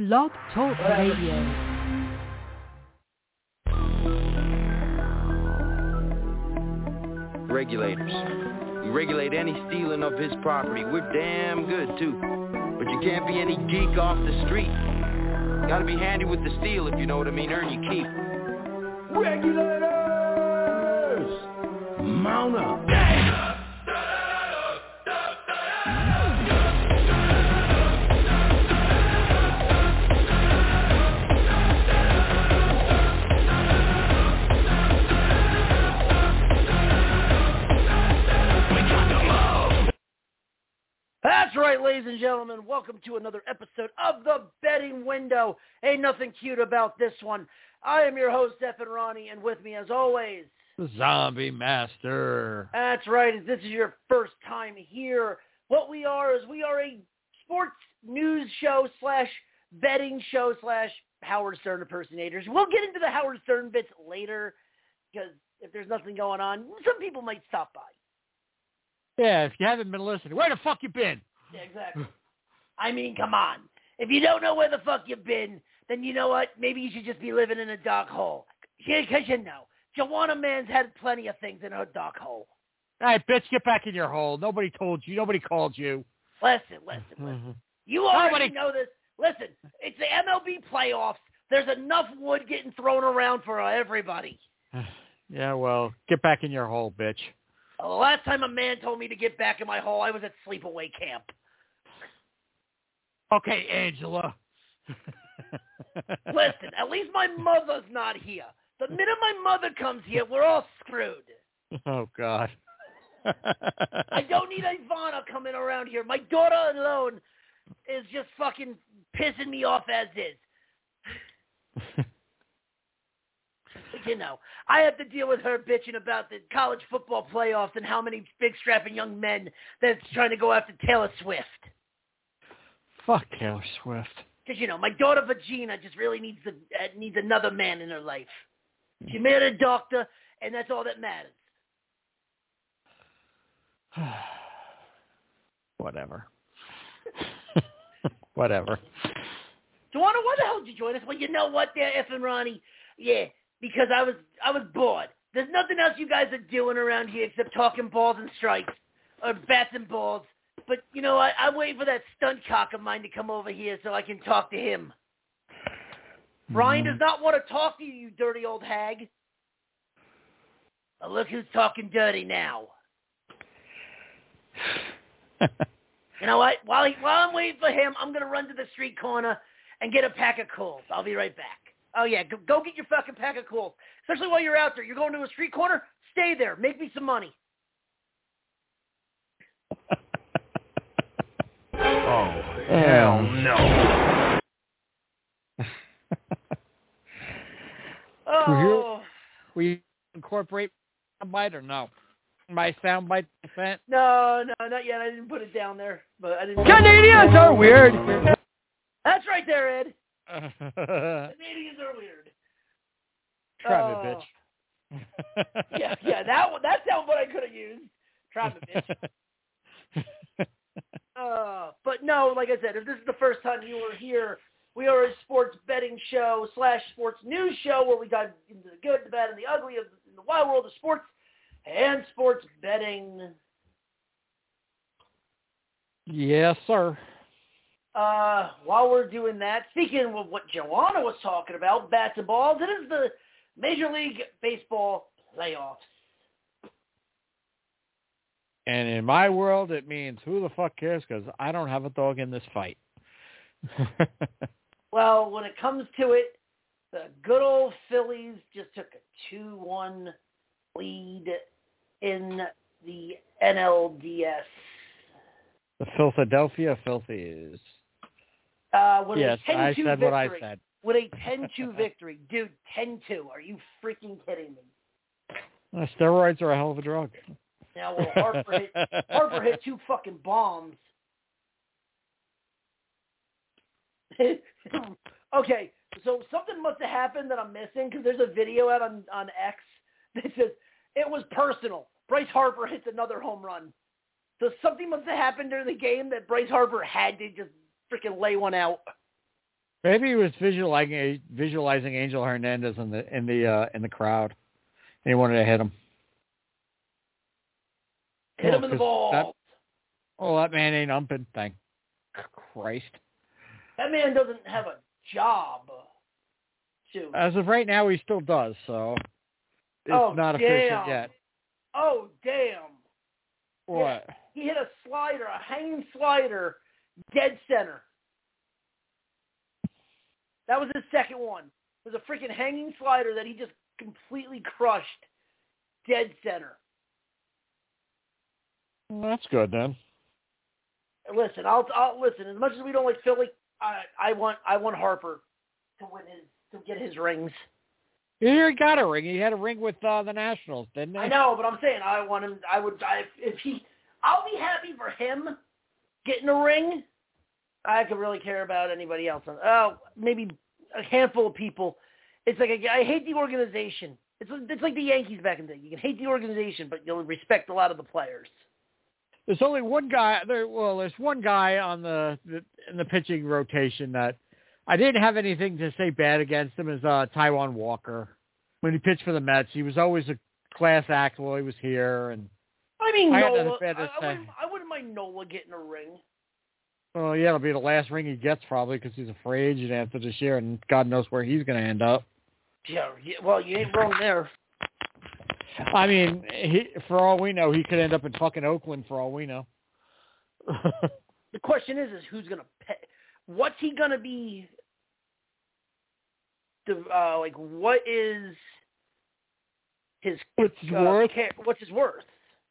Blog Talk Radio. Regulators. We regulate any stealing of his property. We're damn good, too. But you can't be any geek off the street. Gotta be handy with the steel, if you know what I mean. Earn your keep. Regulators! Mount up. That's right, ladies and gentlemen. Welcome to another episode of The Betting Window. Ain't nothing cute about this one. I am your host, Stephen Ronnie, and with me, as always, the Zombie Master. That's right. If this is your first time here, what we are is we are a sports news show slash betting show slash Howard Stern impersonators. We'll get into the Howard Stern bits later because if there's nothing going on, some people might stop by. Yeah, if you haven't been listening, where the fuck you been? Yeah, exactly. I mean, come on. If you don't know where the fuck you've been, then you know what? Maybe you should just be living in a dark hole. Because you know, Joanna Mann's had plenty of things in her dark hole. All right, bitch, get back in your hole. Nobody told you. Nobody called you. Listen. You already know this. Listen, it's the MLB playoffs. There's enough wood getting thrown around for everybody. Yeah, well, get back in your hole, bitch. The last time a man told me to get back in my hole, I was at sleepaway camp. Okay, Angela. Listen, at least my mother's not here. The minute my mother comes here, we're all screwed. Oh, God. I don't need Ivana coming around here. My daughter alone is just fucking pissing me off as is. You know, I have to deal with her bitching about the college football playoffs and how many big strapping young men that's trying to go after Taylor Swift. Fuck Taylor Swift. Because, you know, my daughter Virginia just really needs another man in her life. She married a doctor, and that's all that matters. Whatever. Whatever. Joanna, why the hell did you join us? Well, you know what there, F and Ronnie? Yeah. Because I was bored. There's nothing else you guys are doing around here except talking balls and strikes, or bats and balls. But, you know, I'm waiting for that stunt cock of mine to come over here so I can talk to him. Brian does not want to talk to you, you dirty old hag. Well, look who's talking dirty now. You know what? While I'm waiting for him, I'm going to run to the street corner and get a pack of Cools. I'll be right back. Oh, yeah, go get your fucking pack of Cools. Especially while you're out there. You're going to a street corner? Stay there. Make me some money. Oh, hell no. Oh. We incorporate soundbite or no? My soundbite percent? No, not yet. I didn't put it down there. But I didn't. Canadians are weird. That's right there, Ed. Canadians are weird. Try me, bitch. yeah, that sound what I could have used. Try me, bitch. But no, like I said, if this is the first time you were here, we are a sports betting show slash sports news show where we dive into the good, the bad, and the ugly of in the wild world of sports and sports betting. Yes, sir. While we're doing that, speaking of what Joanna was talking about, bats and balls, it is the Major League Baseball playoffs. And in my world, it means who the fuck cares, because I don't have a dog in this fight. Well, when it comes to it, the good old Phillies just took a 2-1 lead in the NLDS. The Philadelphia Filthies. Yes, I said victory. what I said. With a 10-2 victory. Dude, 10-2. Are you freaking kidding me? Steroids are a hell of a drug. Now, well, Harper hit 2 fucking bombs. Okay, so something must have happened that I'm missing because there's a video out on X that says, it was personal. Bryce Harper hits another home run. So something must have happened during the game that Bryce Harper had to just freaking lay one out. Maybe he was visualizing Angel Hernandez in the crowd, and he wanted to hit him. Hit him in the balls. That man ain't umping. Thank Christ. That man doesn't have a job. As of right now, he still does, so it's not official yet. Oh, damn. What? Yeah, he hit a slider, a hanging slider, dead center. That was his second one. It was a freaking hanging slider that he just completely crushed, dead center. Well, that's good then. Listen, I'll listen. As much as we don't like Philly, I want Harper to get his rings. He already got a ring. He had a ring with the Nationals, didn't he? I know, but I'm saying I want him. I'll be happy for him getting a ring. I could really care about anybody else. Oh, maybe a handful of people. It's like I hate the organization. It's like the Yankees back in the day. You can hate the organization, but you'll respect a lot of the players. There's only one guy. There's one guy on in the pitching rotation that I didn't have anything to say bad against him. Is Taijuan Walker. When he pitched for the Mets, he was always a class act while he was here. And I mean, I Nola. I wouldn't mind Nola getting a ring. Well, yeah, it'll be the last ring he gets probably because he's a free agent after this year, and God knows where he's going to end up. Yeah, well, you ain't wrong there. I mean, for all we know, he could end up in fucking Oakland for all we know. The question is who's going to pay? What's he going to be? What is his worth? What's his worth?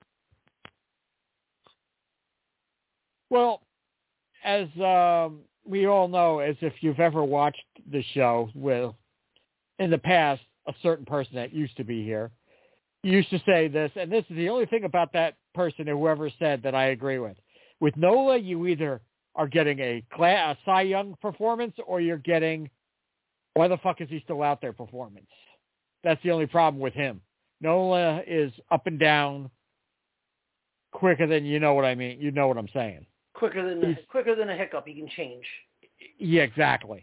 Well, as we all know, as if you've ever watched the show, in the past, a certain person that used to be here used to say this, and this is the only thing about that person or whoever said that I agree with. With Nola, you either are getting a Cy Young performance or you're getting, why the fuck is he still out there performance? That's the only problem with him. Nola is up and down quicker than you know what I mean. You know what I'm saying. Quicker than a hiccup, he can change. Yeah, exactly.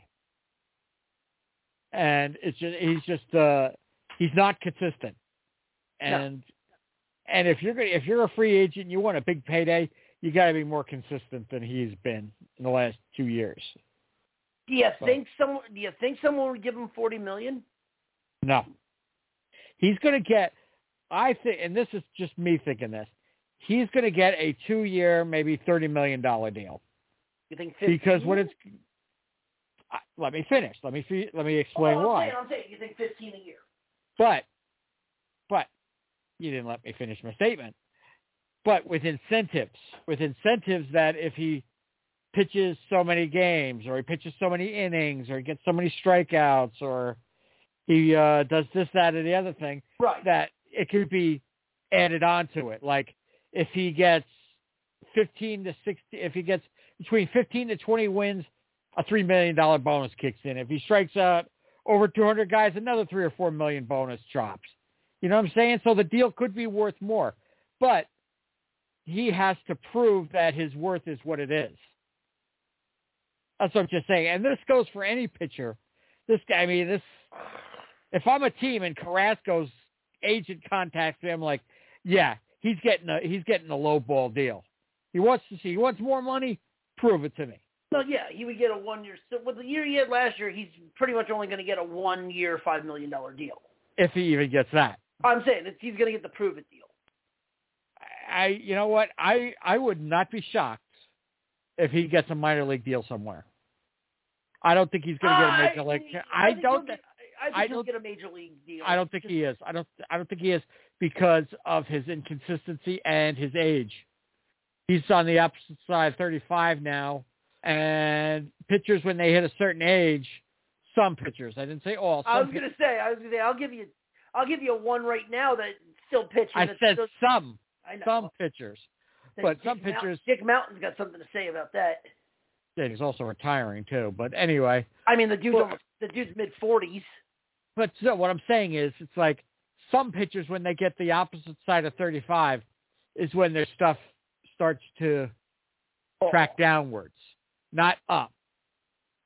And it's just he's not consistent. And if you're a free agent and you want a big payday, you got to be more consistent than he's been in the last 2 years. Do you think someone would give him $40 million? No. He's going to get, I think, and this is just me thinking this, he's going to get a 2-year, maybe $30 million deal. You think 15? Because when it's, let me finish. Let me explain why. I'm saying you think 15 a year. But you didn't let me finish my statement. But with incentives that if he pitches so many games or he pitches so many innings or he gets so many strikeouts or he does this, that, or the other thing, right, that it could be added on to it. Like if he gets 15 to 60, if he gets between 15 to 20 wins, a $3 million bonus kicks in. If he strikes out over 200 guys, another $3 or $4 million bonus drops. You know what I'm saying? So the deal could be worth more, but he has to prove that his worth is what it is. That's what I'm just saying. And this goes for any pitcher. This guy, if I'm a team and Carrasco's agent contacts me, I'm like, yeah, he's getting a low ball deal. He wants more money. Prove it to me. No, yeah, he would get a 1 year. So with the year he had last year, he's pretty much only going to get a 1 year, $5 million deal. If he even gets that. I'm saying he's going to get the prove it deal. You know what? I would not be shocked if he gets a minor league deal somewhere. I don't think he's going to get a major league. I think he'll get a major league deal. I don't think he is. I don't think he is because of his inconsistency and his age. He's on the opposite side, 35 now, and pitchers when they hit a certain age, some pitchers. I didn't say all. I was going to say I'll give you a one right now that still pitching. I said some. I know. Some pitchers. But some pitchers. Dick Mountain's got something to say about that. Yeah, he's also retiring too. But anyway. I mean, the dude's mid-40s. But so what I'm saying is, it's like some pitchers, when they get the opposite side of 35, is when their stuff starts to track downwards, not up.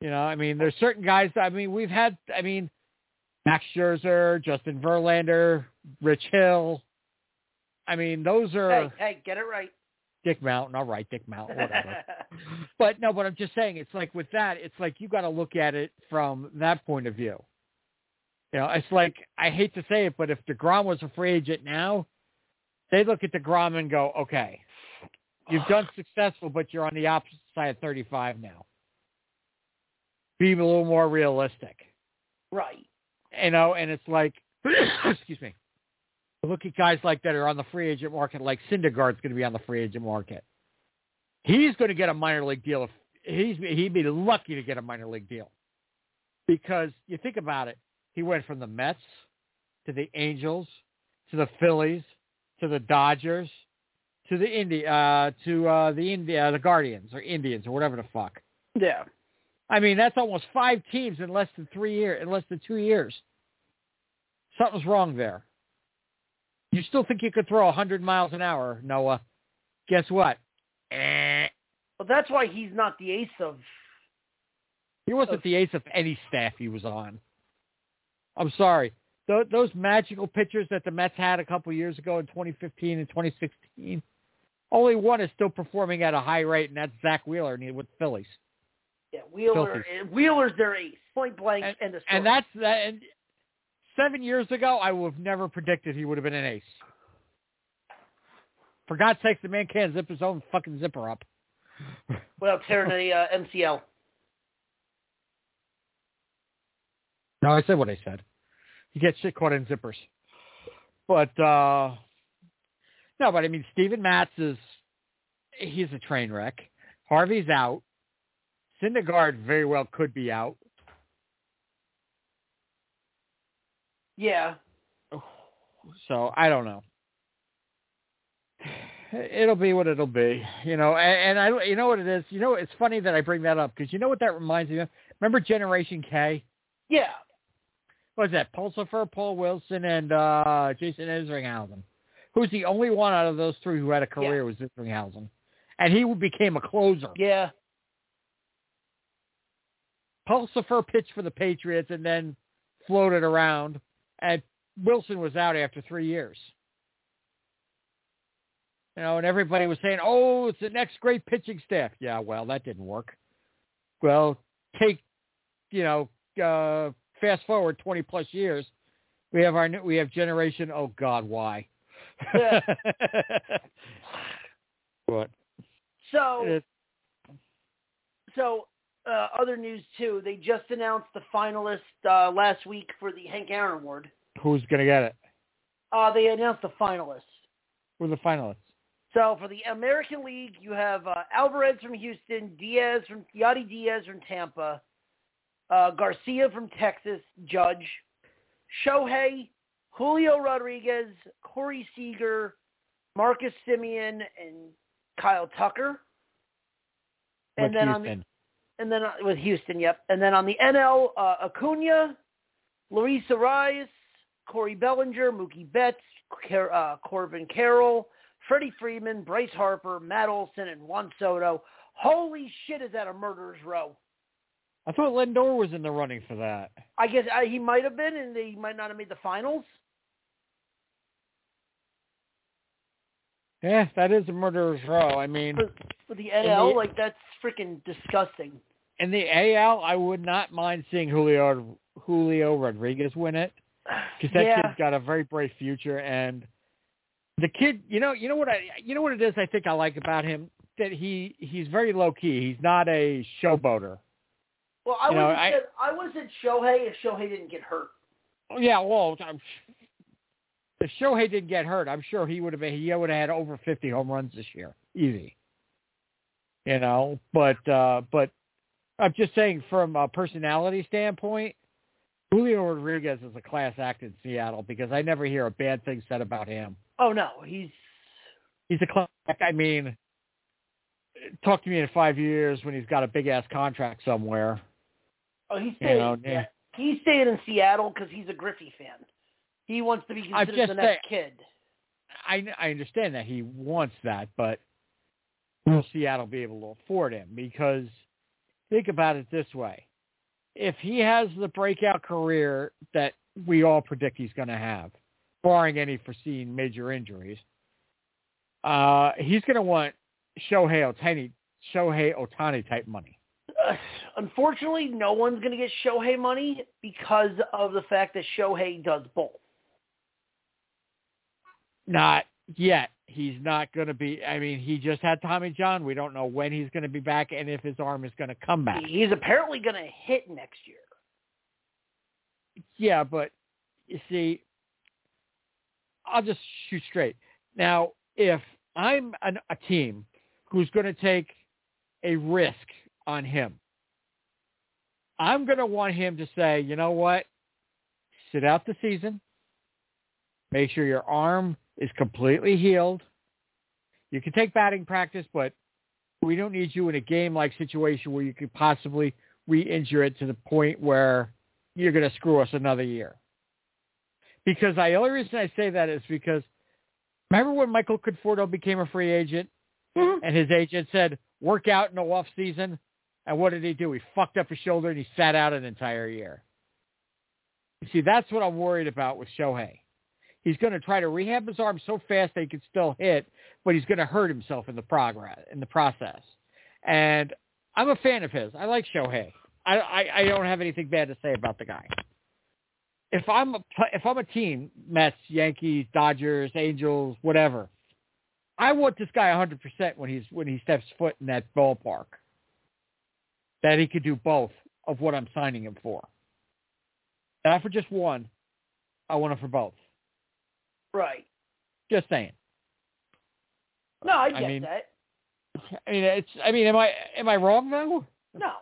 You know, I mean, there's certain guys. I mean, we've had. I mean, Max Scherzer, Justin Verlander, Rich Hill. I mean, those are. Hey, get it right. Dick Mountain, all right, Dick Mountain, whatever. But I'm just saying, it's like with that, it's like you got to look at it from that point of view. You know, it's like, I hate to say it, but if DeGrom was a free agent now, they'd look at DeGrom and go, okay, you've done successful, but you're on the opposite side of 35 now. Be a little more realistic. Right. You know, and it's like, excuse me. Look at guys like that are on the free agent market, like Syndergaard's going to be on the free agent market. He's going to get a minor league deal. He'd be lucky to get a minor league deal. Because you think about it, he went from the Mets to the Angels to the Phillies to the Dodgers to the Guardians or Indians or whatever the fuck. Yeah. I mean, that's almost 5 teams in less than 2 years. Something's wrong there. You still think you could throw 100 miles an hour, Noah? Guess what? Well, that's why he's not the ace of... He wasn't the ace of any staff he was on. I'm sorry. Those magical pitchers that the Mets had a couple years ago in 2015 and 2016, only one is still performing at a high rate, and that's Zach Wheeler with the Phillies. Yeah, Wheeler's their ace, point blank, and the story. And that's that. And 7 years ago, I would have never predicted he would have been an ace. For God's sakes, the man can't zip his own fucking zipper up. Without tearing the MCL. No, I said what I said. You get shit caught in zippers. But, no, but I mean, Steven Matz he's a train wreck. Harvey's out. Syndergaard very well could be out. Yeah. So I don't know. It'll be what it'll be, you know. And I, you know what it is. You know, it's funny that I bring that up because you know what that reminds me of. Remember Generation K? Yeah. What was that? Pulsifer, Paul Wilson, and Jason Isringhausen. Who's the only one out of those three who had a career was Isringhausen, and he became a closer. Yeah. Pulsifer pitched for the Patriots and then floated around. And Wilson was out after 3 years. You know, and everybody was saying, oh, it's the next great pitching staff. Yeah, well, that didn't work. Well, fast forward 20 plus years. We have generation, oh God, why? Yeah. What? So, other news too. They just announced the finalists last week for the Hank Aaron Award. Who's going to get it? They announced the finalists. Who are the finalists? So for the American League, you have Alvarez from Houston, Yadi Diaz from Tampa, Garcia from Texas, Judge, Shohei, Julio Rodriguez, Corey Seager, Marcus Semien, and Kyle Tucker. And then with Houston, yep. And then on the NL, Acuna, Luis Arias, Corey Bellinger, Mookie Betts, Corbin Carroll, Freddie Freeman, Bryce Harper, Matt Olson, and Juan Soto. Holy shit, is that a murderer's row? I thought Lindor was in the running for that. I guess he might have been, and he might not have made the finals. Yeah, that is a murderer's row. I mean, for the NL, that's freaking disgusting. In the AL, I would not mind seeing Julio Rodriguez win it because that kid's got a very bright future, and the kid, you know what it is. I think I like about him that he's very low key. He's not a showboater. Well, I would have said Shohei if Shohei didn't get hurt. Yeah, well, if Shohei didn't get hurt, I'm sure he would have had over 50 home runs this year, easy. You know, but I'm just saying from a personality standpoint, Julio Rodriguez is a class act in Seattle because I never hear a bad thing said about him. Oh no, he's a class act. I mean, talk to me in 5 years when he's got a big ass contract somewhere. Oh, he's staying. He's staying in Seattle because he's a Griffey fan. He wants to be considered the next kid. I understand that he wants that, but will Seattle be able to afford him? Because think about it this way. if he has the breakout career that we all predict he's going to have, barring any foreseen major injuries, he's going to want Shohei Ohtani type money. Unfortunately, no one's going to get Shohei money because of the fact that Shohei does both. Not yet. He's not going to be. I mean, he just had Tommy John. We don't know when he's going to be back and if his arm is going to come back. He's apparently going to hit next year. Yeah, but you see, I'll just shoot straight. Now, if I'm a team who's going to take a risk on him, I'm going to want him to say, you know what, sit out the season, make sure your arm is completely healed. You can take batting practice, but we don't need you in a game-like situation where you could possibly re-injure it to the point where you're going to screw us another year. Because the only reason I say that is because remember when Michael Conforto became a free agent and his agent said, work out in the off season? And what did he do? He fucked up his shoulder and he sat out an entire year. You see, that's what I'm worried about with Shohei. He's going to try to rehab his arm so fast that he can still hit, but he's going to hurt himself in the process. And I'm a fan of his. I like Shohei. I don't have anything bad to say about the guy. If I'm a team, Mets, Yankees, Dodgers, Angels, whatever, I want this guy 100% when he steps foot in that ballpark. That he could do both of what I'm signing him for. Not for just one. I want him for both. Right. Just saying. No, I get that. Am I wrong though? No.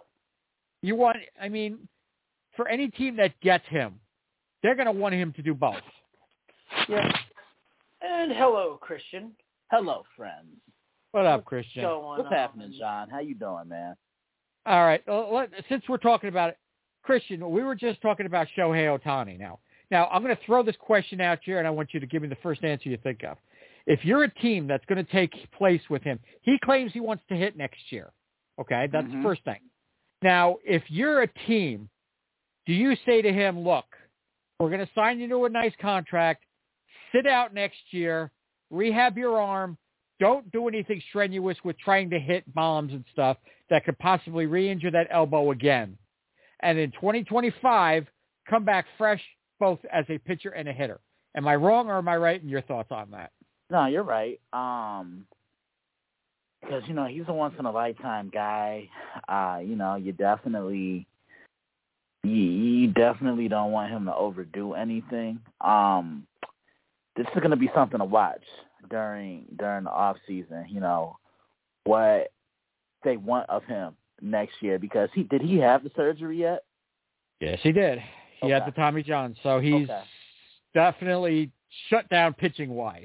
For any team that gets him, they're going to want him to do both. Yeah. And hello, Christian. Hello, friends. What up, Christian? What's happening, John? How you doing, man? All right. Since we're talking about it, Christian, we were just talking about Shohei Ohtani now. Now, I'm going to throw this question out here, and I want you to give me the first answer you think of. If you're a team that's going to take place with him, he claims he wants to hit next year. Okay? That's the first thing. Now, if you're a team, do you say to him, look, we're going to sign you to a nice contract, sit out next year, rehab your arm, don't do anything strenuous with trying to hit bombs and stuff that could possibly re-injure that elbow again. And in 2025, come back fresh both as a pitcher and a hitter. Am I wrong or am I right in your thoughts on that? No, you're right. Because, he's a once-in-a-lifetime guy. You definitely don't want him to overdo anything. This is going to be something to watch during the off season. What they want of him next year, because did he have the surgery yet? Yes, he did. He had the Tommy John, so he's definitely shut down pitching wise.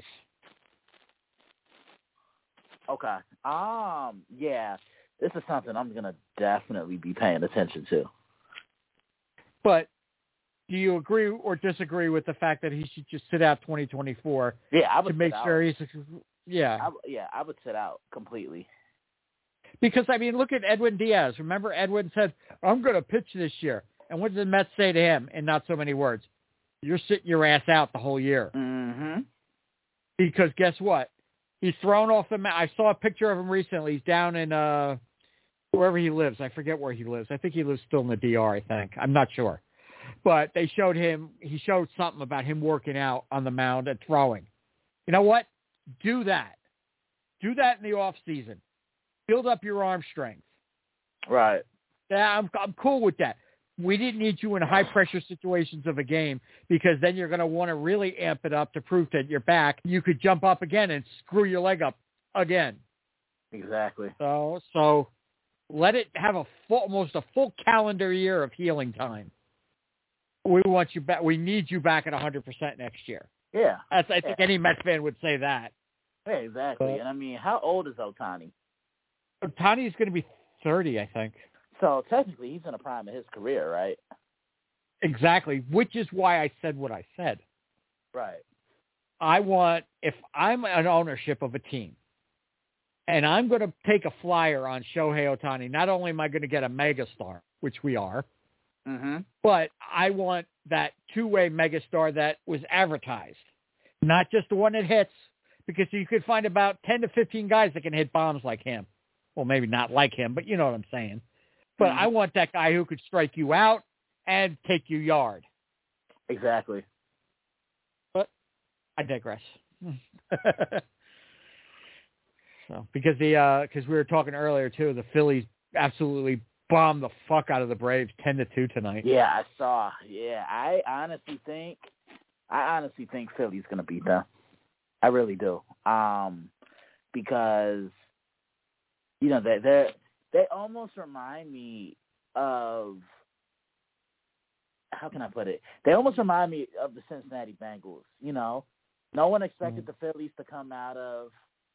Okay. Yeah, this is something I'm gonna definitely be paying attention to. But do you agree or disagree with the fact that he should just sit out 2024? Yeah, I would to make sure he's. Yeah. I would sit out completely. Because look at Edwin Diaz. Remember, Edwin said, "I'm going to pitch this year." And what did the Mets say to him in not so many words? You're sitting your ass out the whole year. Mm-hmm. Because guess what? He's thrown off the mat. I saw a picture of him recently. He's down in wherever he lives. I forget where he lives. I think he lives still in the DR, I think. I'm not sure. But he showed something about him working out on the mound and throwing. You know what? Do that. Do that in the off season. Build up your arm strength. Right. Yeah, I'm cool with that. We didn't need you in high-pressure situations of a game because then you're going to want to really amp it up to prove that you're back. You could jump up again and screw your leg up again. Exactly. So let it have almost a full calendar year of healing time. We want you back. We need you back at 100% next year. Yeah. I think any Mets fan would say that. Yeah, exactly. And how old is Ohtani? Ohtani's going to be 30, I think. So technically, he's in the prime of his career, right? Exactly, which is why I said what I said. Right. If I'm an ownership of a team, and I'm going to take a flyer on Shohei Ohtani, not only am I going to get a megastar, which we are, Mm-hmm. But I want that two-way megastar that was advertised, not just the one that hits, because you could find about 10 to 15 guys that can hit bombs like him. Well, maybe not like him, but you know what I'm saying. But I want that guy who could strike you out and take you yard. Exactly. But I digress. So because because we were talking earlier too, the Phillies absolutely bombed the fuck out of the Braves 10-2 tonight. Yeah, I saw. Yeah, I honestly think Philly's gonna beat them. I really do. Because you know they almost remind me of, how can I put it? They almost remind me of the Cincinnati Bengals. You know, no one expected the Phillies to come out of.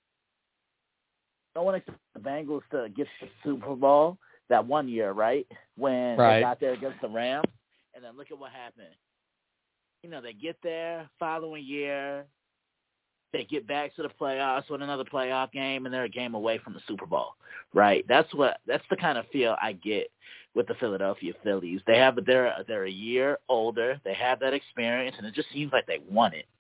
No one expected the Bengals to get to the Super Bowl that one year, right? When they got there against the Rams, and then look at what happened. You know, they get there, following year, they get back to the playoffs with another playoff game, and they're a game away from the Super Bowl, right? That's the kind of feel I get with the Philadelphia Phillies. They're a year older, they have that experience, and it just seems like they want it.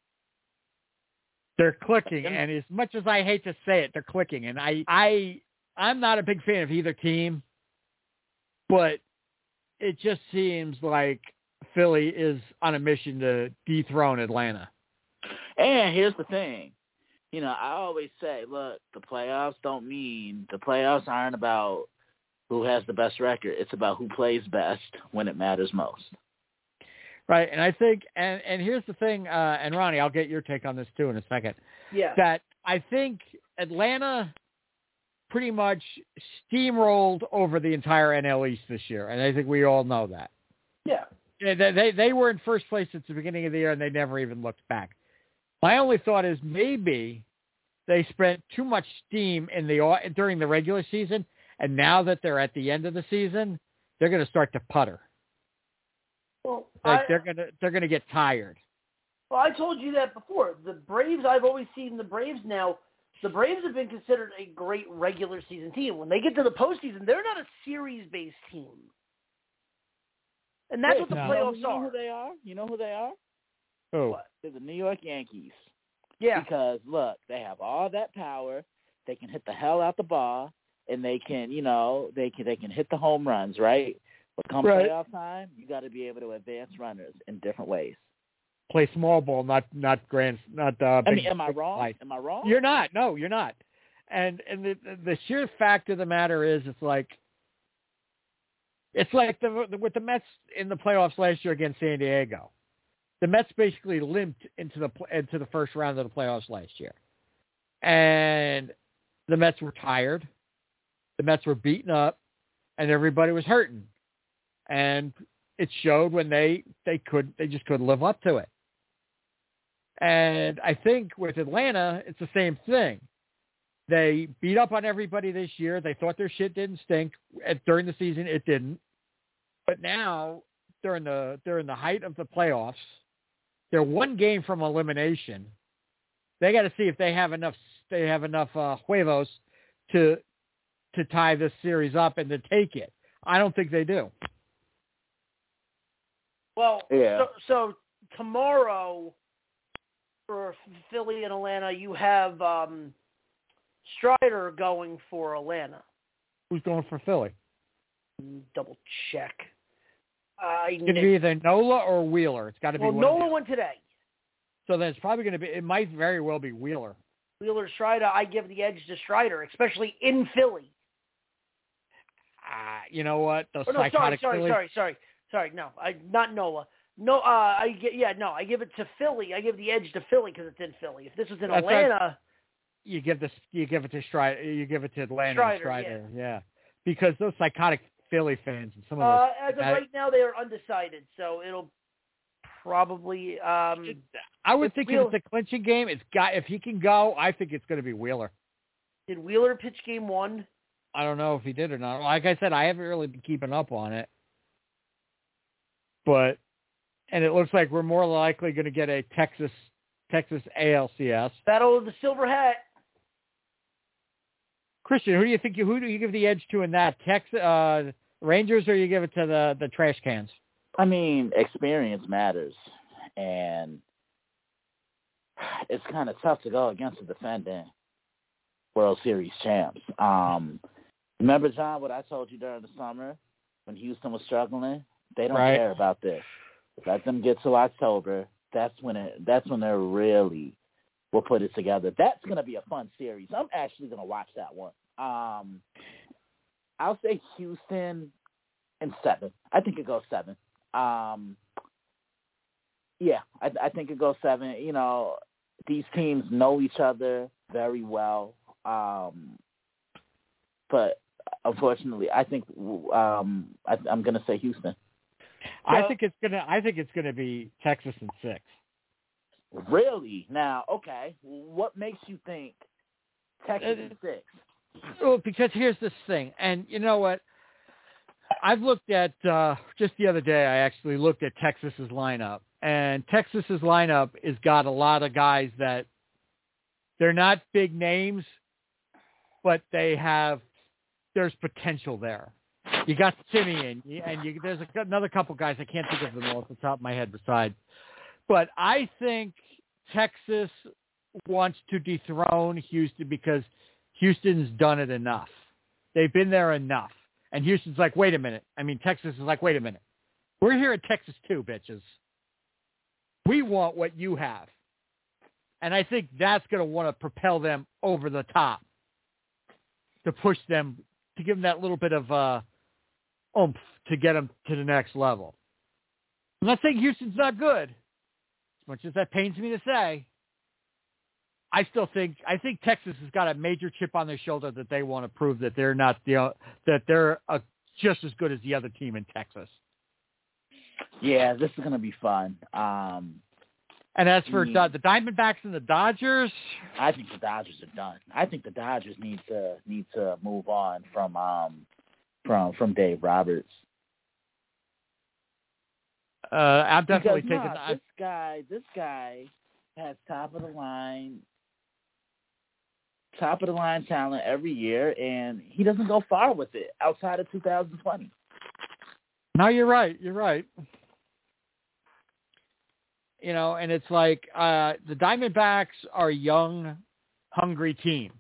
They're clicking, and as much as I hate to say it, they're clicking. And I'm not a big fan of either team, but it just seems like Philly is on a mission to dethrone Atlanta. And here's the thing. You know, I always say, look, the playoffs aren't about who has the best record. It's about who plays best when it matters most. Right, and I think, and here's the thing, and Ronnie, I'll get your take on this too in a second. Yeah. That I think Atlanta pretty much steamrolled over the entire NL East this year, and I think we all know that. Yeah. They were in first place at the beginning of the year, and they never even looked back. My only thought is maybe they spent too much steam during the regular season, and now that they're at the end of the season, they're going to start to putter. Well, they're gonna get tired. Well, I told you that before. The Braves, I've always seen the Braves now. The Braves have been considered a great regular season team. When they get to the postseason, they're not a series-based team, and that's what the playoffs are. You know who they are? You know who they are? Who? What? They're the New York Yankees. Yeah. Because look, they have all that power. They can hit the hell out the ball, and they can, you know, they can hit the home runs, right? But come playoff time, you got to be able to advance runners in different ways. Play small ball, not grand, not big. I mean, am I wrong? Life. Am I wrong? You're not. No, you're not. And the sheer fact of the matter is, it's like with the Mets in the playoffs last year against San Diego. The Mets basically limped into the first round of the playoffs last year, and the Mets were tired. The Mets were beaten up, and everybody was hurting. And it showed when they just couldn't live up to it. And I think with Atlanta, it's the same thing. They beat up on everybody this year. They thought their shit didn't stink. During the season, it didn't. But now, during the height of the playoffs, they're one game from elimination. They got to see if they have enough huevos to tie this series up and to take it. I don't think they do. Well, yeah. So tomorrow for Philly and Atlanta, you have Strider going for Atlanta. Who's going for Philly? Double check. It's going to be either Nola or Wheeler. It's got to be one. Nola won today. So then it's probably going to be, it might very well be Wheeler. Wheeler, Strider, I give the edge to Strider, especially in Philly. You know what? Those sorry. No, not Nola. No, I give it to Philly. I give the edge to Philly because it's in Philly. If this was in Atlanta, right. you give it to Strider. You give it to Atlanta. Strider. Yeah. Because those psychotic Philly fans and some of those. As of right now, they are undecided, so it'll probably. I would think if it's a clinching game, if he can go, I think it's going to be Wheeler. Did Wheeler pitch game one? I don't know if he did or not. Like I said, I haven't really been keeping up on it. And it looks like we're more likely going to get a Texas ALCS. Battle of the Silver Hat. Christian, who do you give the edge to in that? Rangers, or you give it to the trash cans? I mean, experience matters, and it's kind of tough to go against the defending World Series champs. Remember, John, what I told you during the summer when Houston was struggling? They don't care about this. Let them get to October. That's when they really will put it together. That's going to be a fun series. I'm actually going to watch that one. I'll say Houston in 7. I think it goes 7. Yeah, I think it goes 7. You know, these teams know each other very well. But unfortunately, I think I'm going to say Houston. I think it's gonna be Texas in 6. Really? Now, okay. What makes you think Texas in 6? Well, because here's this thing, and you know what? I've looked at just the other day. I actually looked at Texas's lineup, and Texas's lineup has got a lot of guys that they're not big names, but there's potential there. You got Simeon, and there's another couple guys. I can't think of them all off the top of my head besides. But I think Texas wants to dethrone Houston because Houston's done it enough. They've been there enough. And Houston's like, wait a minute. I mean, Texas is like, wait a minute. We're here at Texas too, bitches. We want what you have. And I think that's going to want to propel them over the top to push them, to give them that little bit of oomph to get them to the next level. I'm not saying Houston's not good, as much as that pains me to say. I think Texas has got a major chip on their shoulder that they want to prove that they're not that they're just as good as the other team in Texas. Yeah, this is going to be fun. And as for the Diamondbacks and the Dodgers, I think the Dodgers are done. I think the Dodgers need to move on from Dave Roberts. I'm definitely taking this guy has top of the line talent every year, and he doesn't go far with it outside of 2020. No, you're right. You're right. You know, and it's like the Diamondbacks are a young, hungry team.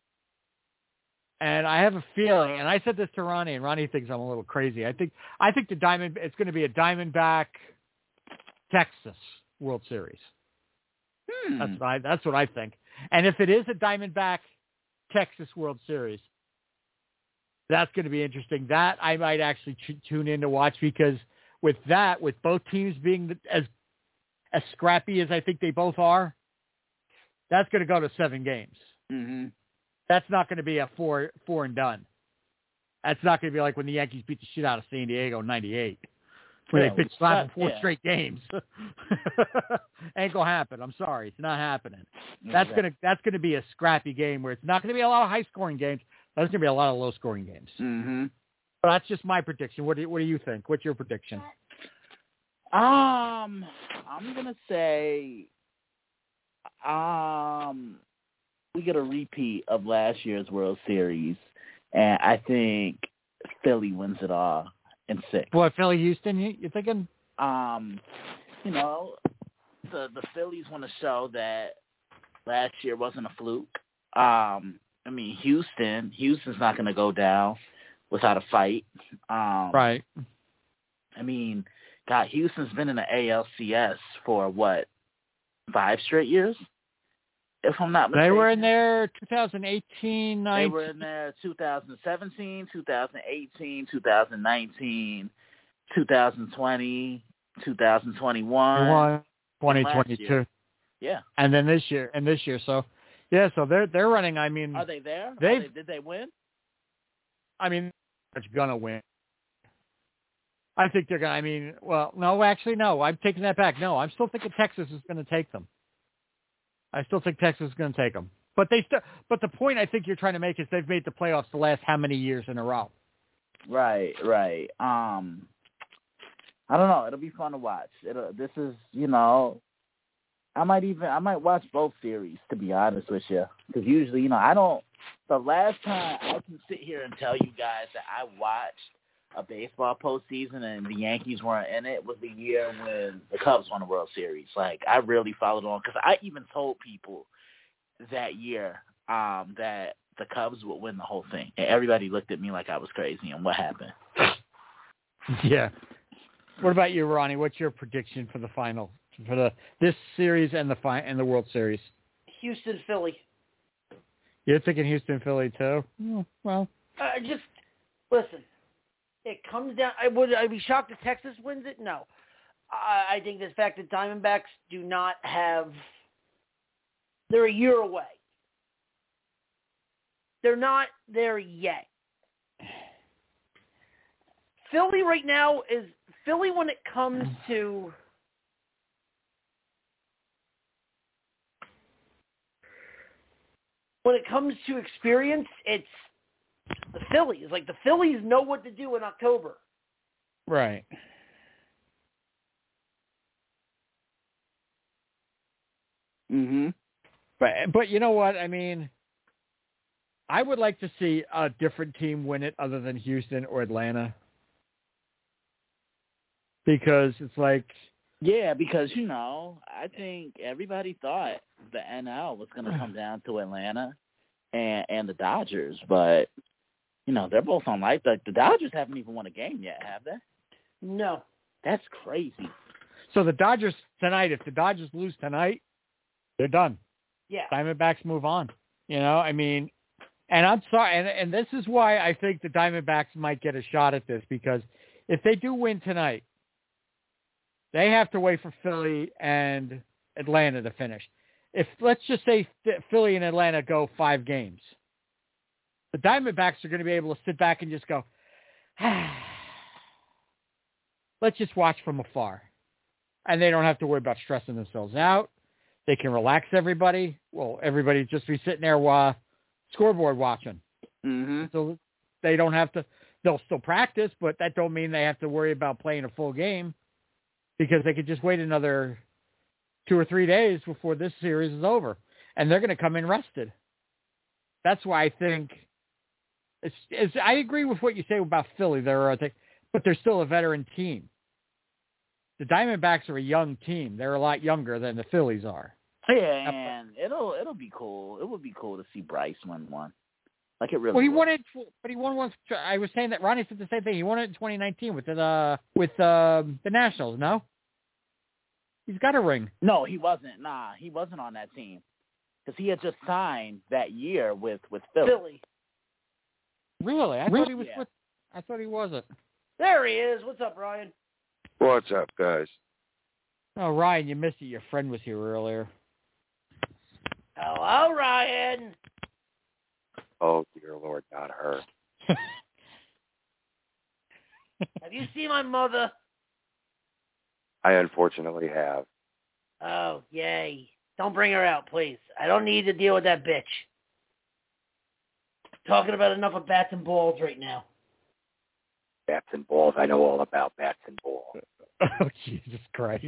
And I have a feeling, and I said this to Ronnie, and Ronnie thinks I'm a little crazy. I think it's going to be a Diamondback Texas World Series. That's what I think. And if it is a Diamondback Texas World Series, that's going to be interesting. That I might actually tune in to watch, because with both teams being as scrappy as I think they both are, that's going to go to 7 games. Mm-hmm. That's not going to be a four and done. That's not going to be like when the Yankees beat the shit out of San Diego in '98, where they pitched 4 straight games. Ain't gonna happen. I'm sorry, it's not happening. That's gonna be a scrappy game where it's not going to be a lot of high scoring games. There's going to be a lot of low scoring games. Mm-hmm. But that's just my prediction. What do you think? What's your prediction? I'm gonna say we get a repeat of last year's World Series, and I think Philly wins it all in 6. What, Philly, Houston? You thinking? You know, the Phillies want to show that last year wasn't a fluke. I mean, Houston's not going to go down without a fight. Right. I mean, God, Houston's been in the ALCS for, 5 straight years? If I'm not mistaken. They were in there 2018, 19. They were in there 2017, 2018, 2019, 2020, 2021. 2022. Yeah. And then this year. So, yeah, so they're running, I mean. Are they there? Did they win? I mean, they're going to win. I think they're going to, I mean, well, no, actually, no. I'm taking that back. No, I'm still thinking Texas is going to take them. I still think Texas is going to take them. But but the point I think you're trying to make is they've made the playoffs the last how many years in a row? Right. I don't know. It'll be fun to watch. This is, you know, I might watch both series, to be honest with you, because usually, you know, the last time I can sit here and tell you guys that I watched a baseball postseason and the Yankees weren't in it was the year when the Cubs won the World Series. Like, I really followed on because I even told people that year that the Cubs would win the whole thing. And everybody looked at me like I was crazy. And what happened? Yeah. What about you, Ronnie? What's your prediction for the final, for this series and the World Series? Houston, Philly. You're thinking Houston, Philly too? Well, just listen. It comes down. I'd be shocked if Texas wins it. No, I think the fact that Diamondbacks do not have. They're a year away. They're not there yet. Philly right now is Philly when it comes to. When it comes to experience, it's the Phillies. Like, the Phillies know what to do in October. Right. Mm-hmm. But you know what? I mean, I would like to see a different team win it other than Houston or Atlanta. Because it's like... Yeah, because, I think everybody thought the NL was going to come down to Atlanta and the Dodgers, but, they're both on life. The Dodgers haven't even won a game yet, have they? No. That's crazy. So the Dodgers tonight, if the Dodgers lose tonight, they're done. Yeah. Diamondbacks move on. I mean, and I'm sorry, and this is why I think the Diamondbacks might get a shot at this, because if they do win tonight, they have to wait for Philly and Atlanta to finish. If, let's just say, Philly and Atlanta go 5 games, the Diamondbacks are going to be able to sit back and just go, let's just watch from afar. And they don't have to worry about stressing themselves out. They can relax everybody. Well, everybody just be sitting there scoreboard watching. Mm-hmm. So they don't have to, they'll still practice, but that don't mean they have to worry about playing a full game, because they could just wait another 2 or 3 days before this series is over. And they're going to come in rested. That's why I think I agree with what you say about Philly. But they're still a veteran team. The Diamondbacks are a young team. They're a lot younger than the Phillies are. Yeah, and it'll be cool. It would be cool to see Bryce win one. Like, it really. Well, he won it, but he won once. I was saying that Ronnie said the same thing. He won it in 2019 with the Nationals. No, he's got a ring. No, he wasn't. Nah, he wasn't on that team because he had just signed that year with Philly. Really? I thought he was with. I thought he wasn't. There he is. What's up, Ryan? What's up, guys? Oh, Ryan, you missed it. Your friend was here earlier. Hello, Ryan. Oh, dear Lord, not her. Have you seen my mother? I unfortunately have. Oh, yay. Don't bring her out, please. I don't need to deal with that bitch. Talking about enough of bats and balls right now. Bats and balls. I know all about bats and balls. Oh, Jesus Christ.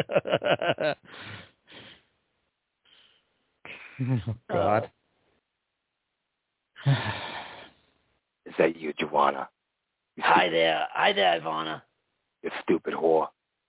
Oh, God. Is that you, Joanna? Hi there, Ivana. You stupid whore.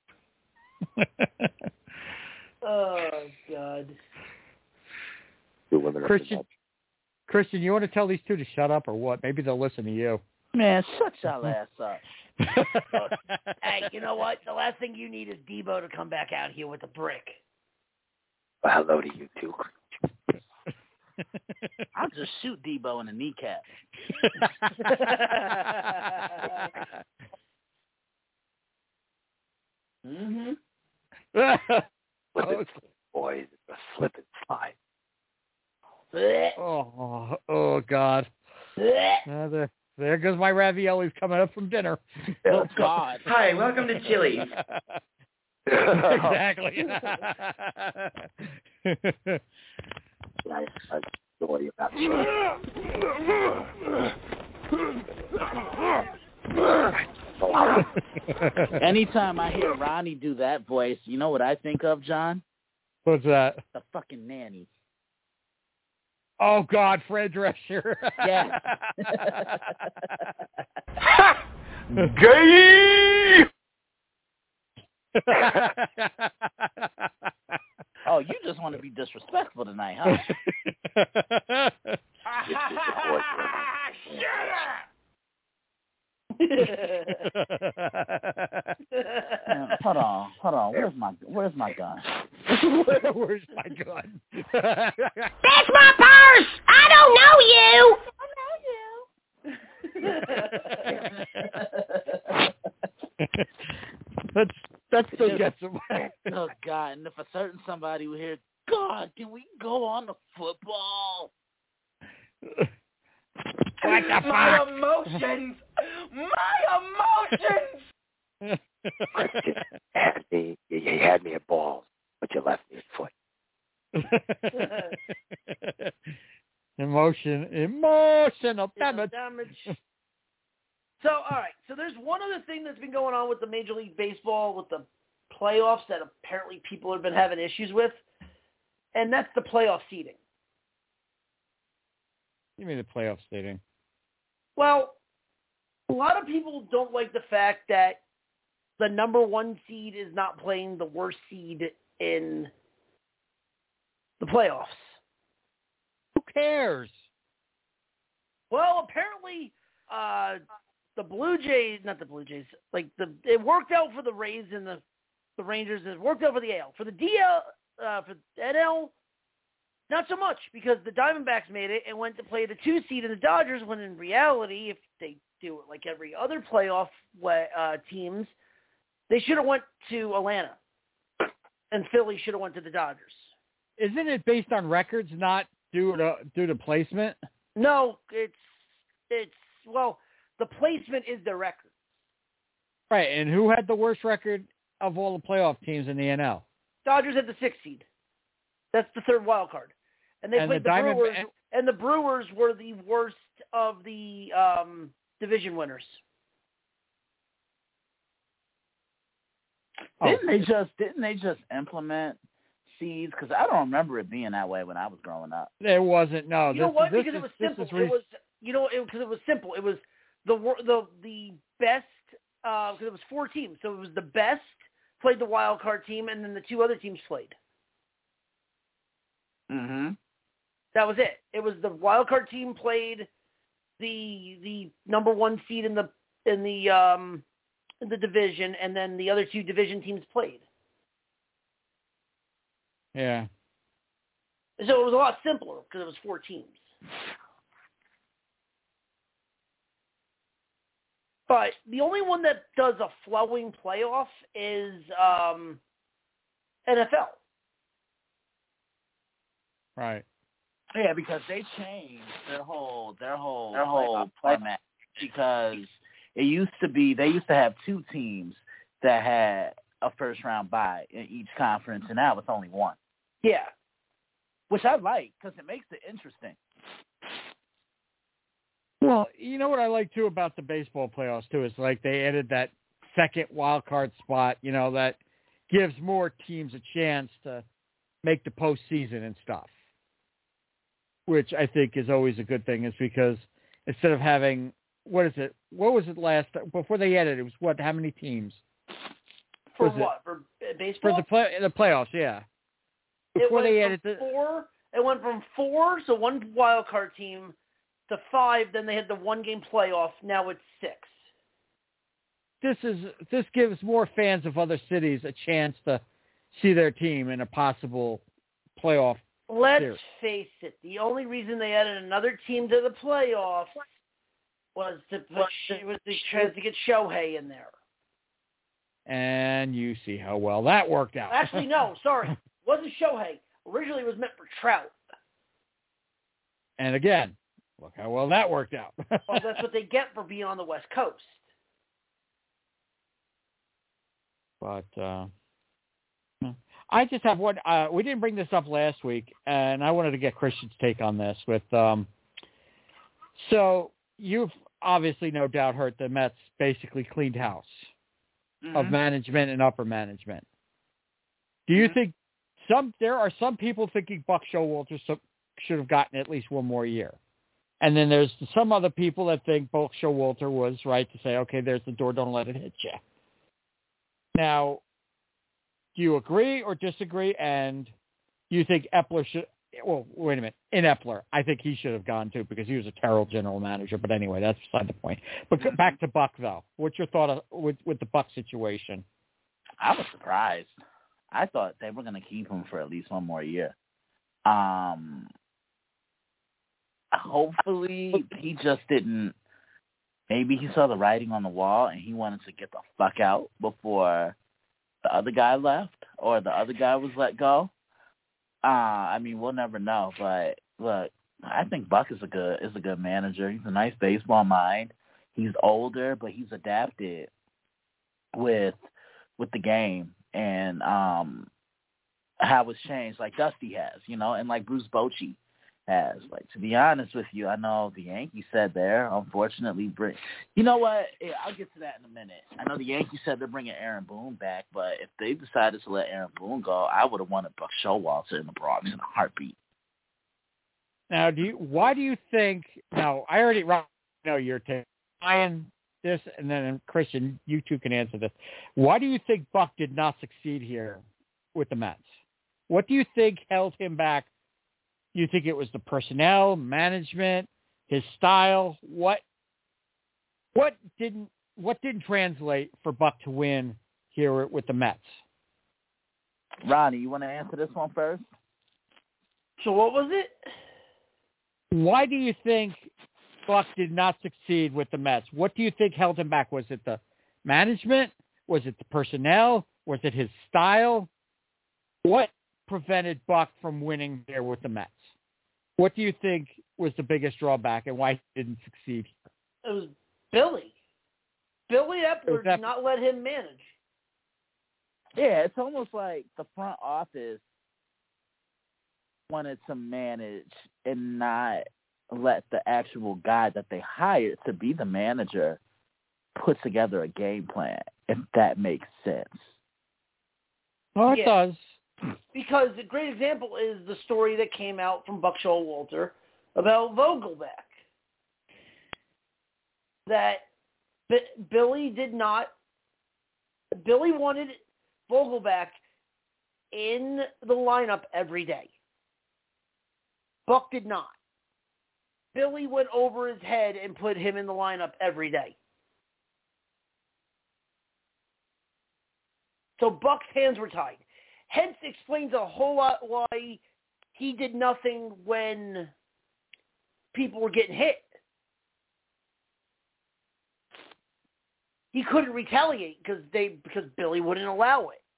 Oh, God. You women are so much. Christian, you want to tell these two to shut up or what? Maybe they'll listen to you. Man, shut your ass up. Hey, you know what? The last thing you need is Debo to come back out here with a brick. Well, hello to you, too. I'll just shoot Debo in the kneecap. Mm-hmm. Boys, it's a slip and slide. Oh, God. There goes my raviolis coming up from dinner. Oh, God. Hi, welcome to Chili's. Exactly. I story about Anytime I hear Ronnie do that voice, you know what I think of, John? What's that? The fucking nanny. Oh, God, Fred Drescher. Yeah. Gay! Oh, you just want to be disrespectful tonight, huh? Hold on. Where's my gun? Where's my gun? That's my purse! I don't know you! That still gets him. Oh, God. And if a certain somebody would hear, God, can we go on to football? What the My fuck? emotions! You had me at balls, but you left me at foot. Emotional damage. So, all right. So there's one other thing that's been going on with the Major League Baseball, with the playoffs that apparently people have been having issues with, and that's the playoff seeding. You mean the playoff seeding? Well, a lot of people don't like the fact that the number one seed is not playing the worst seed in the playoffs. Who cares? Well, apparently, it worked out for the Rays and the Rangers. It worked out for the AL. For the DL, for NL, not so much, because the Diamondbacks made it and went to play the 2 seed in the Dodgers, when in reality, if they do it like every other playoff teams, they should have went to Atlanta, and Philly should have went to the Dodgers. Isn't it based on records, not due to placement? No, it's the placement is the record. Right, and who had the worst record of all the playoff teams in the NL? Dodgers had the 6th seed. That's the 3rd wild card. And they played the Brewers, and the Brewers were the worst of the division winners. Didn't they just implement seeds? Because I don't remember it being that way when I was growing up. It wasn't. No, you know what? Because it was simple. Because it was simple. It was the best. Because it was 4 teams, so it was the best played the wild card team, and then the 2 other teams played. Mm-hmm. That was it. It was the wild card team played the number 1 seed in the division, and then the other 2 division teams played. Yeah. So it was a lot simpler because it was 4 teams. But the only one that does a flowing playoff is NFL. Right. Yeah, because they changed their whole format, because they used to have 2 teams that had a first round bye in each conference, and now it's only 1. Yeah. Which I like, because it makes it interesting. Well, you know what I like too about the baseball playoffs too is like they added that second wild card spot, that gives more teams a chance to make the postseason and stuff, which I think is always a good thing, is because instead of having, what was it before they added it, was how many teams? For what? For baseball? For the playoffs, yeah. Before they added 4, it went from 4, so 1 wild card team, to 5, then they had the 1-game playoff. Now it's 6. This gives more fans of other cities a chance to see their team in a possible playoff. Let's face it. The only reason they added another team to the playoffs was to get Shohei in there. And you see how well that worked out. Actually, no, sorry. It wasn't Shohei. Originally, it was meant for Trout. And again, look how well that worked out. Well, that's what they get for being on the West Coast. But I just have one. We didn't bring this up last week, and I wanted to get Christian's take on this. So you've obviously no doubt heard the Mets basically cleaned house of management and upper management. Do you think there are some people thinking Buck Showalter should have gotten at least one more year. And then there's some other people that think Buck Showalter was right to say, okay, there's the door, don't let it hit you. Now, do you agree or disagree? And you think Epler should, well, wait a minute, in Epler, I think he should have gone too because he was a terrible general manager. But anyway, that's beside the point. But back to Buck, though. What's your thought with the Buck situation? I was surprised. I thought they were going to keep him for at least one more year. Hopefully he just didn't. Maybe he saw the writing on the wall and he wanted to get the fuck out before the other guy left or the other guy was let go. I mean, we'll never know. But look, I think Buck is a good manager. He's a nice baseball mind. He's older, but he's adapted with the game and how it's changed, like Dusty has, and like Bruce Bochy has. Like, to be honest with you, I know the Yankees said there, unfortunately, you know what? Yeah, I'll get to that in a minute. I know the Yankees said they're bringing Aaron Boone back, but if they decided to let Aaron Boone go, I would have wanted Buck Showalter in the Bronx in a heartbeat. Now, why do you think? Now, I already know your take. Ryan, this, and then Christian, you two can answer this. Why do you think Buck did not succeed here with the Mets? What do you think held him back? You think it was the personnel, management, his style? What didn't translate for Buck to win here with the Mets? Ronnie, you want to answer this one first? So what was it? Why do you think Buck did not succeed with the Mets? What do you think held him back? Was it the management? Was it the personnel? Was it his style? What prevented Buck from winning there with the Mets? What do you think was the biggest drawback and why he didn't succeed? It was Billy. Billy Epler did not let him manage. Yeah, it's almost like the front office wanted to manage and not let the actual guy that they hired to be the manager put together a game plan, if that makes sense. Well, it does. Because a great example is the story that came out from Buck Showalter about Vogelback. That Billy wanted Vogelback in the lineup every day. Buck did not. Billy went over his head and put him in the lineup every day. So Buck's hands were tied. Hence explains a whole lot why he did nothing when people were getting hit. He couldn't retaliate because Billy wouldn't allow it.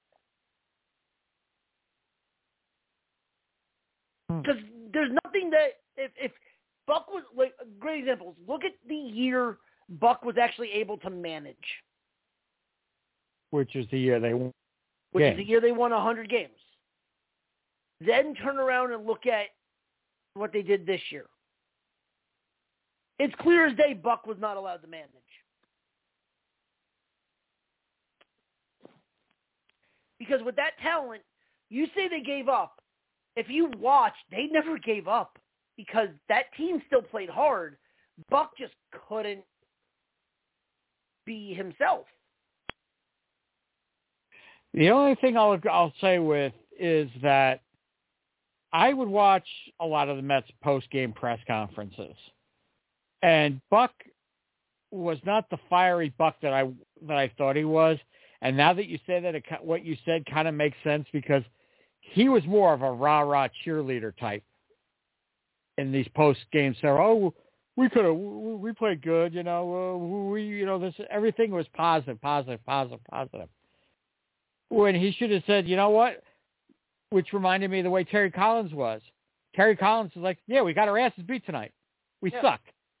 Because there's nothing that if Buck was like great examples. Look at the year Buck was actually able to manage. Which is the year they won. Which is the year they won 100 games. Then turn around and look at what they did this year. It's clear as day Buck was not allowed to manage. Because with that talent, you say they gave up. If you watch, they never gave up because that team still played hard. Buck just couldn't be himself. The only thing I'll say with is that I would watch a lot of the Mets post-game press conferences, and Buck was not the fiery Buck that I thought he was. And now that you say that, what you said kind of makes sense because he was more of a rah-rah cheerleader type in these post-game. So, we played good, this everything was positive. When he should have said, you know what, which reminded me of the way Terry Collins was. Terry Collins was like, yeah, we got our asses beat tonight. We suck.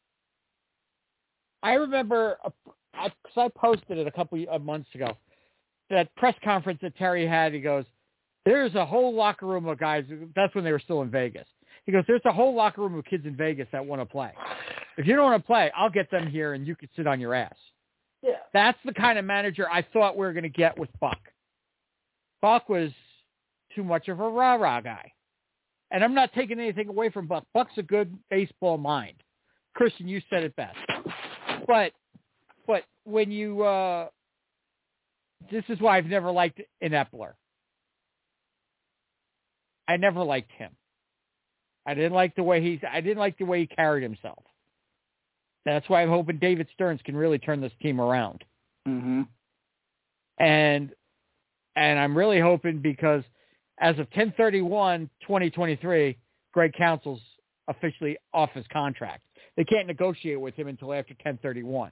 I remember, because I posted it a couple of months ago, that press conference that Terry had, he goes, there's a whole locker room of guys, that's when they were still in Vegas. He goes, there's a whole locker room of kids in Vegas that want to play. If you don't want to play, I'll get them here and you can sit on your ass. Yeah. That's the kind of manager I thought we were going to get with Buck. Buck was too much of a rah-rah guy. And I'm not taking anything away from Buck. Buck's a good baseball mind. Christian, you said it best. But when you this is why I've never liked an Epler. I never liked him. I didn't like the way he carried himself. That's why I'm hoping David Stearns can really turn this team around. Mm-hmm. And I'm really hoping because as of 10/31/2023, Greg Counsell's officially off his contract. They can't negotiate with him until after 10/31.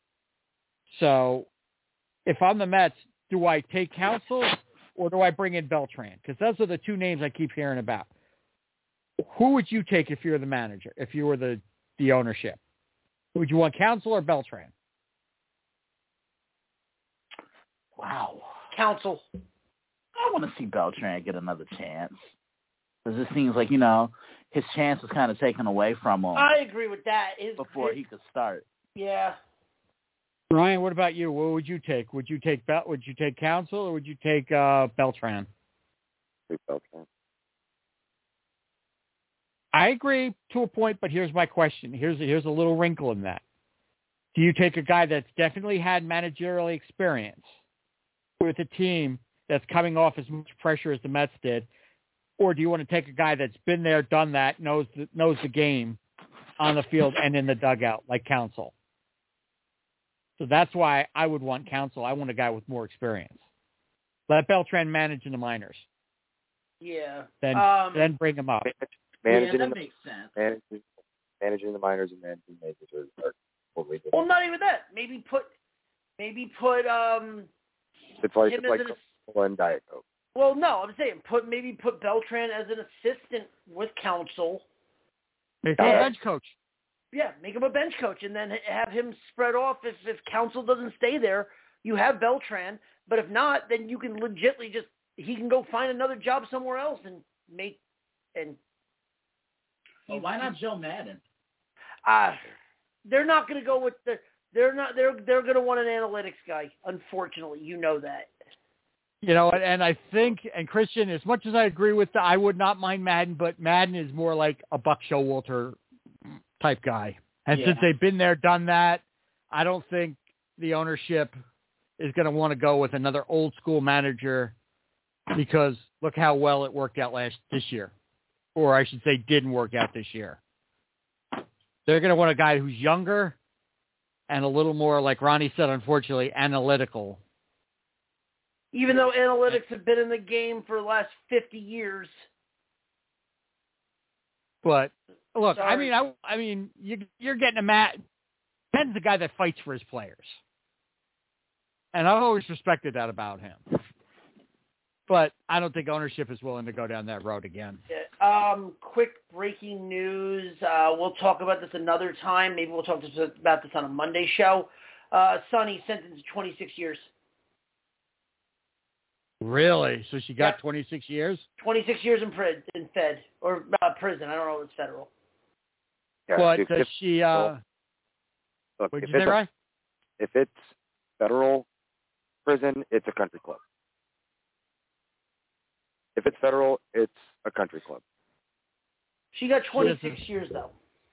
So if I'm the Mets, do I take Counsell or do I bring in Beltran? Because those are the two names I keep hearing about. Who would you take if you're the manager, if you were the ownership? Would you want Counsell or Beltran? Wow. Counsell. I want to see Beltran get another chance. Because it seems like, his chance was kind of taken away from him. I agree with that. Before he could start. Yeah. Ryan, what about you? What would you take? Would you take Counsell or would you take Beltran? Take Beltran. I agree to a point, but here's my question. Here's a little wrinkle in that. Do you take a guy that's definitely had managerial experience with a team that's coming off as much pressure as the Mets did, or do you want to take a guy that's been there, done that, knows the game on the field and in the dugout like Counsell? So that's why I would want Counsell. I want a guy with more experience. Let Beltran manage in the minors. Yeah. Then bring him up. That makes sense. Managing the minors and managing majors are totally different. Well, not even that. Maybe put it's like one Diet Coke. Well, no, I'm saying put Beltran as an assistant with Counsell. Make him a bench coach. Yeah, make him a bench coach, and then have him spread off. If Counsell doesn't stay there, you have Beltran. But if not, then you can legitly he can go find another job somewhere else and make and. Well, why not Joe Madden? They're not going to go with they're going to want an analytics guy. Unfortunately, you know that. And I think, and Christian, as much as I agree with I would not mind Madden, but Madden is more like a Buck Showalter type guy. And since they've been there, done that, I don't think the ownership is going to want to go with another old school manager because look how well it worked out this year. Or I should say didn't work out this year. They're going to want a guy who's younger and a little more, like Ronnie said, unfortunately, analytical. Even though analytics have been in the game for the last 50 years. But, look, Sorry. I mean, you're getting a Matt. Ken's the guy that fights for his players. And I've always respected that about him. But I don't think ownership is willing to go down that road again. Quick breaking news. We'll talk about this another time. Maybe we'll talk about this on a Monday show. Sonny sentenced to 26 years. Really? So she got 26 years? 26 years in Fed or prison. I don't know if it's federal. Yeah, what does she? Look, what did you say, Ryan? If it's federal prison, it's a country club. If it's federal, it's a country club. She got 26 years though.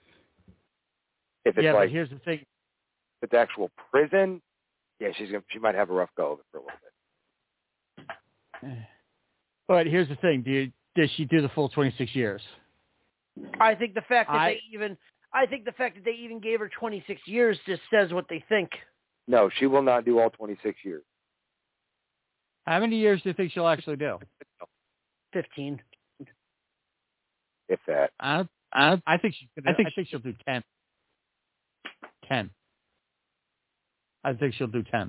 If it's but here's the thing. If it's actual prison, she might have a rough go of it for a little bit. But here's the thing. Did she do the full 26 years? I think the fact that they even gave her 26 years just says what they think. No, she will not do all 26 years. How many years do you think she'll actually do? 15. If that. I think she'll do 10. 10. I think she'll do 10.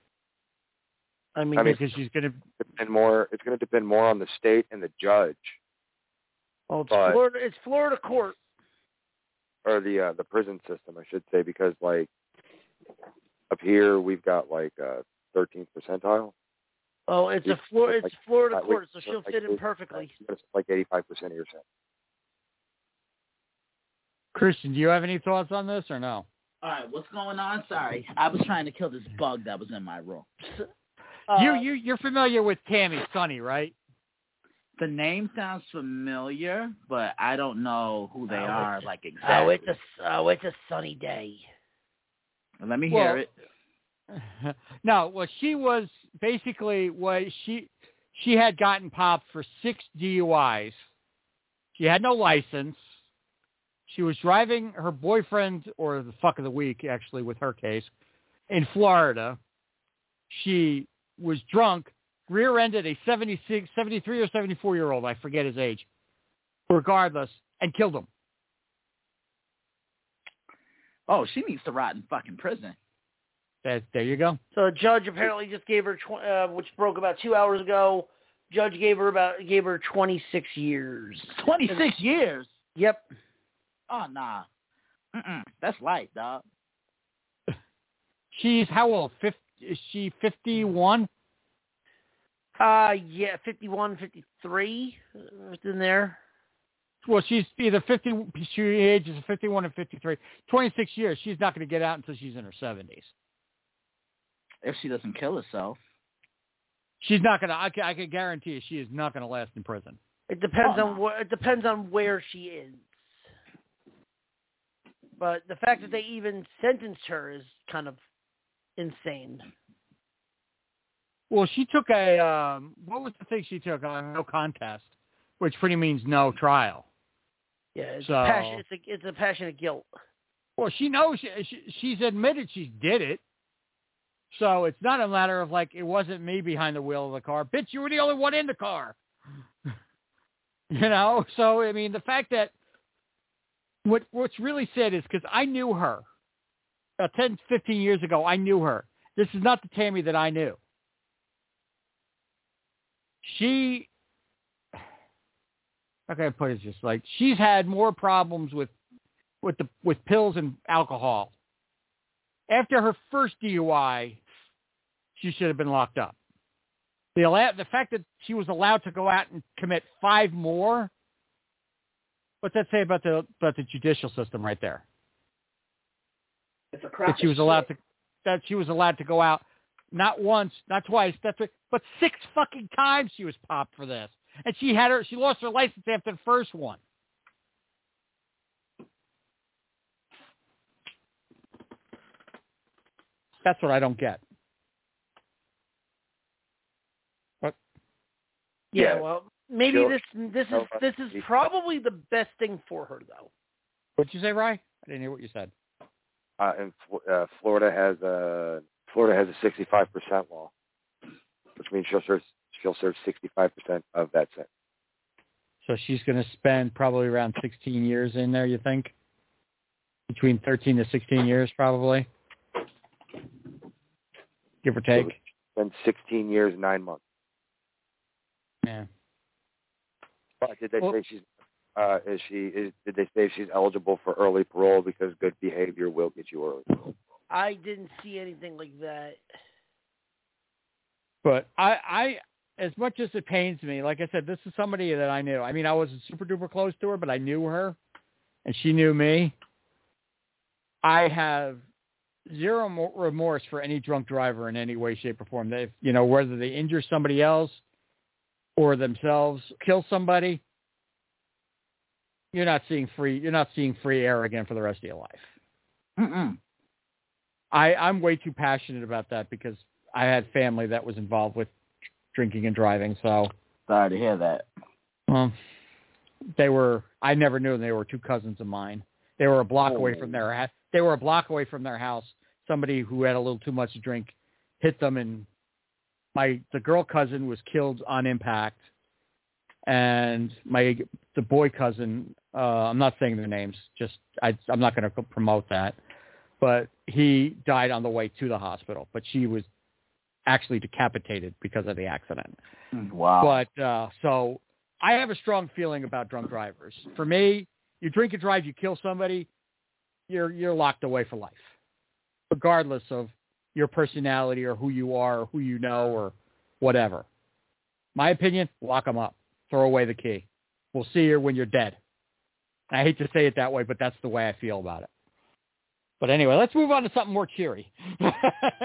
I mean because she's going to depend more. It's going to depend more on the state and the judge. Well, it's Florida court. Or the prison system, I should say, because like up here we've got like 13th percentile. Oh, it's Florida court, so she'll fit in perfectly. It's like 85% of your sentence. Christian, do you have any thoughts on this or no? All right, what's going on? Sorry, I was trying to kill this bug that was in my room. You're familiar with Tammy Sonny, right? The name sounds familiar, but I don't know who they are, like, exactly. It's a sunny day. Let me hear it. No, well, she was basically she had gotten popped for 6 DUIs. She had no license. She was driving her boyfriend, or the fuck of the week, actually, with her case, in Florida. She was drunk, rear-ended a 73 or 74-year-old, I forget his age, regardless, and killed him. Oh, she needs to rot in fucking prison. There you go. So a judge apparently just gave her, which broke about 2 hours ago. Judge gave her 26 years. 26 years? Yep. Oh, nah. That's light, dog. She's how old? Is she 51? Yeah, 51, 53, in there. Well, she's either 50. She ages 51 and 53. 26 years. She's not going to get out until she's in her 70s. If she doesn't kill herself. She's not going to. I can guarantee you, she is not going to last in prison. It depends it depends on where she is. But the fact that they even sentenced her is kind of insane. Well, she took a what was the thing she took? No contest, which pretty means no trial. Yeah, it's a passionate guilt. Well, she knows she's admitted she did it. So it's not a matter of like, it wasn't me behind the wheel of the car. Bitch, you were the only one in the car. You know? So, I mean, the fact that what's really sad is because I knew her. 10, 15 years ago, I knew her. This is not the Tammy that I knew. How can I put it? Just like, she's had more problems with pills and alcohol. After her first DUI, she should have been locked up. The fact that she was allowed to go out and commit 5 more, what's that say about the judicial system right there? It's a crap. That she was allowed to go out not once, not twice, but 6 fucking times she was popped for this, and she lost her license after the first one. That's what I don't get. What? Yeah, well, maybe this is probably the best thing for her, though. What'd you say, Rye? I didn't hear what you said. Florida has a 65% law, which means she'll serve 65% of that sentence. So she's going to spend probably around 16 years in there, you think? Between 13 to 16 years, probably. Give or take. Been 16 years, 9 months. Yeah. But did they say did they say she's eligible for early parole because good behavior will get you early parole? I didn't see anything like that. But I as much as it pains me, like I said, this is somebody that I knew. I mean, I wasn't super duper close to her, but I knew her, and she knew me. I have zero remorse for any drunk driver in any way, shape, or form. They, whether they injure somebody else or themselves, kill somebody, you're not seeing free air again for the rest of your life. I'm way too passionate about that because I had family that was involved with drinking and driving. So sorry to hear that. Well, I never knew them. They were 2 cousins of mine. They were a block away from their house. They were a block away from their house. Somebody who had a little too much to drink hit them, and the girl cousin was killed on impact, and the boy cousin, I'm not saying their names, I'm not going to promote that, but he died on the way to the hospital, but she was actually decapitated because of the accident. Wow. But so I have a strong feeling about drunk drivers. For me, you drink and drive, you kill somebody, you're locked away for life, regardless of your personality or who you are or who you know or whatever. My opinion, lock them up. Throw away the key. We'll see you when you're dead. I hate to say it that way, but that's the way I feel about it. But anyway, let's move on to something more cheery.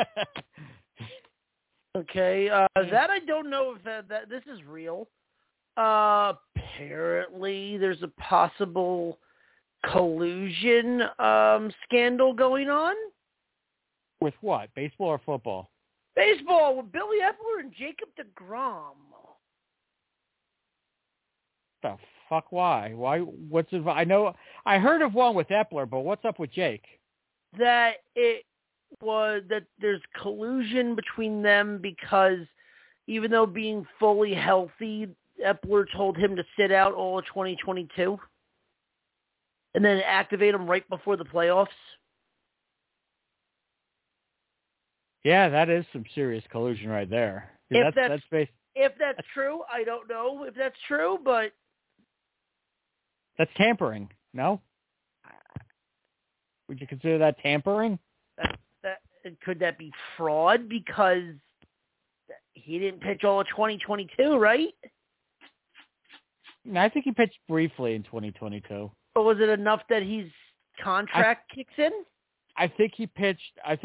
Okay, that I don't know if that this is real. Apparently, there's a possible collusion scandal going on. With what? Baseball or football? Baseball with Billy Epler and Jacob deGrom. The fuck? Why? What's it? I know. I heard of one with Epler, but what's up with Jake? That there's collusion between them because even though being fully healthy, Epler told him to sit out all of 2022 and then activate him right before the playoffs. Yeah, that is some serious collusion right there. If that's true, I don't know if that's true, but that's tampering. No? Would you consider that tampering? Could that be fraud because he didn't pitch all of 2022, right? I think he pitched briefly in 2022. But was it enough that his contract kicks in? I think he pitched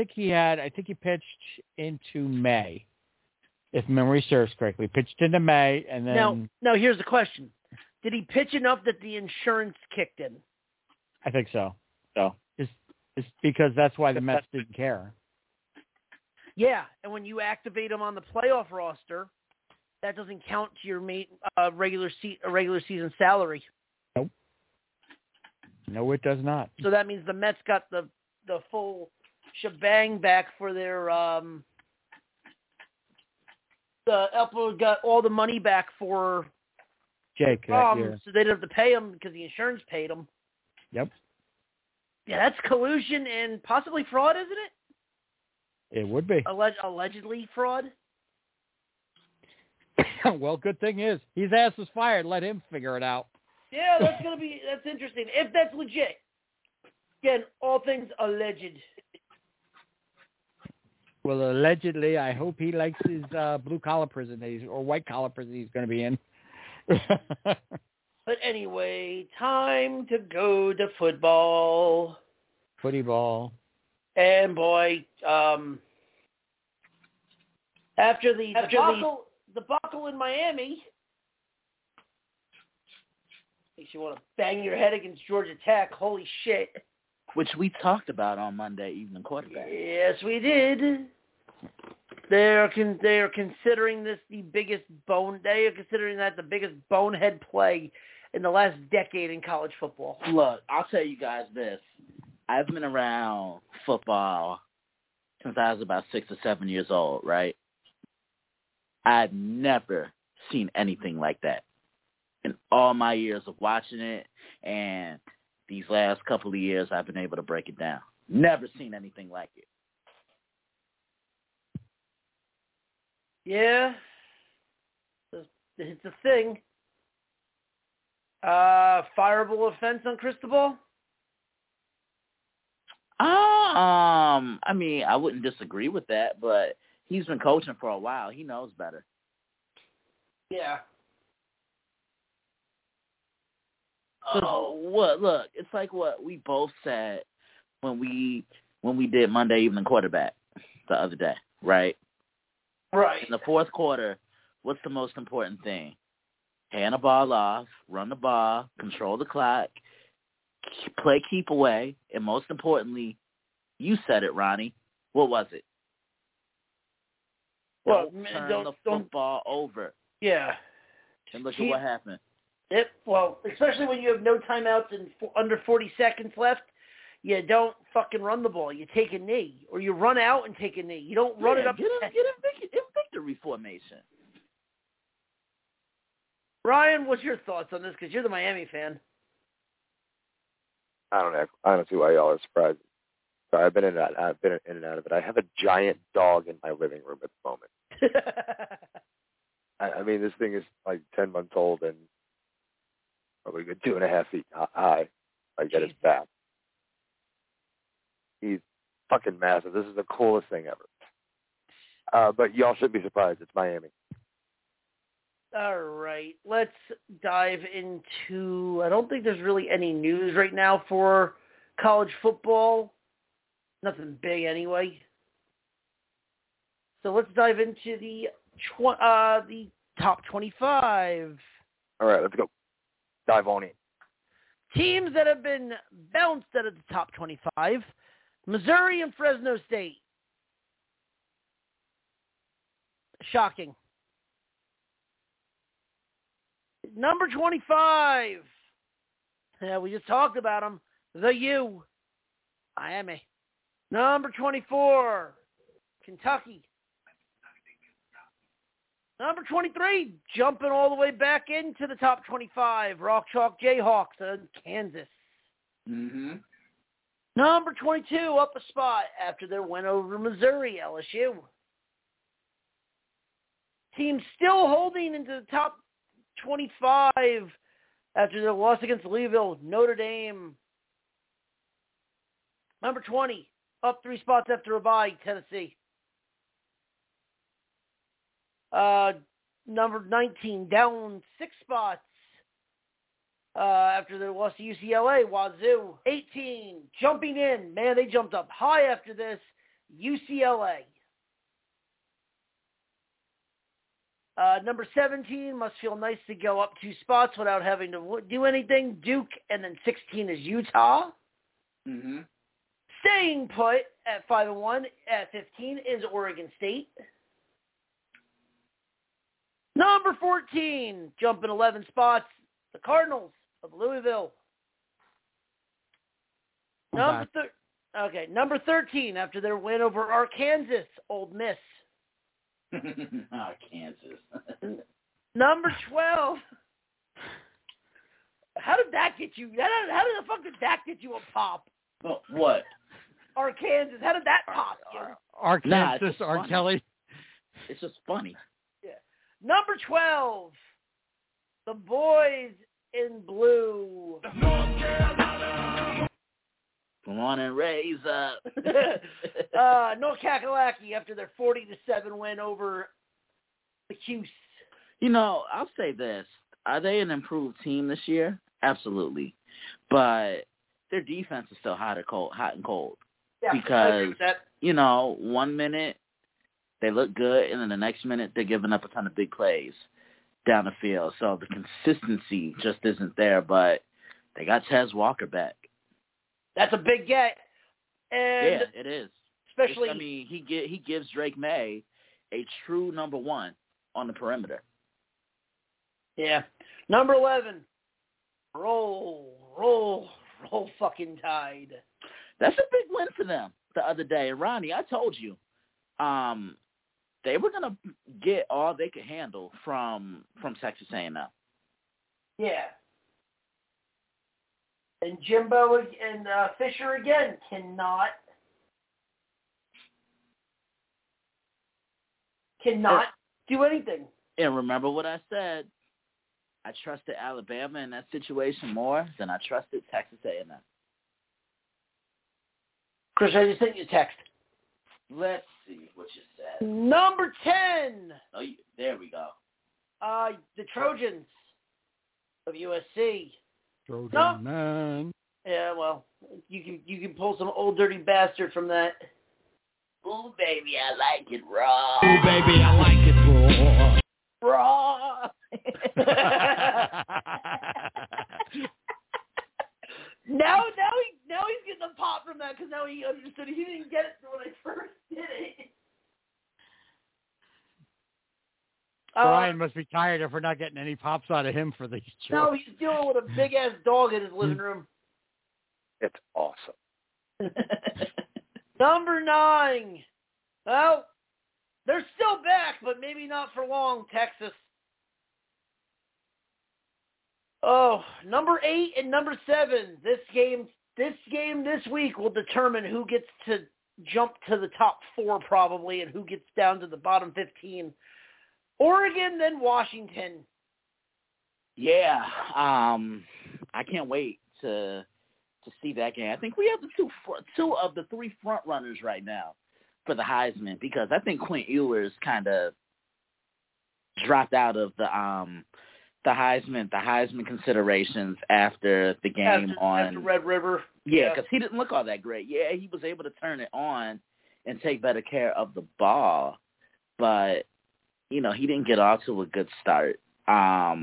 into May, if memory serves correctly. Pitched into May, and then... Now, here's the question. Did he pitch enough that the insurance kicked in? I think so. It's because that's why the Mets didn't care. Yeah, and when you activate him on the playoff roster, that doesn't count to your regular season salary. Nope. No, it does not. So that means the Mets got the full shebang back for their the Epler got all the money back for Jake that year. So they didn't have to pay him because the insurance paid him. Yep. Yeah, that's collusion and possibly fraud, isn't it? It would be. Allegedly fraud. Well, good thing is his ass was fired. Let him figure it out. Yeah, that's interesting. If that's legit. Again, all things alleged. Well, allegedly, I hope he likes his blue-collar prison or white-collar prison he's going to be in. But anyway, time to go to football. Footy ball. And boy, after the debacle in Miami, makes you want to bang your head against Georgia Tech. Holy shit. Which we talked about on Monday Evening Quarterback. Yes, we did. They are considering this the biggest They are considering that the biggest bonehead play in the last decade in college football. Look, I'll tell you guys this. I've been around football since I was about 6 or 7 years old, right? I've never seen anything like that in all my years of watching it, and these last couple of years I've been able to break it down. Never seen anything like it. Yeah, it's a thing. Fireable offense on Cristobal? I mean, I wouldn't disagree with that, but he's been coaching for a while. He knows better. Yeah. Oh, what? Look, it's like what we both said when we did Monday Evening Quarterback the other day, right? Right. In the fourth quarter, what's the most important thing? Hand the ball off, run the ball, control the clock, play keep away, and most importantly, you said it, Ronnie. What was it? Well, turn the football over. Yeah. And look at what happened. Yep. Well, especially when you have no timeouts and under 40 seconds left, you don't fucking run the ball. You take a knee, or you run out and take a knee. You don't run it up. Get in victory formation. Ryan, what's your thoughts on this? Because you're the Miami fan. I don't see why y'all are surprised. So I've been in and out of it. I have a giant dog in my living room at the moment. I mean, this thing is like 10 months old and probably a good 2.5 feet high. Like at his back. He's fucking massive. This is the coolest thing ever. But y'all should be surprised. It's Miami. All right. Let's dive into... I don't think there's really any news right now for college football. Nothing big anyway. So let's dive into the top 25. All right, let's go. Dive on in. Teams that have been bounced out of the top 25, Missouri and Fresno State. Shocking. Number 25. Yeah, we just talked about them. The U. Miami. Number 24. Kentucky. Number 23, jumping all the way back into the top 25, Rock Chalk Jayhawks in Kansas. Mm-hmm. Number 22, up a spot after their win over Missouri, LSU. Team still holding into the top 25 after their loss against Louisville, Notre Dame. Number 20, up 3 spots after a bye, Tennessee. Number 19, down 6 spots after their loss to UCLA, Wazoo. 18, jumping in. Man, they jumped up high after this, UCLA. Number 17, must feel nice to go up 2 spots without having to do anything, Duke. And then 16 is Utah. Mm-hmm. Staying put at 5-1 at 15 is Oregon State. Number 14, jumping 11 spots, the Cardinals of Louisville. Number 13, after their win over Arkansas, Ole Miss. Kansas. Number 12. How did that get you? How did the fuck did that get you a pop? Oh, what? Arkansas. How did that pop you? Arkansas, R. Kelly. It's just funny. Yeah. Number 12. The boys in blue. North Carolina. Come on and raise up. North Kakalaki after their 40-7 win over the Cuse. You know, I'll say this. Are they an improved team this year? Absolutely. But their defense is still hot and cold. Yeah, because, you know, 1 minute they look good, and then the next minute they're giving up a ton of big plays down the field. So the consistency just isn't there, but they got Tez Walker back. That's a big get. And yeah, it is. Especially, he gives Drake May a true number 1 on the perimeter. Yeah. Number 11. Roll fucking Tide. That's a big win for them the other day. And Ronnie, I told you, they were gonna get all they could handle from Texas A&M. Yeah. And Jimbo and Fisher again cannot do anything. And remember what I said. I trusted Alabama in that situation more than I trusted Texas A&M. Chris, I just sent you a text. Let's see what you said. Number 10. Oh, there we go. The Trojans of USC. Trojan man. Yeah, well, you can pull some old dirty bastard from that. Ooh, baby, I like it raw. Ooh, baby, I like it raw. Raw. Now he's getting a pop from that because now he understood he didn't get it when I first did it. Brian must be tired if we're not getting any pops out of him for the show. No, he's dealing with a big ass dog in his living room. It's awesome. Number 9. Well, they're still back, but maybe not for long, Texas. Oh, number 8 and number 7. This game this week will determine who gets to jump to the top 4 probably and who gets down to the bottom 15. Oregon, then Washington. Yeah, I can't wait to see that game. I think we have the two of the 3 front runners right now for the Heisman because I think Quinn Ewers kind of dropped out of the Heisman considerations after the game after Red River. Yeah, because he didn't look all that great. Yeah, he was able to turn it on and take better care of the ball, but you know he didn't get off to a good start. And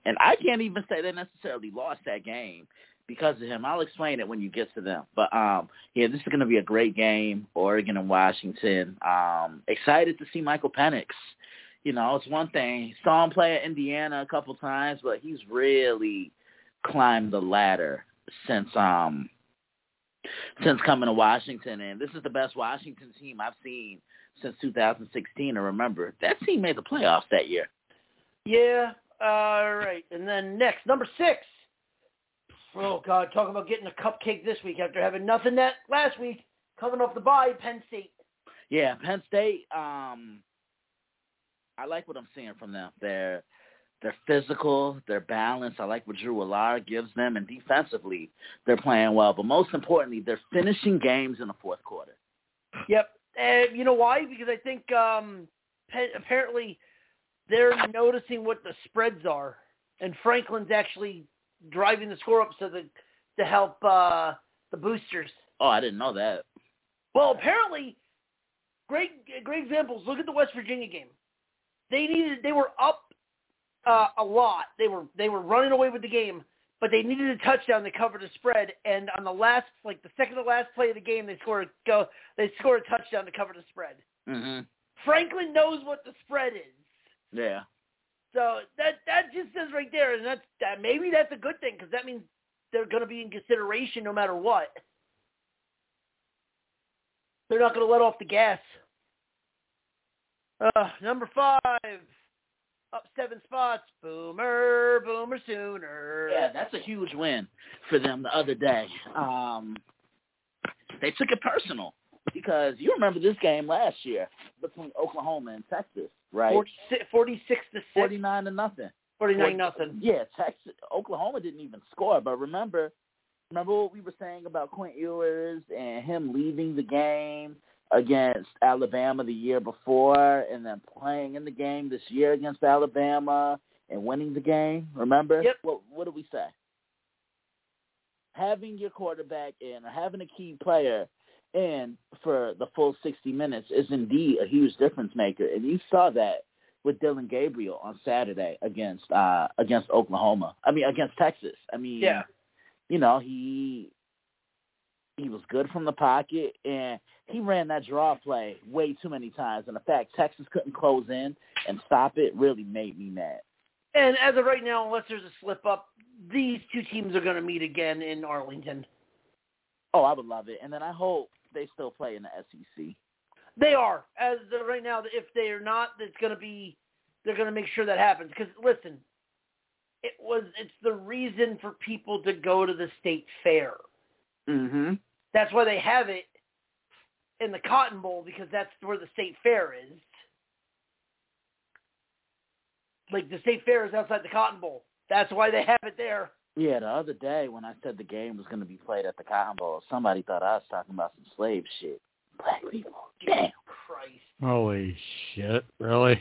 And I can't even say they necessarily lost that game because of him. I'll explain it when you get to them. But, this is going to be a great game, Oregon and Washington. Excited to see Michael Penix. You know, it's one thing. Saw him play at Indiana a couple times, but he's really climbed the ladder since coming to Washington. And this is the best Washington team I've seen since 2016. And remember, that team made the playoffs that year. Yeah. All right. And then next, number 6. Oh, God, talk about getting a cupcake this week after having nothing that last week. Coming off the bye, Penn State. Yeah, Penn State, I like what I'm seeing from them. They're physical, they're balanced. I like what Drew Allard gives them, and defensively, they're playing well. But most importantly, they're finishing games in the fourth quarter. Yep. And you know why? Because I think apparently they're noticing what the spreads are, and Franklin's actually driving the score up to help the boosters. Oh, I didn't know that. Well, apparently, great examples. Look at the West Virginia game. They were up a lot. They were running away with the game, but they needed a touchdown to cover the spread. And on the second to last play of the game, they scored a touchdown to cover the spread. Mm-hmm. Franklin knows what the spread is. Yeah. So that just says right there, and maybe that's a good thing because that means they're going to be in consideration no matter what. They're not going to let off the gas. Number 5, up 7 spots. Boomer Sooner. Yeah, that's a huge win for them the other day. They took it personal because you remember this game last year between Oklahoma and Texas, right? 46-6. 49-0. 49-0. Yeah, Oklahoma didn't even score, but remember what we were saying about Quint Ewers and him leaving the game against Alabama the year before and then playing in the game this year against Alabama and winning the game, remember? Yep. What did we say? Having your quarterback in or having a key player in for the full 60 minutes is indeed a huge difference maker, and you saw that with Dillon Gabriel on Saturday against Oklahoma. Against Texas. Yeah. You know, he was good from the pocket, and he ran that draw play way too many times. And the fact Texas couldn't close in and stop it really made me mad. And as of right now, unless there's a slip-up, these two teams are going to meet again in Arlington. Oh, I would love it. And then I hope they still play in the SEC. They are. As of right now, if they are not, they're going to make sure that happens. Because, listen, it's the reason for people to go to the state fair. Mm-hmm. That's why they have it in the Cotton Bowl, because that's where the state fair is. Like, the state fair is outside the Cotton Bowl. That's why they have it there. Yeah, the other day when I said the game was going to be played at the Cotton Bowl, somebody thought I was talking about some slave shit. Black people. Damn. Christ. Holy shit. Really?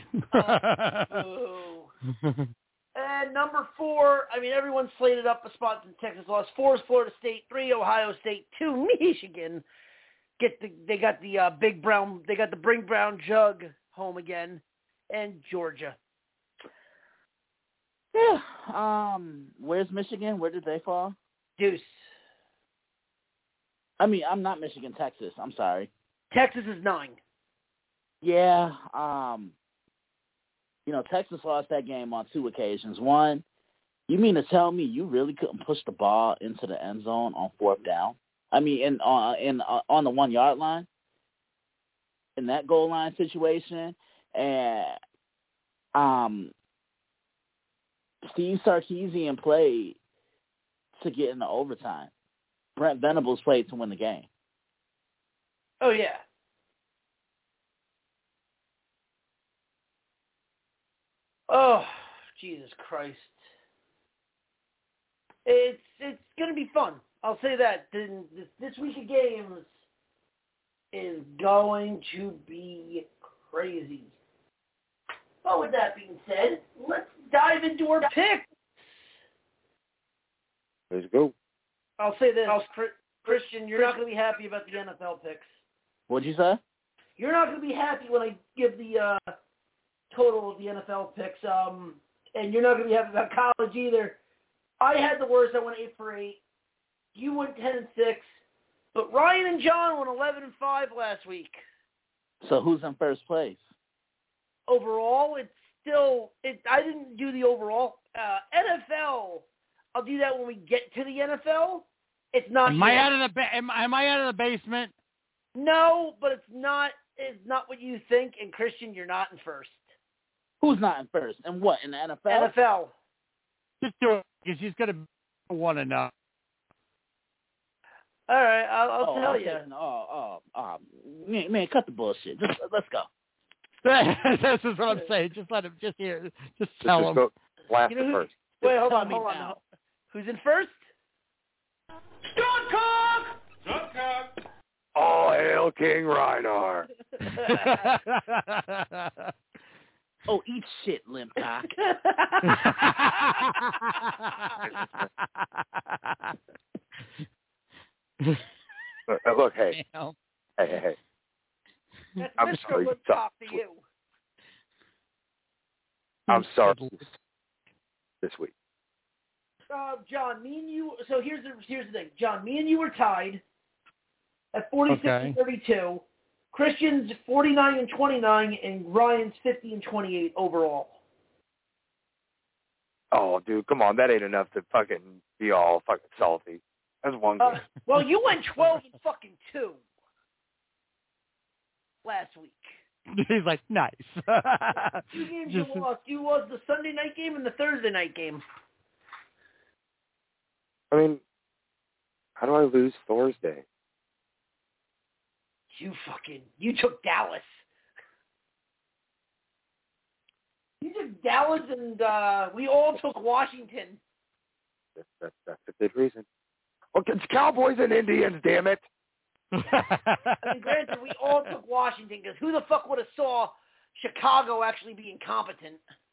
And number 4, everyone's slated up for spots in Texas. Lost 4 is Florida State, 3 Ohio State, 2 Michigan. They got the big brown jug home again, and Georgia. Yeah. Where's Michigan? Where did they fall? Deuce. I'm not Michigan, Texas. I'm sorry. Texas is 9. Yeah. Texas lost that game on 2 occasions. One, you mean to tell me you really couldn't push the ball into the end zone on 4th down? On the 1 yard line? In that goal line situation? And Steve Sarkisian played to get into overtime. Brent Venables played to win the game. Oh, yeah. Oh, Jesus Christ. It's going to be fun. I'll say that. This week of games is going to be crazy. But with that being said, let's dive into our picks. Let's go. I'll say this, Christian, you're not going to be happy about the NFL picks. What'd you say? You're not going to be happy when I give the total of the NFL picks. and you're not going to be happy about college either. I had the worst. I went 8 for 8. You went 10 and 6. But Ryan and John went 11 and 5 last week. So who's in first place? Overall, it's still. I didn't do the overall. NFL. I'll do that when we get to the NFL. It's not. Am I out of the basement? No, but it's not. It's not what you think. And Christian, you're not in first. Who's not in first? And what, in the NFL? NFL. Just do it because she's going to want to know. All right, I'll tell you. Man, cut the bullshit. Let's go. This is what I'm saying. Just let him. Just tell him. Go blast it first. Wait, hold on. Who's in first? Stuttgart! All hail King Reinhardt. Oh, eat shit, limp cock. Look, hey. Hey. I'm sorry. Talk to you. I'm sorry. This week. John, me and you. So here's the thing, John. Me and you were tied at 46 and 32. Christian's 49 and 29, and Ryan's 50 and 28 overall. Oh, dude, come on. That ain't enough to fucking be all fucking salty. That's one game. Well, you went 12 and fucking 2 last week. He's like, nice. 2 games you lost. You lost the Sunday night game and the Thursday night game. I mean, how do I lose Thursday? You took Dallas. You took Dallas, and we all took Washington. That's a good reason. Well, it's Cowboys and Indians, damn it. I mean, granted, we all took Washington, because who the fuck would have saw Chicago actually be incompetent?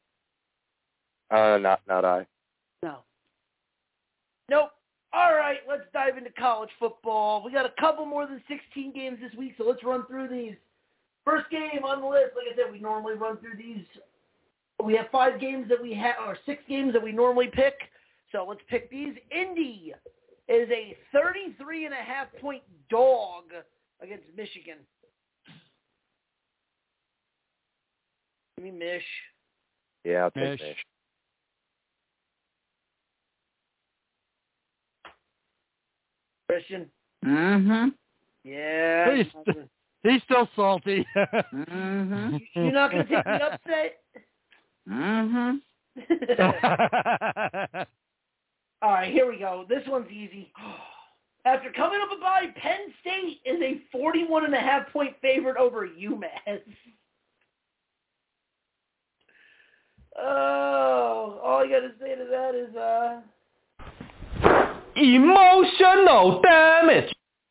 Not I. No. Nope. All right, let's dive into college football. We got a couple more than 16 games this week, so let's run through these. First game on the list, like I said, we normally run through these. We have 5 games that we have, or 6 games that we normally pick, so let's pick these. Indy is a 33.5-point dog against Michigan. Give me Mich. Yeah, I'll take Mich. Christian? Mm-hmm. Yeah. He's still salty. Mm-hmm. You're not going to take the upset? Mm-hmm. All right, here we go. This one's easy. After coming up a bye, Penn State is a 41.5-point favorite over UMass. Oh, all I got to say to that is, emotional damage.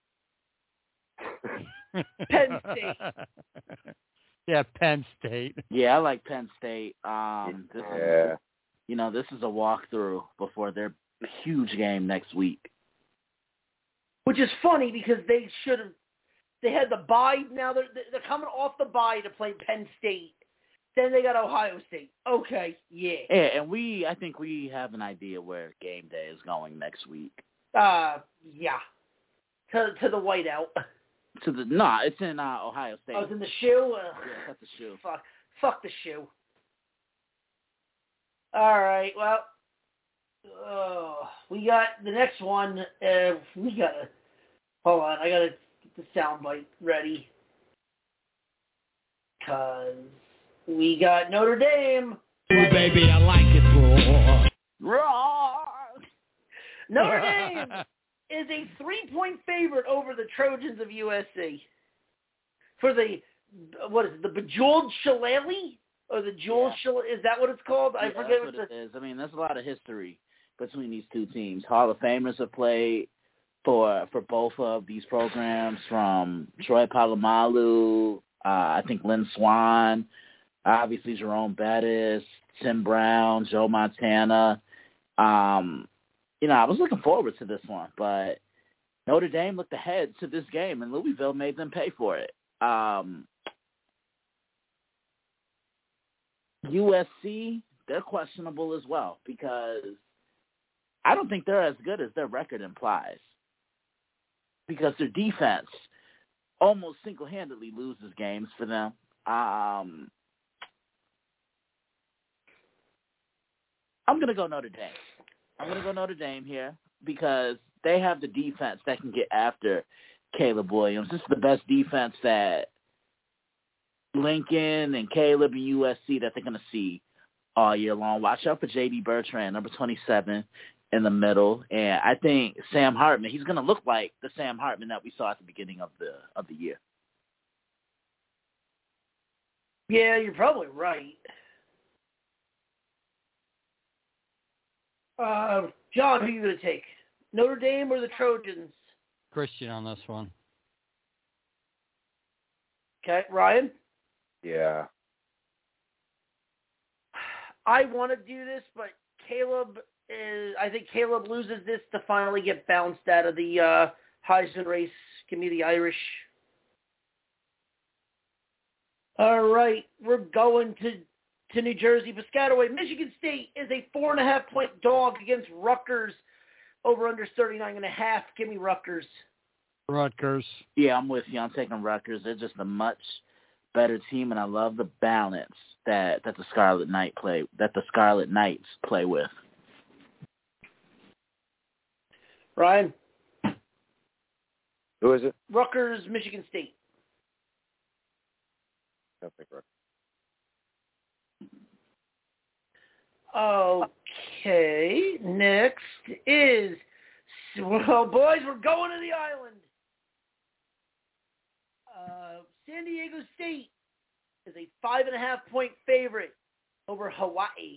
Penn State. Yeah, Penn State. Yeah, I like Penn State. This is a walkthrough before their huge game next week. Which is funny because they had the bye. Now they're coming off the bye to play Penn State. Then they got Ohio State. Okay, yeah. Yeah, and I think we have an idea where game day is going next week. Yeah. To the whiteout. It's in Ohio State. Oh, it's in the shoe? Yeah, that's the shoe. Fuck the shoe. All right, well, we got the next one. Hold on, I got to get the soundbite ready. Because we got Notre Dame. Ooh, baby, I like it raw. Raw. Notre Dame is a 3-point favorite over the Trojans of USC. For the Bejeweled Shillelagh? Or the Jewel Shillelagh? Is that what it's called? I forget what it is. I mean, there's a lot of history between these two teams. Hall of Famers have played for both of these programs, from Troy Polamalu, I think Lynn Swann, obviously Jerome Bettis, Tim Brown, Joe Montana. I was looking forward to this one, but Notre Dame looked ahead to this game, and Louisville made them pay for it. USC they're questionable as well because I don't think they're as good as their record implies because their defense almost single-handedly loses games for them. I'm going to go Notre Dame. I'm going to go Notre Dame here because they have the defense that can get after Caleb Williams. This is the best defense that Lincoln and Caleb and USC that they're going to see all year long. Watch out for J.D. Bertrand, number 27 in the middle. And I think Sam Hartman, he's going to look like the Sam Hartman that we saw at the beginning of the year. Yeah, you're probably right. John, who are you going to take? Notre Dame or the Trojans? Christian on this one. Okay, Ryan? Yeah. I want to do this, but I think Caleb loses this to finally get bounced out of the Heisman race. Give me the Irish. All right, we're going to New Jersey. Piscataway, Michigan State is a 4.5-point dog against Rutgers. Over under 39.5. Give me Rutgers. Rutgers. Yeah, I'm with you. I'm taking Rutgers. They're just a much better team, and I love the balance that the Scarlet Knights play with. Ryan? Who is it? Rutgers, Michigan State. I think Rutgers. Okay, next is, well, boys, we're going to the island. San Diego State is a 5.5-point favorite over Hawaii.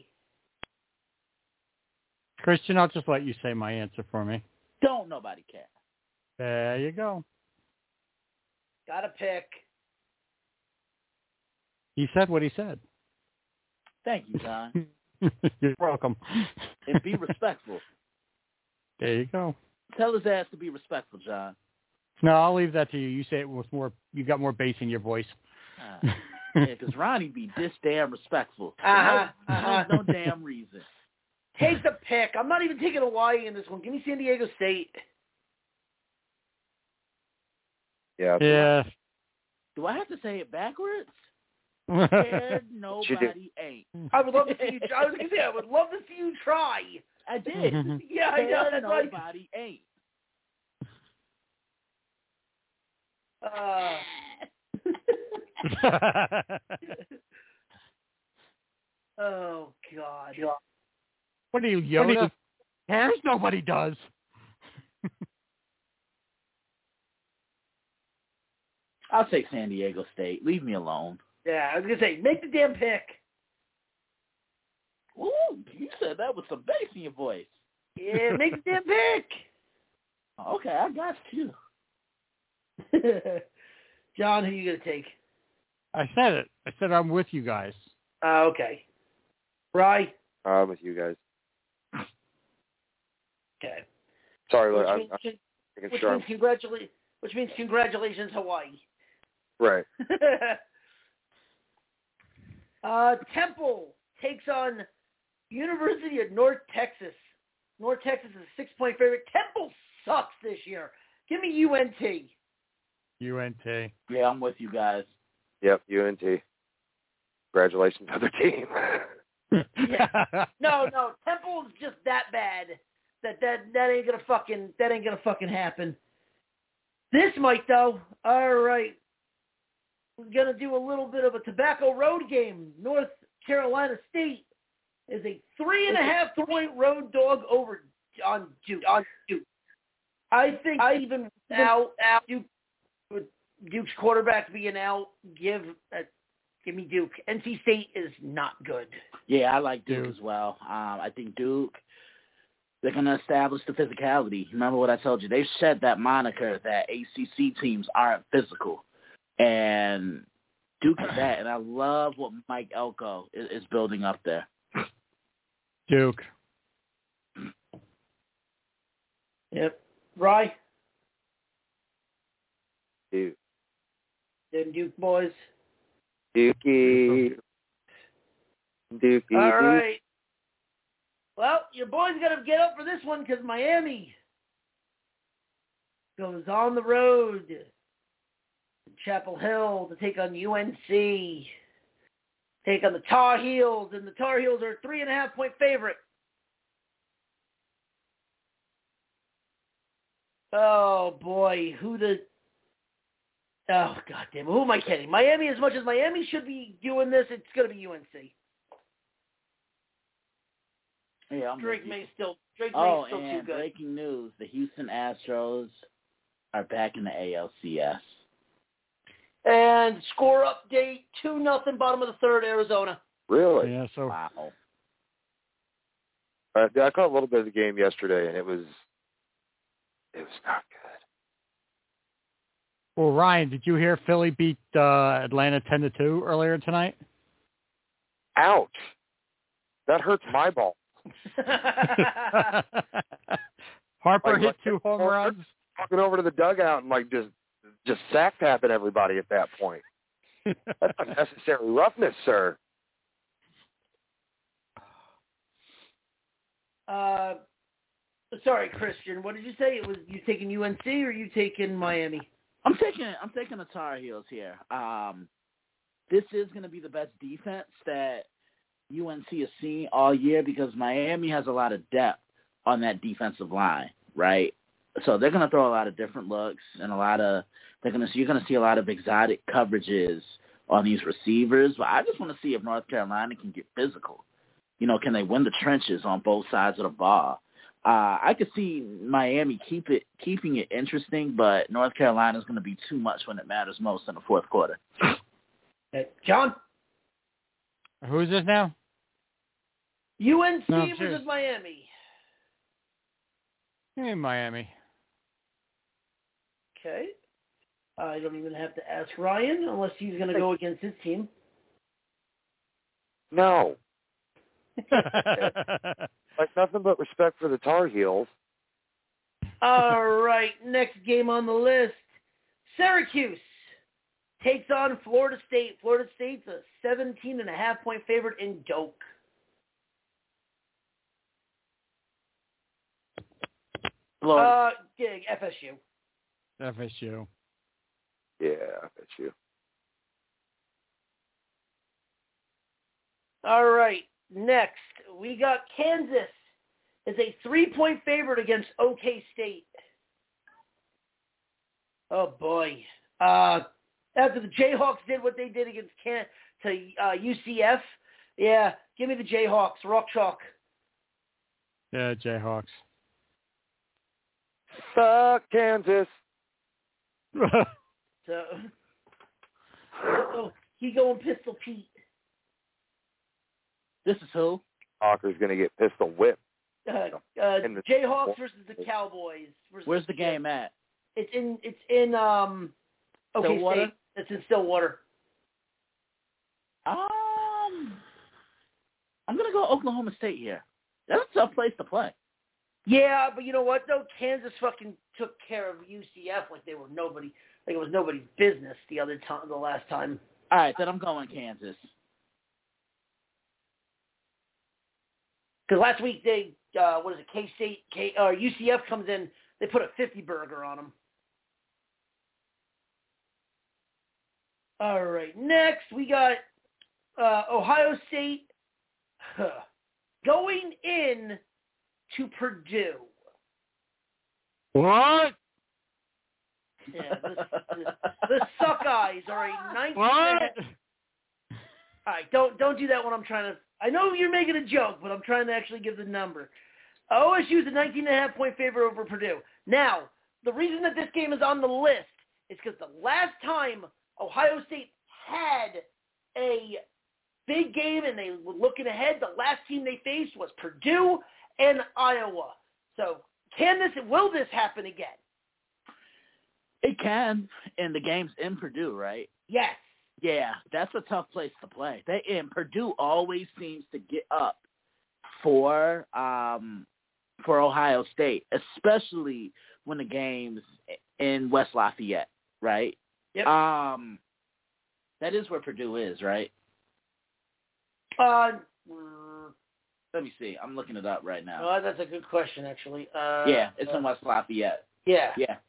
Christian, I'll just let you say my answer for me. Don't nobody care. There you go. Got to pick. He said what he said. Thank you, John. You're welcome. And be respectful. There you go. Tell his ass to be respectful, John. No, I'll leave that to you. You say it with more. You got more bass in your voice. Yeah, because Ronnie be this damn respectful. No damn reason. Take the pick. I'm not even taking Hawaii in this one. Give me San Diego State. Yeah. Yeah. Do I have to say it backwards? Scared nobody ain't. I would love to see you. I was going to say I would love to see you try. I did. Yeah, I know. That's nobody ain't. Oh God! What are you, Yoda? Cares? Nobody does. I'll take San Diego State. Leave me alone. Yeah, I was gonna say, make the damn pick. Ooh, you said that with some bass in your voice. Yeah, make the damn pick. Okay, I got you. John, who are you gonna take? I said it. I said I'm with you guys. Okay. Right. I'm with you guys. Okay. Sorry, which means congratulations, Hawaii. Right. Temple takes on University of North Texas. North Texas is a 6-point favorite. Temple sucks this year. Give me UNT. UNT. Yeah, I'm with you guys. Yep, UNT. Congratulations, other team. Yeah. No, Temple is just that bad that ain't gonna fucking happen. This might though. All right, we're gonna do a little bit of a Tobacco Road game. North Carolina State is a 3.5-point road dog over on Duke. I think even without Duke's quarterback being out, give me Duke. NC State is not good. Yeah, I like Duke as well. I think Duke, they're going to establish the physicality. Remember what I told you? They've shed that moniker that ACC teams aren't physical. And Duke is that. And I love what Mike Elko is building up there. Duke. Yep. Rye? Duke. Them Duke boys. Dookie. Dookie. All right. Well, your boys got to get up for this one because Miami goes on the road to Chapel Hill to take on UNC, take on the Tar Heels, and the Tar Heels are a 3.5-point favorite. Oh, boy. Oh, goddamn. Who am I kidding? Miami, as much as Miami should be doing this, it's going to be UNC. Yeah, Drake May still too and good. breaking news, the Houston Astros are back in the ALCS. And score update, 2-0, bottom of the third, Arizona. Really? Yeah, so Wow. I caught a little bit of the game yesterday, and it was not good. Well, Ryan, did you hear Philly beat Atlanta 10-2 earlier tonight? Ouch. That hurts my ball. Harper hit 2 home runs. Walking over to the dugout and just sack tapping everybody at that point. That's unnecessary roughness, sir. Sorry, Christian. What did you say? It was you taking UNC or you taking Miami? I'm taking the Tar Heels here. This is going to be the best defense that UNC has seen all year because Miami has a lot of depth on that defensive line, right? So they're going to throw a lot of different looks and you're going to see a lot of exotic coverages on these receivers. But I just want to see if North Carolina can get physical. Can they win the trenches on both sides of the ball? I could see Miami keeping it interesting, but North Carolina is going to be too much when it matters most in the fourth quarter. John? Who is this now? UNC versus Miami. Hey, Miami. Okay. I don't even have to ask Ryan unless he's going to go against his team. No. Like nothing but respect for the Tar Heels. All right, next game on the list. Syracuse takes on Florida State. Florida State's a 17.5-point favorite in Doak. FSU. FSU. Yeah, FSU. All right, next we got Kansas as a 3-point favorite against OK State. Oh boy! After the Jayhawks did what they did against UCF, yeah, give me the Jayhawks. Rock chalk. Yeah, Jayhawks. Fuck Kansas. So he going Pistol Pete. This is who? Hawker's going to get pistol whipped. Jayhawks versus the Cowboys. Where's the game at? It's in OK Stillwater? State. It's in Stillwater. I'm gonna go Oklahoma State here. That's a tough place to play. Yeah, but you know what though? Kansas fucking took care of UCF like they were nobody. Like it was nobody's business the last time. All right, then I'm going Kansas. Because last week they, UCF comes in, they put a 50 burger on them. All right, next we got Ohio State going in to Purdue. What? Yeah, the Suckeyes are a 19. What? All right, don't do that when I'm trying to. I know you're making a joke, but I'm trying to actually give the number. OSU is a 19.5-point favorite over Purdue. Now, the reason that this game is on the list is because the last time Ohio State had a big game and they were looking ahead, the last team they faced was Purdue and Iowa. So, will this happen again? It can, and the game's in Purdue, right? Yes. Yeah, that's a tough place to play. Purdue always seems to get up for Ohio State, especially when the game's in West Lafayette, right? Yep. That is where Purdue is, right? Let me see. I'm looking it up right now. Oh, that's a good question, actually. Yeah, it's in West Lafayette. Yeah. Yeah.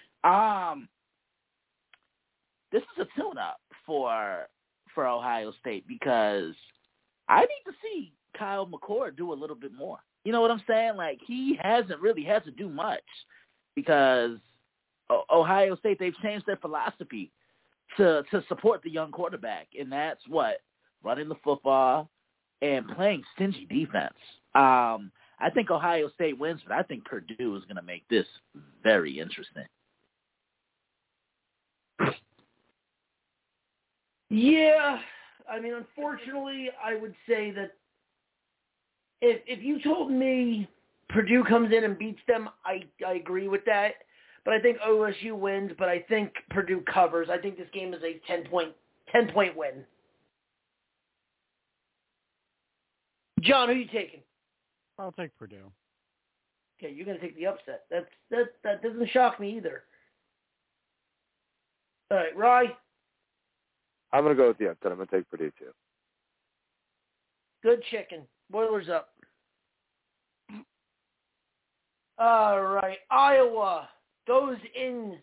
This is a tune-up for Ohio State because I need to see Kyle McCord do a little bit more. You know what I'm saying? Like, he hasn't really had to do much because Ohio State, they've changed their philosophy to support the young quarterback, and that's what? Running the football and playing stingy defense. I think Ohio State wins, but I think Purdue is going to make this very interesting. Yeah, I mean, unfortunately, I would say that if you told me Purdue comes in and beats them, I agree with that. But I think OSU wins, but I think Purdue covers. I think this game is a 10-point win. John, who are you taking? I'll take Purdue. Okay, you're going to take the upset. That doesn't shock me either. All right, Rye? I'm going to go with the upset. I'm going to take Purdue, too. Good chicken. Boilers up. All right. Iowa goes into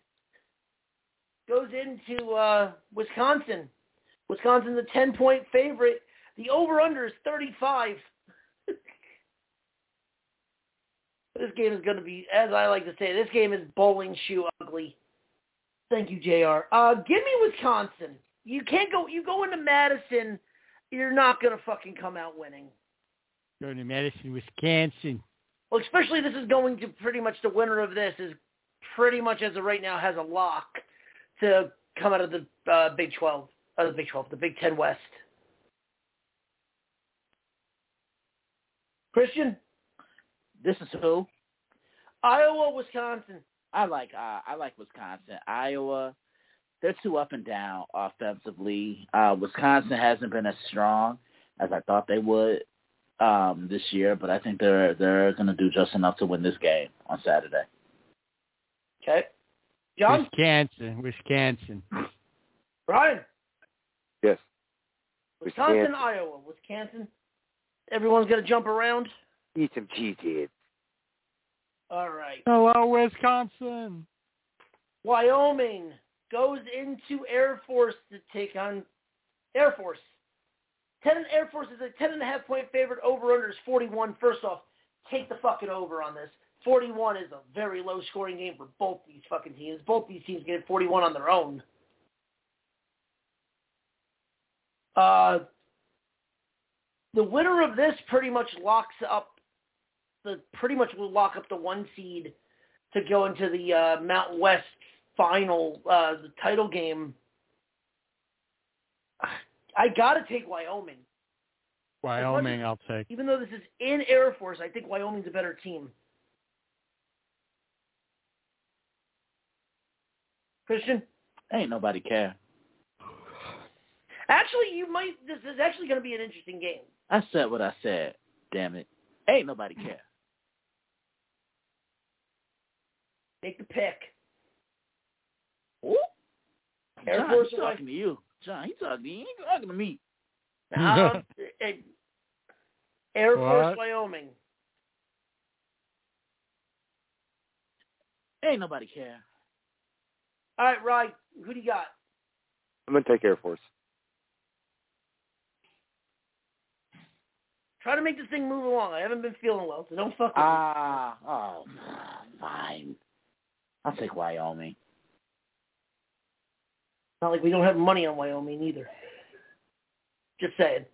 Wisconsin. Wisconsin's a 10-point favorite. The over-under is 35. This game is going to be, as I like to say, this game is bowling shoe ugly. Thank you, JR. Give me Wisconsin. You go into Madison, you're not going to fucking come out winning. Going to Madison, Wisconsin. Well, especially this is going to pretty much the winner of this is pretty much as of right now has a lock to come out of the Big 12, the Big 10 West. Christian? This is who? Iowa, Wisconsin. I like Wisconsin. Iowa, they're too up and down offensively. Wisconsin hasn't been as strong as I thought they would this year, but I think they're going to do just enough to win this game on Saturday. Okay. John? Wisconsin. Brian? Yes. Wisconsin, Iowa. Wisconsin. Everyone's going to jump around? Eat some cheeseheads. All right. Hello, Wisconsin. Wyoming goes into Air Force to take on Air Force. Air Force is a 10.5-point favorite. Over-under is 41. First off, take the fucking over on this. 41 is a very low-scoring game for both these fucking teams. Both these teams get 41 on their own. The winner of this pretty much will lock up the 1 seed to go into the Mountain West final, the title game. I got to take Wyoming. I'll take. Even though this is in Air Force, I think Wyoming's a better team. Christian? Ain't nobody care. Actually, this is actually going to be an interesting game. I said what I said. Damn it. Ain't nobody care. Take the pick. Ooh. Air John, Force he's talking to you. John, he's talking to you. He ain't talking to me. Air Force, Wyoming. Ain't nobody care. All right, Ryan, who do you got? I'm going to take Air Force. Try to make this thing move along. I haven't been feeling well, so don't fuck with me. Fine. I'll take Wyoming. Not like we don't have money on Wyoming either. Just saying.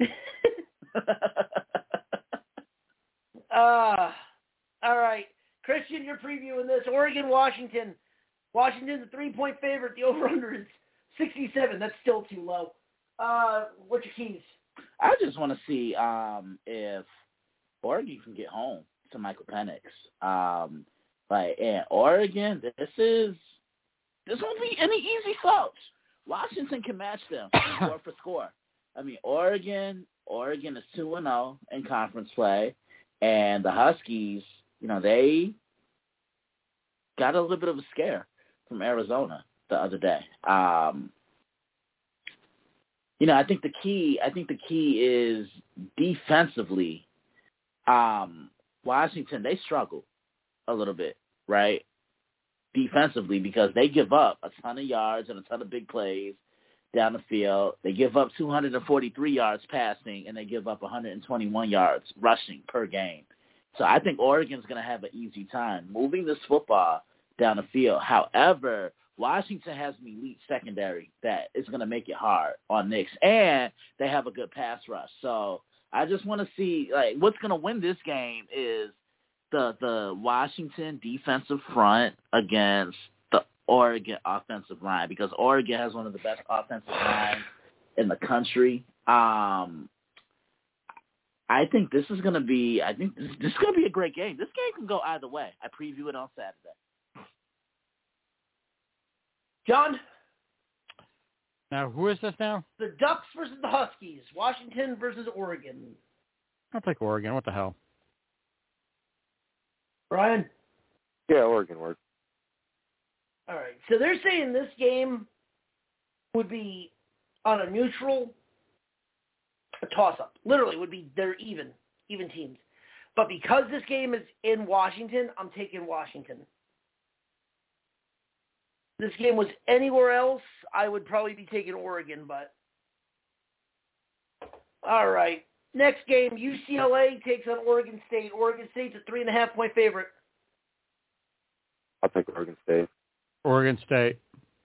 All right. Christian, you're previewing this. Oregon, Washington. Washington's a 3-point favorite. The over-under is 67. That's still too low. What's your keys? I just want to see if Oregon can get home to Michael Penix. And Oregon, this won't be any easy slouch. Washington can match them score for score. I mean, Oregon is 2-0 in conference play, and the Huskies, they got a little bit of a scare from Arizona the other day. I think the key is defensively. Washington, they struggle a little bit, right? Defensively, because they give up a ton of yards and a ton of big plays down the field. They give up 243 yards passing, and they give up 121 yards rushing per game. So I think Oregon's going to have an easy time moving this football down the field. However, Washington has an elite secondary that is going to make it hard on Nix, and they have a good pass rush. So I just want to see, what's going to win this game is the Washington defensive front against the Oregon offensive line, because Oregon has one of the best offensive lines in the country. I think this is going to be a great game. This game can go either way. I preview it on Saturday. John? Now, who is this now? The Ducks versus the Huskies. Washington versus Oregon. I'll take Oregon. What the hell? Brian? Yeah, Oregon works. All right. So they're saying this game would be on a neutral, a toss-up. Literally would be they're even teams. But because this game is in Washington, I'm taking Washington. This game was anywhere else, I would probably be taking Oregon, but all right. Next game, UCLA takes on Oregon State. Oregon State's a 3.5-point favorite. I'll take Oregon State. Oregon State.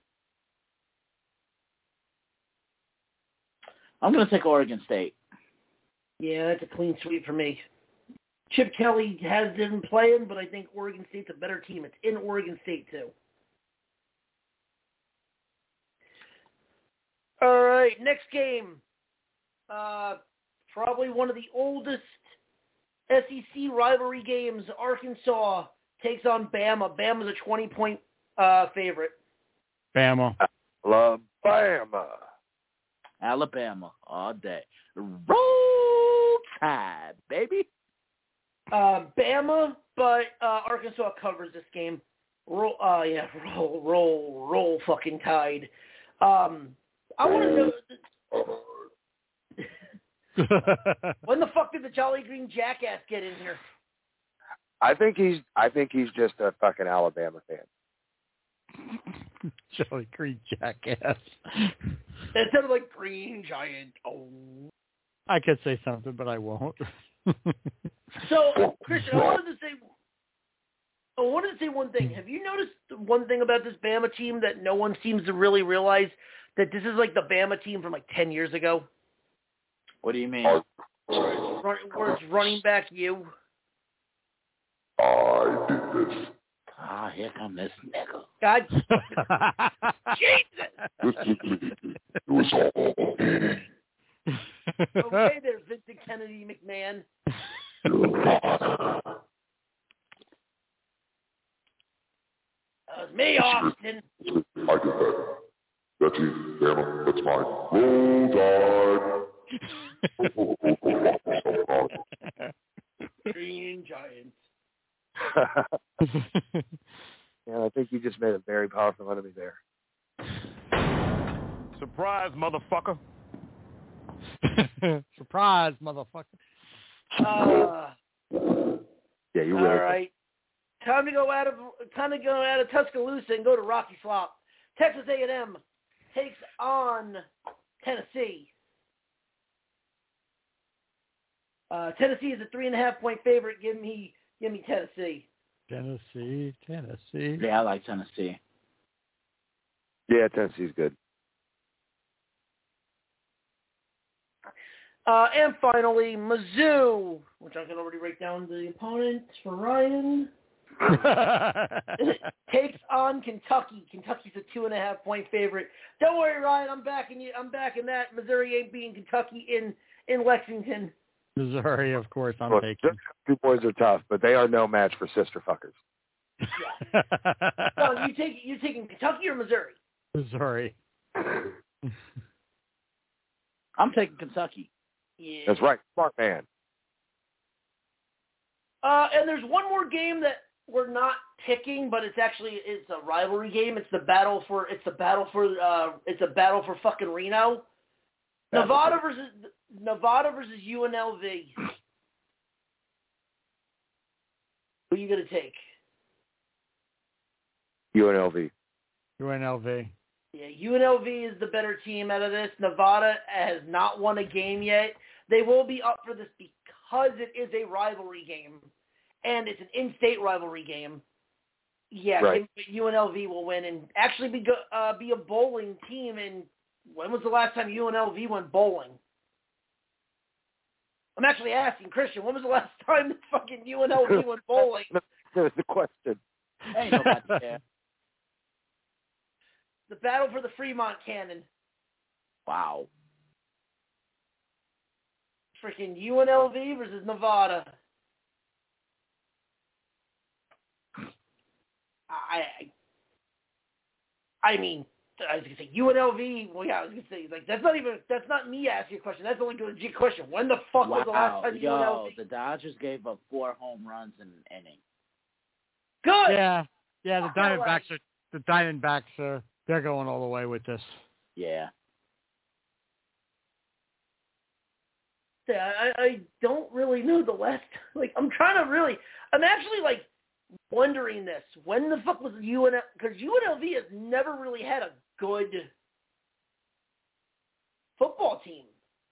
I'm going to take Oregon State. Yeah, that's a clean sweep for me. Chip Kelly has been playing, but I think Oregon State's a better team. It's in Oregon State, too. All right, next game. Probably one of the oldest SEC rivalry games. Arkansas takes on Bama. Bama's a 20-point favorite. Bama. Alabama all day. Roll Tide, baby. Bama, but Arkansas covers this game. Roll fucking Tide. I want to know when the fuck did the Jolly Green Jackass get in here? I think he's just a fucking Alabama fan. Jolly Green Jackass. That sounded like Green Giant. Oh. I could say something, but I won't. So, Christian, I wanted to say one thing. Have you noticed one thing about this Bama team that no one seems to really realize? That this is like the Bama team from like 10 years ago? What do you mean? Where it's running back you? I did this. Here come this nigga. God. Jesus! It was all Okay there, Vincent Kennedy McMahon. That was me, Austin. I did that. That's it, Bama. That's mine. Roll Tide. Green Giants. Yeah, I think you just made a very powerful enemy there. Surprise, motherfucker. Surprise, motherfucker. Yeah, you really. All right. Time to go out of Tuscaloosa and go to Rocky Flop. Texas A&M takes on Tennessee. Tennessee is a 3.5-point favorite. Give me Tennessee. Tennessee. Yeah, I like Tennessee. Yeah, Tennessee's good. And finally, Mizzou, which I can already write down the opponent for Ryan, takes on Kentucky. Kentucky's a 2.5-point favorite. Don't worry, Ryan. I'm backing you. I'm backing that. Missouri ain't beating Kentucky in Lexington. Missouri, of course, I'm Look, taking. Two boys are tough, but they are no match for sister fuckers. Yeah. So you taking Kentucky or Missouri? Missouri. I'm taking Kentucky. Yeah. That's right. Smart man. And there's one more game that we're not picking, but it's a rivalry game. It's a battle for fucking Reno. Nevada versus UNLV. Who are you going to take? UNLV. UNLV. Yeah, UNLV is the better team out of this. Nevada has not won a game yet. They will be up for this because it is a rivalry game, and it's an in-state rivalry game. Yeah, right. UNLV will win and actually be a bowling team. And when was the last time UNLV went bowling? I'm actually asking Christian. When was the last time fucking UNLV went bowling? There's the question. Ain't nobody there. The battle for the Fremont Cannon. Wow. Freaking UNLV versus Nevada. I mean, I was gonna say UNLV. Well, yeah, I was gonna say that's not me asking a question. That's a legit question. When the fuck was the last time UNLV? The Dodgers gave up 4 home runs in an inning. Good. Yeah. The Diamondbacks are they're going all the way with this. Yeah. Yeah, I don't really know the last. I'm actually wondering this. When the fuck was UNLV? Because UNLV has never really had a good football team.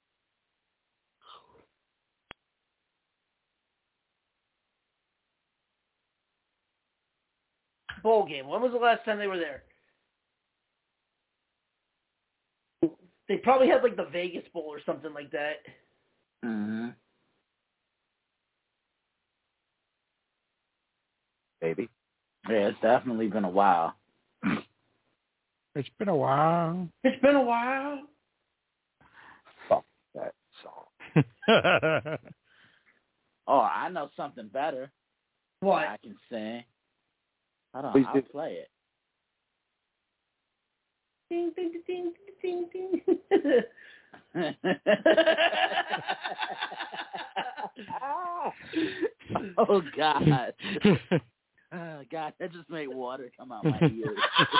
Bowl game. When was the last time they were there? They probably had the Vegas Bowl or something like that. Mm-hmm. Maybe. Yeah, it's definitely been a while. It's been a while. It's been a while. Fuck that song. Oh, I know something better. What? I can sing. Hold on, Please I'll do. play it. Ding, ding, ding, ding, ding, ding. Oh, God. God, that just made water come out my ears.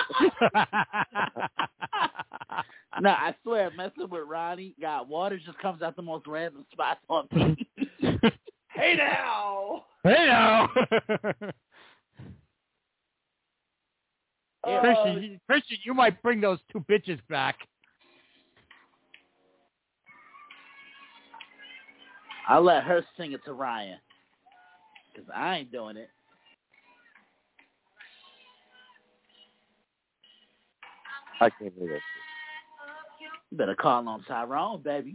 No, I swear, messing with Ronnie, God, water just comes out the most random spots on me. Hey now! Christian, you might bring those 2 bitches back. I'll let her sing it to Ryan, because I ain't doing it. I can't believe it. You better call on Tyrone, baby.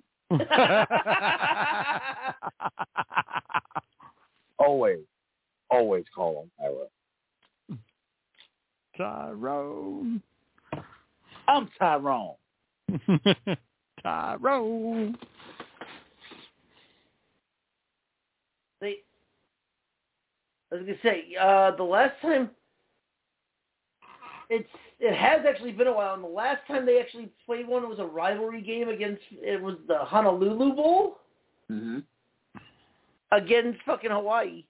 Always call on Tyrone. Tyrone. I'm Tyrone. Tyrone. I was gonna say the last time it has actually been a while, and the last time they actually played one was a rivalry game it was the Honolulu Bowl against fucking Hawaii.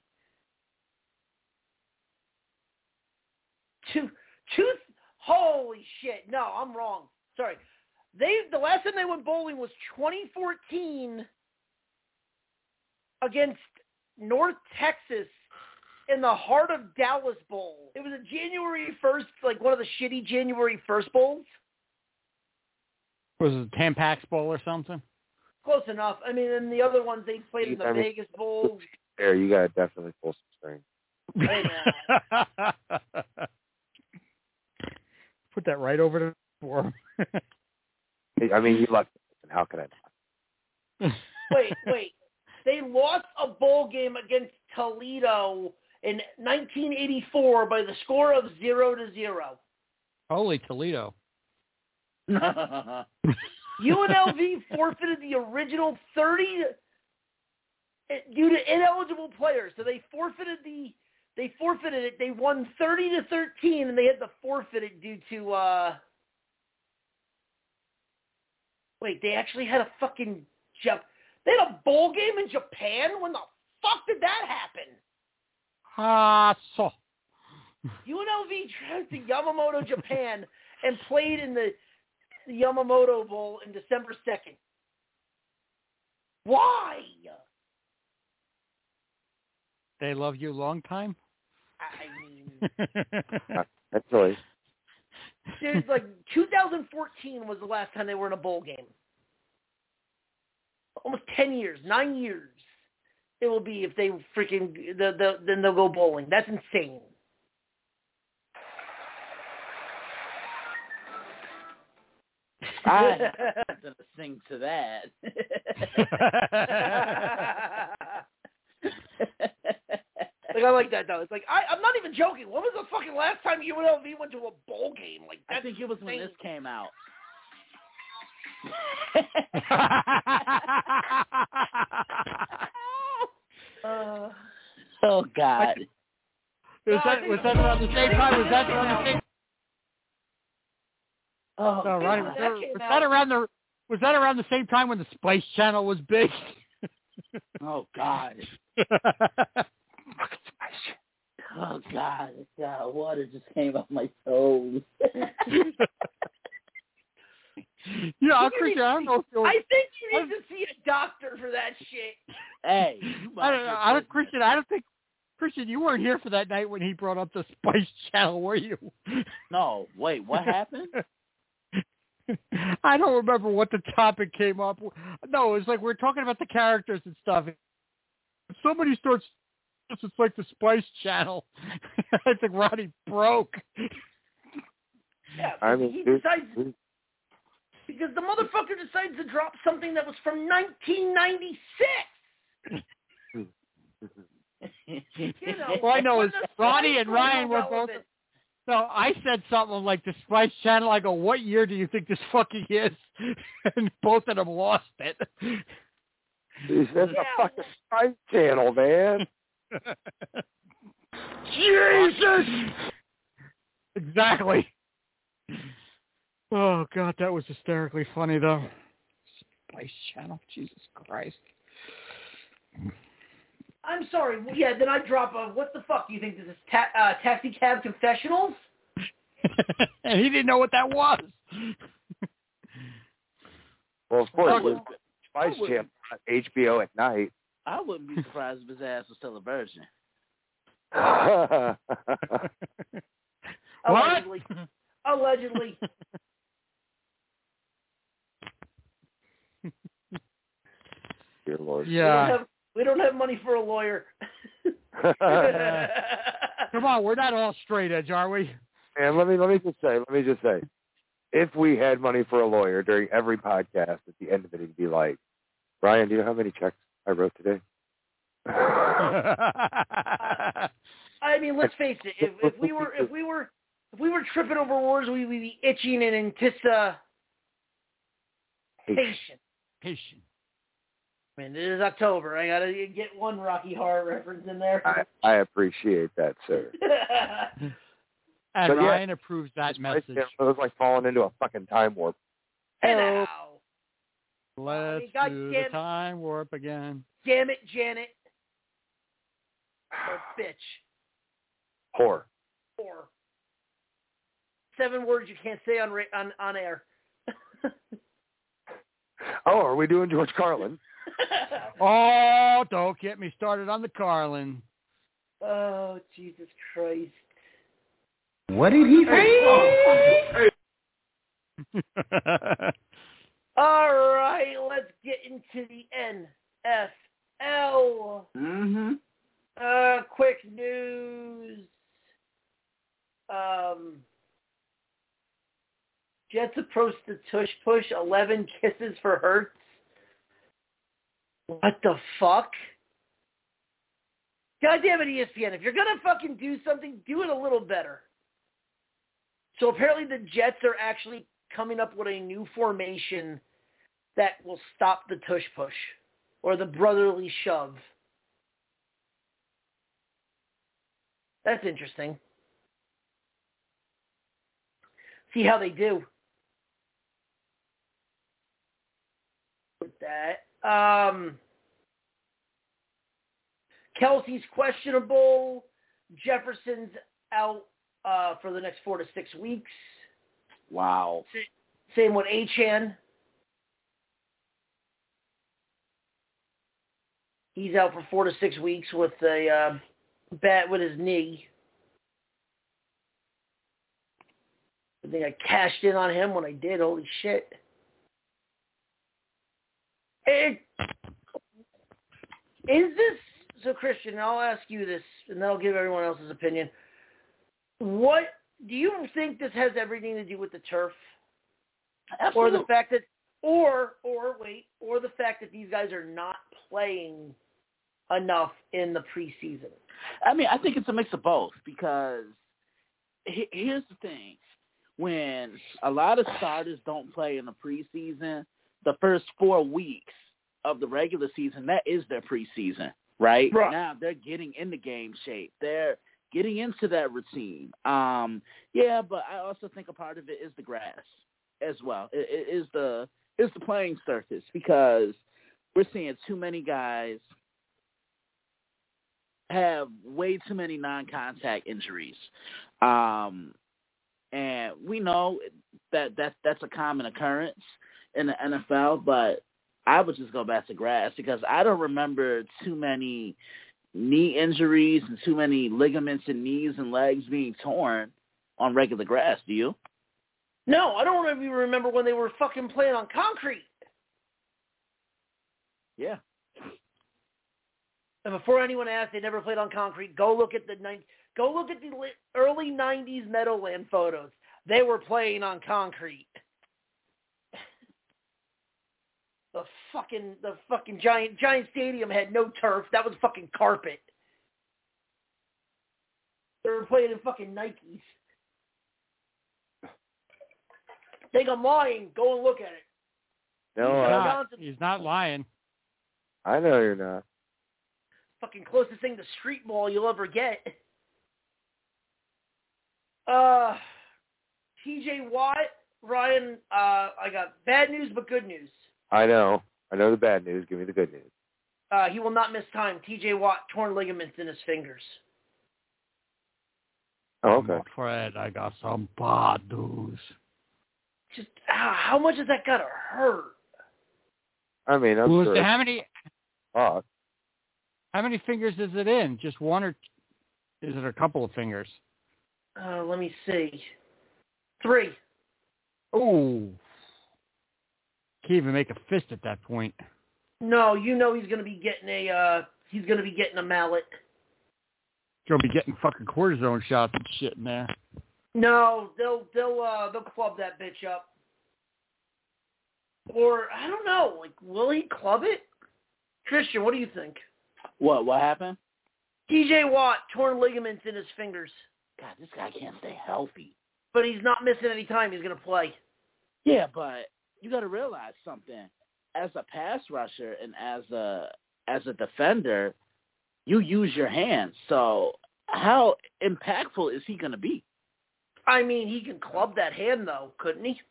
Holy shit! No, I'm wrong. Sorry. The last time they went bowling was 2014 against North Texas in the heart of Dallas Bowl. It was a January 1st, one of the shitty January 1st bowls. Was it Tampax Bowl or something? Close enough. I mean, and the other ones they played in the Vegas Bowl. There, you got to definitely pull some string. Hey, man. Put that right over the floor. I mean, you lucky. How can I not? Wait. They lost a bowl game against Toledo in 1984 by the score of 0-0. Holy Toledo. UNLV forfeited the original 30 due to ineligible players. So they forfeited it. They won 30-13, and they had to forfeit it due to they actually had a fucking they had a bowl game in Japan? When the fuck did that happen? So. UNLV traveled to Yamamoto, Japan, and played in the Yamamoto Bowl on December 2nd. Why? They love you long time? I mean... That's choice. Dude, like, 2014 was the last time they were in a bowl game. Almost 10 years, 9 years. It will be if they freaking... then they'll go bowling. That's insane. I'm going to sing to that. Like, I like that, though. It's like, I'm not even joking. When was the fucking last time UNLV went to a bowl game? Like, I think it was when this came out. Oh, God. Was that around the same time? Was that around the same? Oh, no, Ronnie, was that around the same time when the Spice Channel was big? Oh, God. Oh, God. Water just came off my toes. Yeah, Christian, I don't know if I think you need to see a doctor for that shit. Hey. Christian, I don't think... Christian, you weren't here for that night when he brought up the Spice Channel, were you? No. Wait, what happened? I don't remember what the topic came up. No, it was like we're talking about the characters and stuff. Somebody starts, it's like the Spice Channel. I think Ronnie broke. Yeah, I mean, he decides because the motherfucker decides to drop something that was from 1996. You know, well, I know is Ronnie and Ryan were both. So I said something like the Spice Channel. I go, what year do you think this fucking is? And both of them lost it. This is a fucking Spice Channel, man. Jesus! Exactly. Oh, God, that was hysterically funny, though. Spice Channel, Jesus Christ. I'm sorry. Yeah, then I drop a, what the fuck do you think this is? Taxi Cab Confessionals? And he didn't know what that was. Well, of course, Spice Channel on HBO at night. I wouldn't be surprised if his ass was still a virgin. Allegedly. Allegedly. Dear Lord. Yeah. We don't have money for a lawyer. Come on, we're not all straight edge, are we? And let me just say, if we had money for a lawyer during every podcast, at the end of it, he'd be like, Ryan, do you know how many checks I wrote today? I mean, let's face it. If we were tripping over words, we'd be itching in anticipation. Patient. Man, it is October. I gotta get one Rocky Horror reference in there. I appreciate that, sir. And but Ryan approves that message. It was like falling into a fucking time warp. Hello. Let's do the time warp again. Damn it, Janet. Or bitch. Whore. 7 words you can't say on air. Oh, are we doing George Carlin? Oh, don't get me started on the Carlin. Oh, Jesus Christ. What did he say? All right, let's get into the NFL. Mm-hmm. Quick news. Jets approach the tush push. 11 kisses for Hurts. What the fuck? God damn it, ESPN. If you're going to fucking do something, do it a little better. So apparently the Jets are actually coming up with a new formation that will stop the tush push or the brotherly shove. That's interesting. See how they do with that. Kelsey's questionable. Jefferson's out for the next 4 to 6 weeks. Wow. Same with Achane. He's out for 4 to 6 weeks with a bat with his knee. I think I cashed in on him when I did. Holy shit. Is this, so Christian, I'll ask you this, and then I'll give everyone else's opinion. What, do you think this has everything to do with the turf? Absolutely. Or the fact that, or the fact that these guys are not playing enough in the preseason? I mean, I think it's a mix of both, because here's the thing. When a lot of starters don't play in the preseason, the first 4 weeks of the regular season, that is their preseason, right? Now they're getting into game shape. They're getting into that routine. Yeah, but I also think a part of it is the grass as well. It is the playing surface, because we're seeing too many guys have way too many non-contact injuries. And we know that's a common occurrence in the NFL, but I would just go back to grass, because I don't remember too many knee injuries and too many ligaments in knees and legs being torn on regular grass. Do you? No, I don't even remember when they were fucking playing on concrete. Yeah. And before anyone asks, they never played on concrete. Go look at the early 90s Meadowland photos. They were playing on concrete. The fucking Giant Stadium had no turf. That was fucking carpet. They were playing in fucking Nikes. Think I'm lying. Go and look at it. No, he's not lying. I know you're not. Fucking closest thing to street ball you'll ever get. TJ Watt, Ryan, I got bad news but good news. I know the bad news. Give me the good news. He will not miss time. TJ Watt, torn ligaments in his fingers. Oh, okay. I'm afraid I got some bad news. Just, how much has that got to hurt? I mean, I'm sure. How many fingers is it in? Just one, or is it a couple of fingers? Let me see. 3. Oh. Can't even make a fist at that point. No, you know he's gonna be getting a mallet. He's gonna be getting fucking cortisone shots and shit in there. No, they'll club that bitch up. Or I don't know, like, will he club it? Christian, what do you think? What happened? TJ Watt, torn ligaments in his fingers. God, this guy can't stay healthy. But he's not missing any time. He's gonna play. Yeah, but you got to realize something. As a pass rusher and as a defender, you use your hands. So how impactful is he going to be? I mean, he can club that hand, though, couldn't he?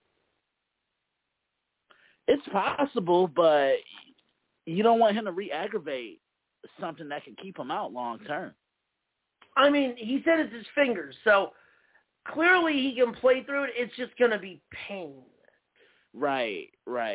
It's possible, but you don't want him to re-aggravate something that can keep him out long term. I mean, he said it's his fingers, so clearly he can play through it. It's just going to be pain. Right.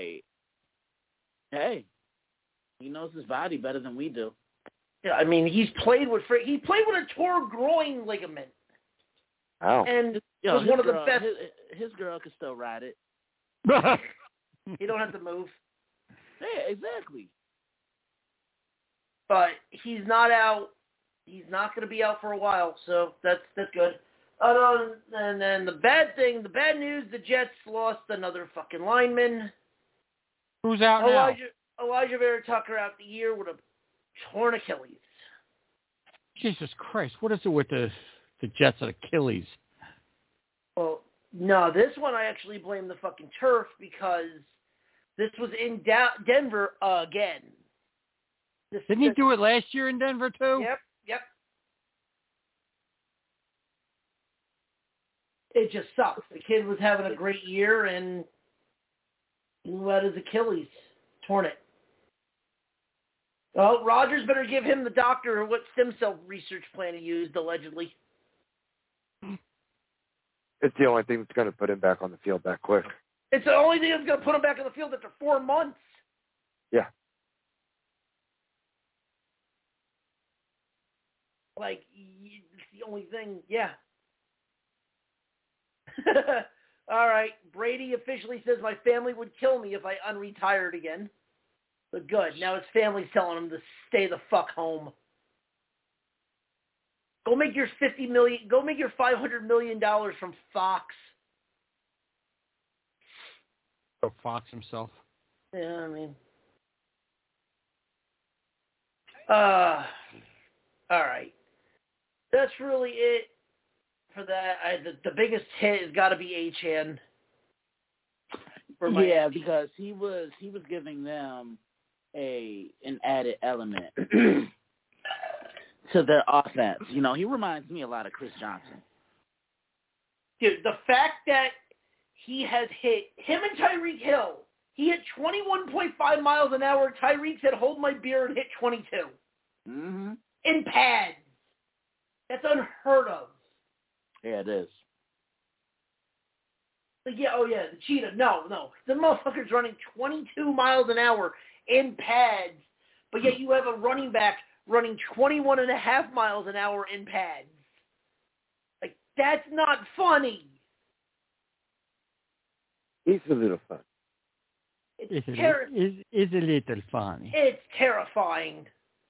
Hey, he knows his body better than we do. Yeah, I mean, he played with a torn groin ligament. Oh. And was one of the best. His girl could still ride it. He don't have to move. Yeah, exactly. But he's not out. He's not going to be out for a while, so that's good. And then the bad news, the Jets lost another fucking lineman. Who's out now? Elijah Vera Tucker out the year with a torn Achilles. Jesus Christ, what is it with the Jets and Achilles? Well, no, this one I actually blame the fucking turf, because this was in Denver again. Didn't he do it last year in Denver too? Yep. It just sucks. The kid was having a great year, and he let his Achilles, torn it. Well, Rodgers better give him the doctor what stem cell research plan he used, allegedly. It's the only thing that's going to put him back on the field that quick. It's the only thing that's going to put him back on the field after 4 months. Yeah. Like, it's the only thing, yeah. All right, Brady officially says my family would kill me if I unretired again. But good, now his family's telling him to stay the fuck home. Go make your $50 million. Go make your $500 million from Fox. Oh, Fox himself. Yeah, I mean. All right. That's really it for that. The biggest hit has got to be Achane. Yeah, because he was giving them an added element to their offense. You know, he reminds me a lot of Chris Johnson. Dude, the fact that he has hit him and Tyreek Hill. He hit 21.5 miles an hour. Tyreek said, "Hold my beer," and hit 22. Mm-hmm. In pads. That's unheard of. Yeah, it is. Like, yeah, oh yeah, the cheetah. No. The motherfucker's running 22 miles an hour in pads, but yet you have a running back running 21.5 miles an hour in pads. Like, that's not funny. It's a little fun. It's a little funny. It's terrifying.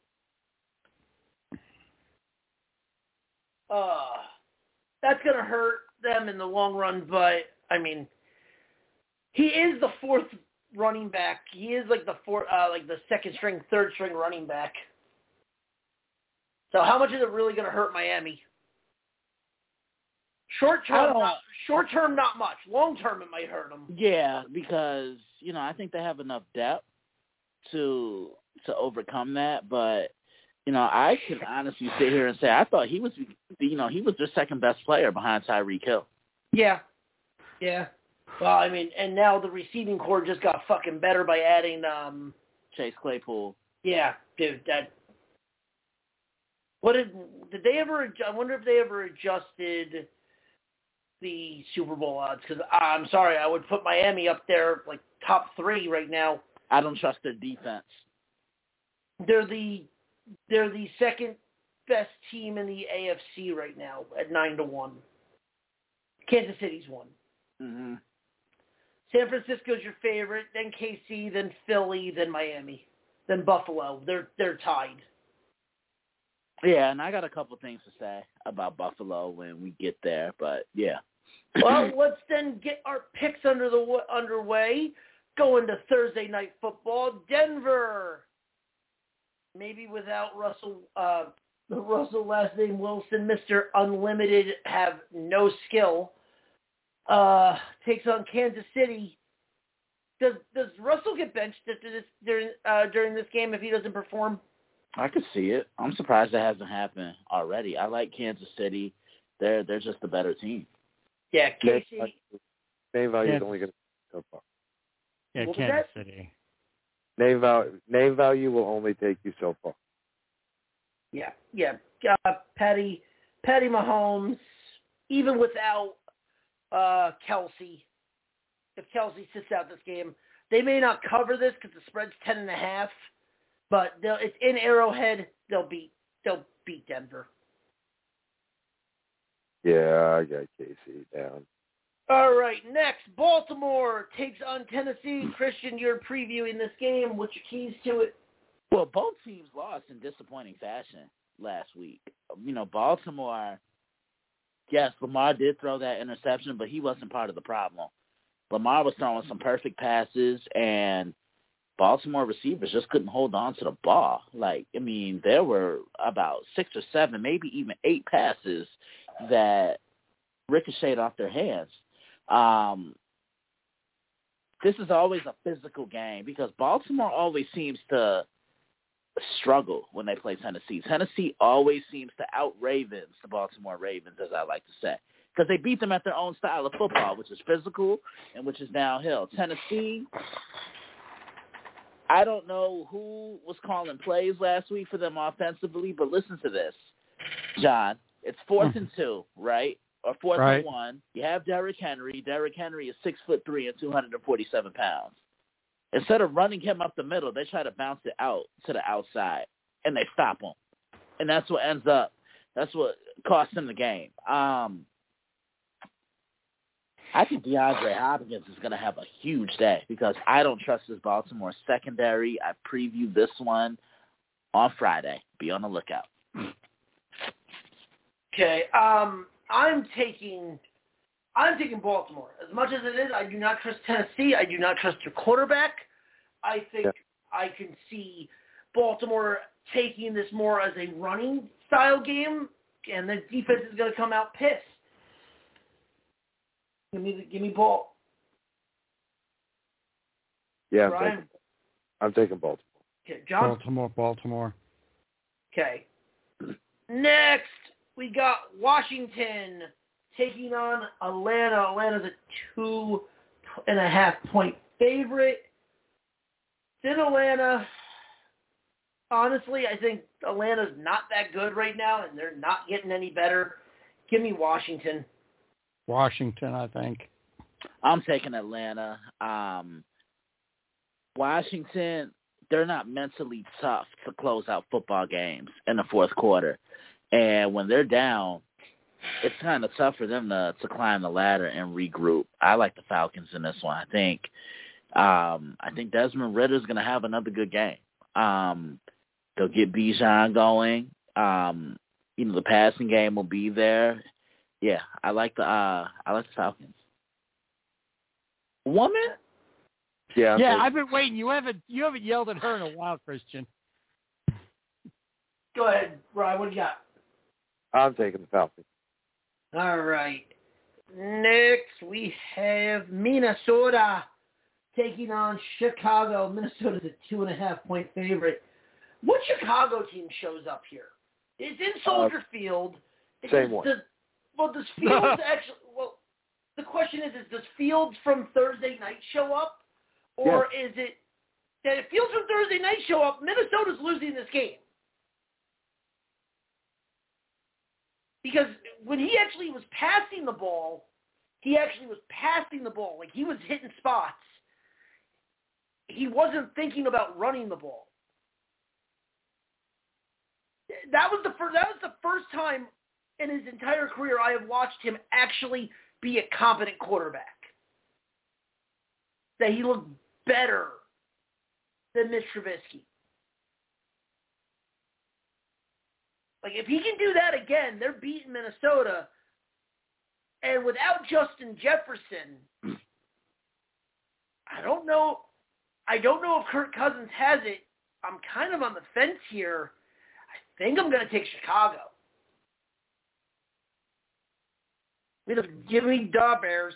That's going to hurt them in the long run, but, I mean, he is the fourth running back. He is like the second string, third string running back. So how much is it really going to hurt Miami? Short term, not much. Long term, it might hurt them. Yeah, because, you know, I think they have enough depth to overcome that, but you know, I can honestly sit here and say I thought he was their second best player behind Tyreek Hill. Yeah. Well, I mean, and now the receiving core just got fucking better by adding Chase Claypool. Yeah, dude. Did they ever? I wonder if they ever adjusted the Super Bowl odds, because I'm sorry, I would put Miami up there like top 3 right now. I don't trust their defense. They're the second best team in the AFC right now at 9-1. Kansas City's 1. Mm-hmm. San Francisco's your favorite, then KC, then Philly, then Miami, then Buffalo. They're tied. Yeah, and I got a couple things to say about Buffalo when we get there, but yeah. Well, let's then get our picks underway. Going to Thursday Night Football, Denver. Maybe without Russell last name Wilson, Mr. Unlimited, have no skill. Takes on Kansas City. Does Russell get benched during this game if he doesn't perform? I could see it. I'm surprised that hasn't happened already. I like Kansas City. They're just a better team. Yeah, KC. Name value is only going to so far. Yeah, Kansas City. Name value will only take you so far. Yeah. Patty Mahomes, even without Kelsey, if Kelsey sits out this game, they may not cover this because the spread's 10.5, but it's in Arrowhead. They'll beat Denver. Yeah, I got KC down. All right, next, Baltimore takes on Tennessee. Christian, you're previewing this game. What's your keys to it? Well, both teams lost in disappointing fashion last week. You know, Baltimore, yes, Lamar did throw that interception, but he wasn't part of the problem. Lamar was throwing some perfect passes, and Baltimore receivers just couldn't hold on to the ball. Like, I mean, there were about 6 or 7, maybe even 8 passes that ricocheted off their hands. This is always a physical game because Baltimore always seems to struggle when they play Tennessee. Tennessee always seems to out-Ravens the Baltimore Ravens, as I like to say, because they beat them at their own style of football, which is physical and which is downhill. Tennessee, I don't know who was calling plays last week for them offensively, but listen to this, John. It's 4th and 2, right? Or 4th and 1. You have Derrick Henry. Derrick Henry is 6'3" and 247 pounds. Instead of running him up the middle, they try to bounce it out to the outside, and they stop him. And that's what ends up That's what cost him the game. I think DeAndre Hopkins is going to have a huge day because I don't trust this Baltimore secondary. I previewed this one on Friday. Be on the lookout. Okay. I'm taking Baltimore. As much as it is, I do not trust Tennessee. I do not trust their quarterback. I think I can see Baltimore taking this more as a running style game, and the defense is going to come out pissed. Give me ball. Yeah, I'm taking Baltimore. Okay, John. Baltimore. Okay. Next, we got Washington taking on Atlanta. Atlanta's a 2.5-point favorite. It's in Atlanta. Honestly, I think Atlanta's not that good right now, and they're not getting any better. Give me Washington. Washington, I think. I'm taking Atlanta. Washington, they're not mentally tough to close out football games in the fourth quarter. And when they're down, it's kind of tough for them to climb the ladder and regroup. I like the Falcons in this one. I think Desmond Ritter's going to have another good game. They'll get Bijan going. The passing game will be there. Yeah, I like the Falcons. Woman? Yeah, I've been waiting. You haven't yelled at her in a while, Christian. Go ahead, Ryan. What do you got? I'm taking the Falcons. All right. Next, we have Minnesota taking on Chicago. Minnesota's a 2.5-point favorite. What Chicago team shows up here? It's in Soldier Field. Same one. Does Fields actually? Well, the question is does Fields from Thursday night show up, or is it that if Fields from Thursday night show up, Minnesota's losing this game? Because when he actually was passing the ball, like he was hitting spots. He wasn't thinking about running the ball. That was the first time in his entire career I have watched him actually be a competent quarterback. That he looked better than Mitch Trubisky. Like, if he can do that again, they're beating Minnesota. And without Justin Jefferson, I don't know if Kirk Cousins has it. I'm kind of on the fence here. I think I'm going to take Chicago. Give me the Bears.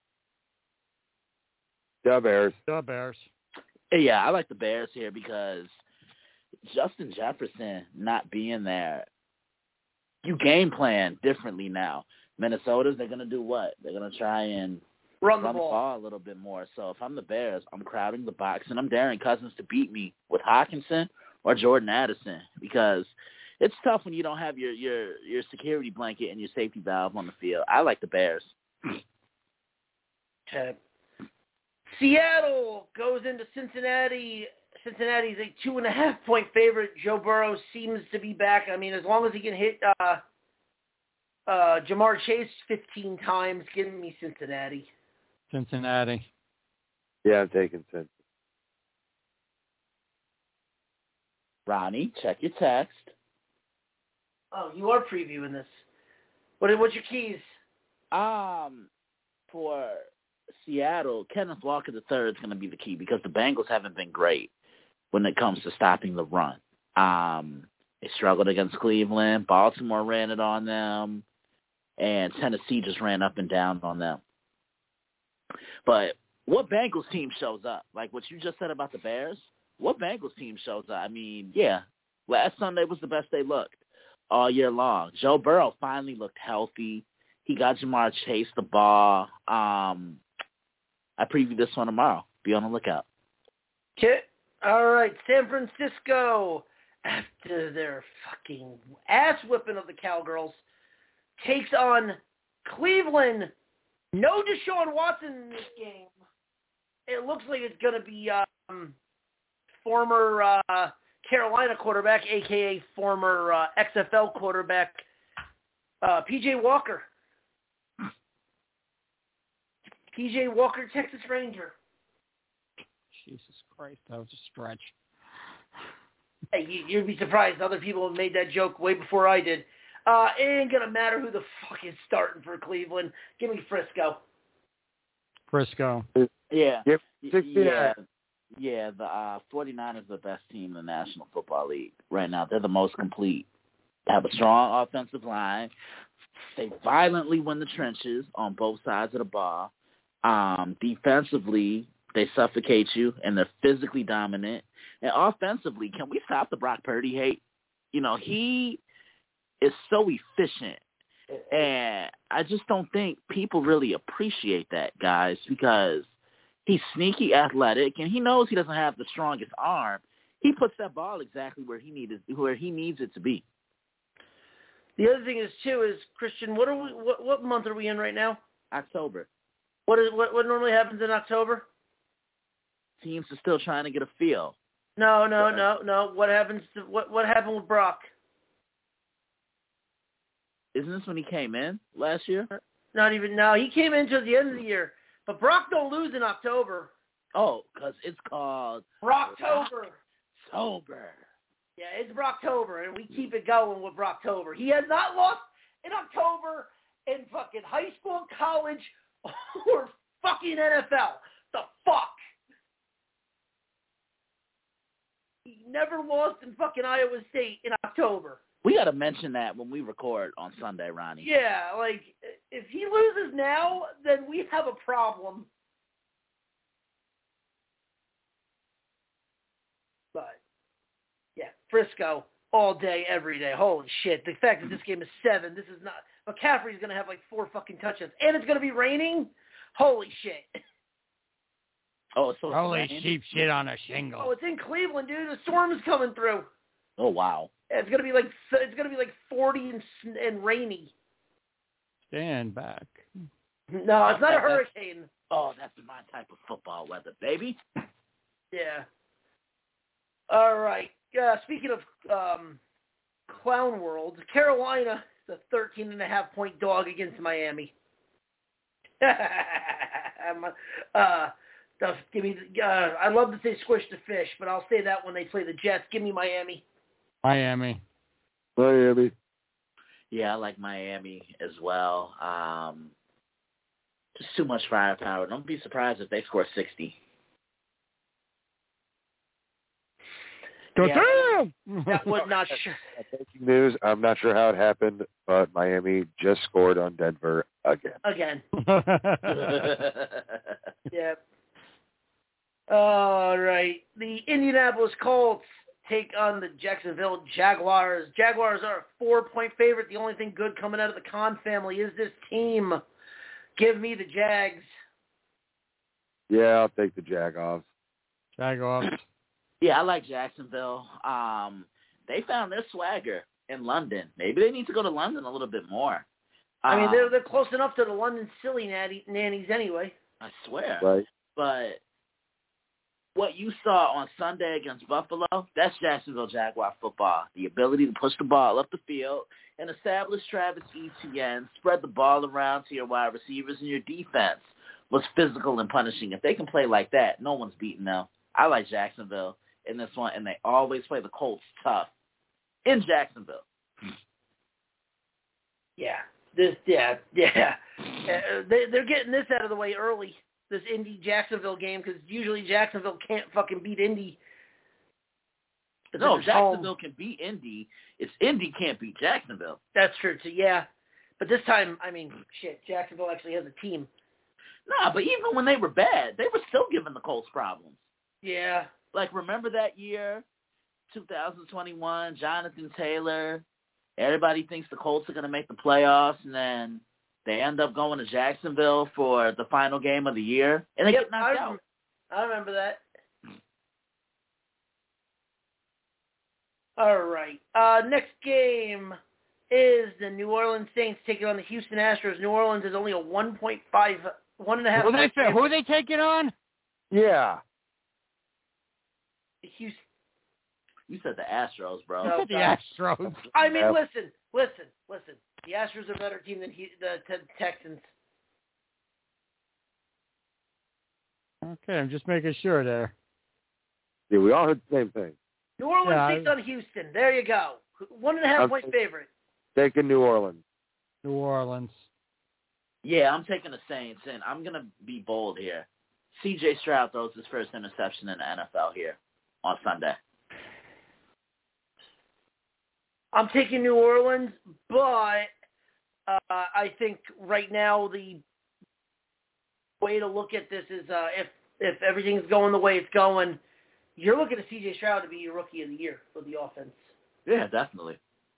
The Bears. The Bears. Yeah, I like the Bears here because Justin Jefferson not being there, you game plan differently now. Minnesota's, they're going to do what? They're going to try and run the ball a little bit more. So if I'm the Bears, I'm crowding the box, and I'm daring Cousins to beat me with Hawkinson or Jordan Addison because it's tough when you don't have your security blanket and your safety valve on the field. I like the Bears. Okay. Seattle goes into Cincinnati. Cincinnati's a 2.5-point favorite. Joe Burrow seems to be back. I mean, as long as he can hit Jamar Chase 15 times, give me Cincinnati. Cincinnati. Yeah, I'm taking Cincinnati. Ronnie, check your text. Oh, you are previewing this. What's your keys? For Seattle, Kenneth Walker III is going to be the key because the Bengals haven't been great when it comes to stopping the run. They struggled against Cleveland. Baltimore ran it on them. And Tennessee just ran up and down on them. But what Bengals team shows up? Like what you just said about the Bears, what Bengals team shows up? I mean, yeah, last Sunday was the best they looked all year long. Joe Burrow finally looked healthy. He got Jamar Chase the ball. I preview this one tomorrow. Be on the lookout. Okay. All right. San Francisco, after their fucking ass whipping of the Cowgirls, takes on Cleveland. No Deshaun Watson in this game. It looks like it's going to be former Carolina quarterback, a.k.a. former XFL quarterback, P.J. Walker. P.J. Walker, Texas Ranger. Jesus Christ, that was a stretch. Hey, you'd be surprised. Other people have made that joke way before I did. It ain't going to matter who the fuck is starting for Cleveland. Give me Frisco. Frisco. Yeah. Yep. Yeah, the 49ers are the best team in the National Football League right now. They're the most complete. They have a strong offensive line. They violently win the trenches on both sides of the ball. Defensively, they suffocate you, and they're physically dominant. And offensively, can we stop the Brock Purdy hate? You know, he is so efficient. And I just don't think people really appreciate that, guys, because he's sneaky athletic, and he knows he doesn't have the strongest arm. He puts that ball exactly where he needs it to be. The other thing is, too, is, Christian, what month are we in right now? October. What normally happens in October? Teams are still trying to get a feel. No. What happened with Brock? Isn't this when he came in last year? Not even. No, he came in till the end of the year. But Brock don't lose in October. Oh, because it's called Brocktober. Sober. Yeah, it's Brocktober, and we keep it going with Brocktober. He has not lost in October in fucking high school, college, or fucking NFL. The fuck? He never lost in fucking Iowa State in October. We got to mention that when we record on Sunday, Ronnie. Yeah, like, if he loses now, then we have a problem. But, yeah, Frisco, all day, every day. Holy shit. The fact that this game is 7, this is not... McCaffrey's going to have like 4 fucking touchdowns. And it's going to be raining? Holy shit. Oh, so holy sheep shit on a shingle. Oh, it's in Cleveland, dude. The storm is coming through. Oh, wow. It's gonna be like 40 and rainy. Stand back. No, it's not a hurricane. Oh, that's my type of football weather, baby. Yeah. All right. Speaking of Clown World, Carolina is a 13.5-point dog against Miami. Give me. I'd love to say squish the fish, but I'll say that when they play the Jets. Give me Miami. Miami. Yeah, I like Miami as well. Just too much firepower. Don't be surprised if they score 60. That was not sure. Breaking news, I'm not sure how it happened, but Miami just scored on Denver again. Yeah. All right. The Indianapolis Colts take on the Jacksonville Jaguars. Jaguars are a 4-point favorite. The only thing good coming out of the Khan family is this team. Give me the Jags. Yeah, I'll take the Jagoffs. Yeah, I like Jacksonville. They found their swagger in London. Maybe they need to go to London a little bit more. I mean, they're close enough to the London silly nannies anyway. I swear. Right. But what you saw on Sunday against Buffalo, that's Jacksonville Jaguar football. The ability to push the ball up the field and establish Travis Etienne, spread the ball around to your wide receivers, and your defense was physical and punishing. If they can play like that, no one's beating them. I like Jacksonville in this one, and they always play the Colts tough in Jacksonville. Yeah. They're getting this out of the way early, this Indy-Jacksonville game, because usually Jacksonville can't fucking beat Indy. No, Jacksonville can beat Indy. It's Indy can't beat Jacksonville. That's true, too, yeah. But this time, I mean, shit, Jacksonville actually has a team. Nah, but even when they were bad, they were still giving the Colts problems. Yeah. Like, remember that year, 2021, Jonathan Taylor? Everybody thinks the Colts are going to make the playoffs, and then they end up going to Jacksonville for the final game of the year, and they get knocked out. I remember that. All right. Next game is the New Orleans Saints taking on the Houston Astros. New Orleans is only a 1.5, 1.5. Who are they taking on? Yeah. Houston. You said the Astros, bro. No, the Astros. I mean, listen. The Astros are a better team than the Texans. Okay, I'm just making sure there. Yeah, we all heard the same thing. New Orleans takes on Houston. There you go. 1.5-point favorite. Taking New Orleans. New Orleans. Yeah, I'm taking the Saints, and I'm going to be bold here. C.J. Stroud throws his first interception in the NFL here on Sunday. I'm taking New Orleans, but I think right now the way to look at this is if everything's going the way it's going, you're looking at C.J. Stroud to be your Rookie of the Year for the offense. Yeah, definitely.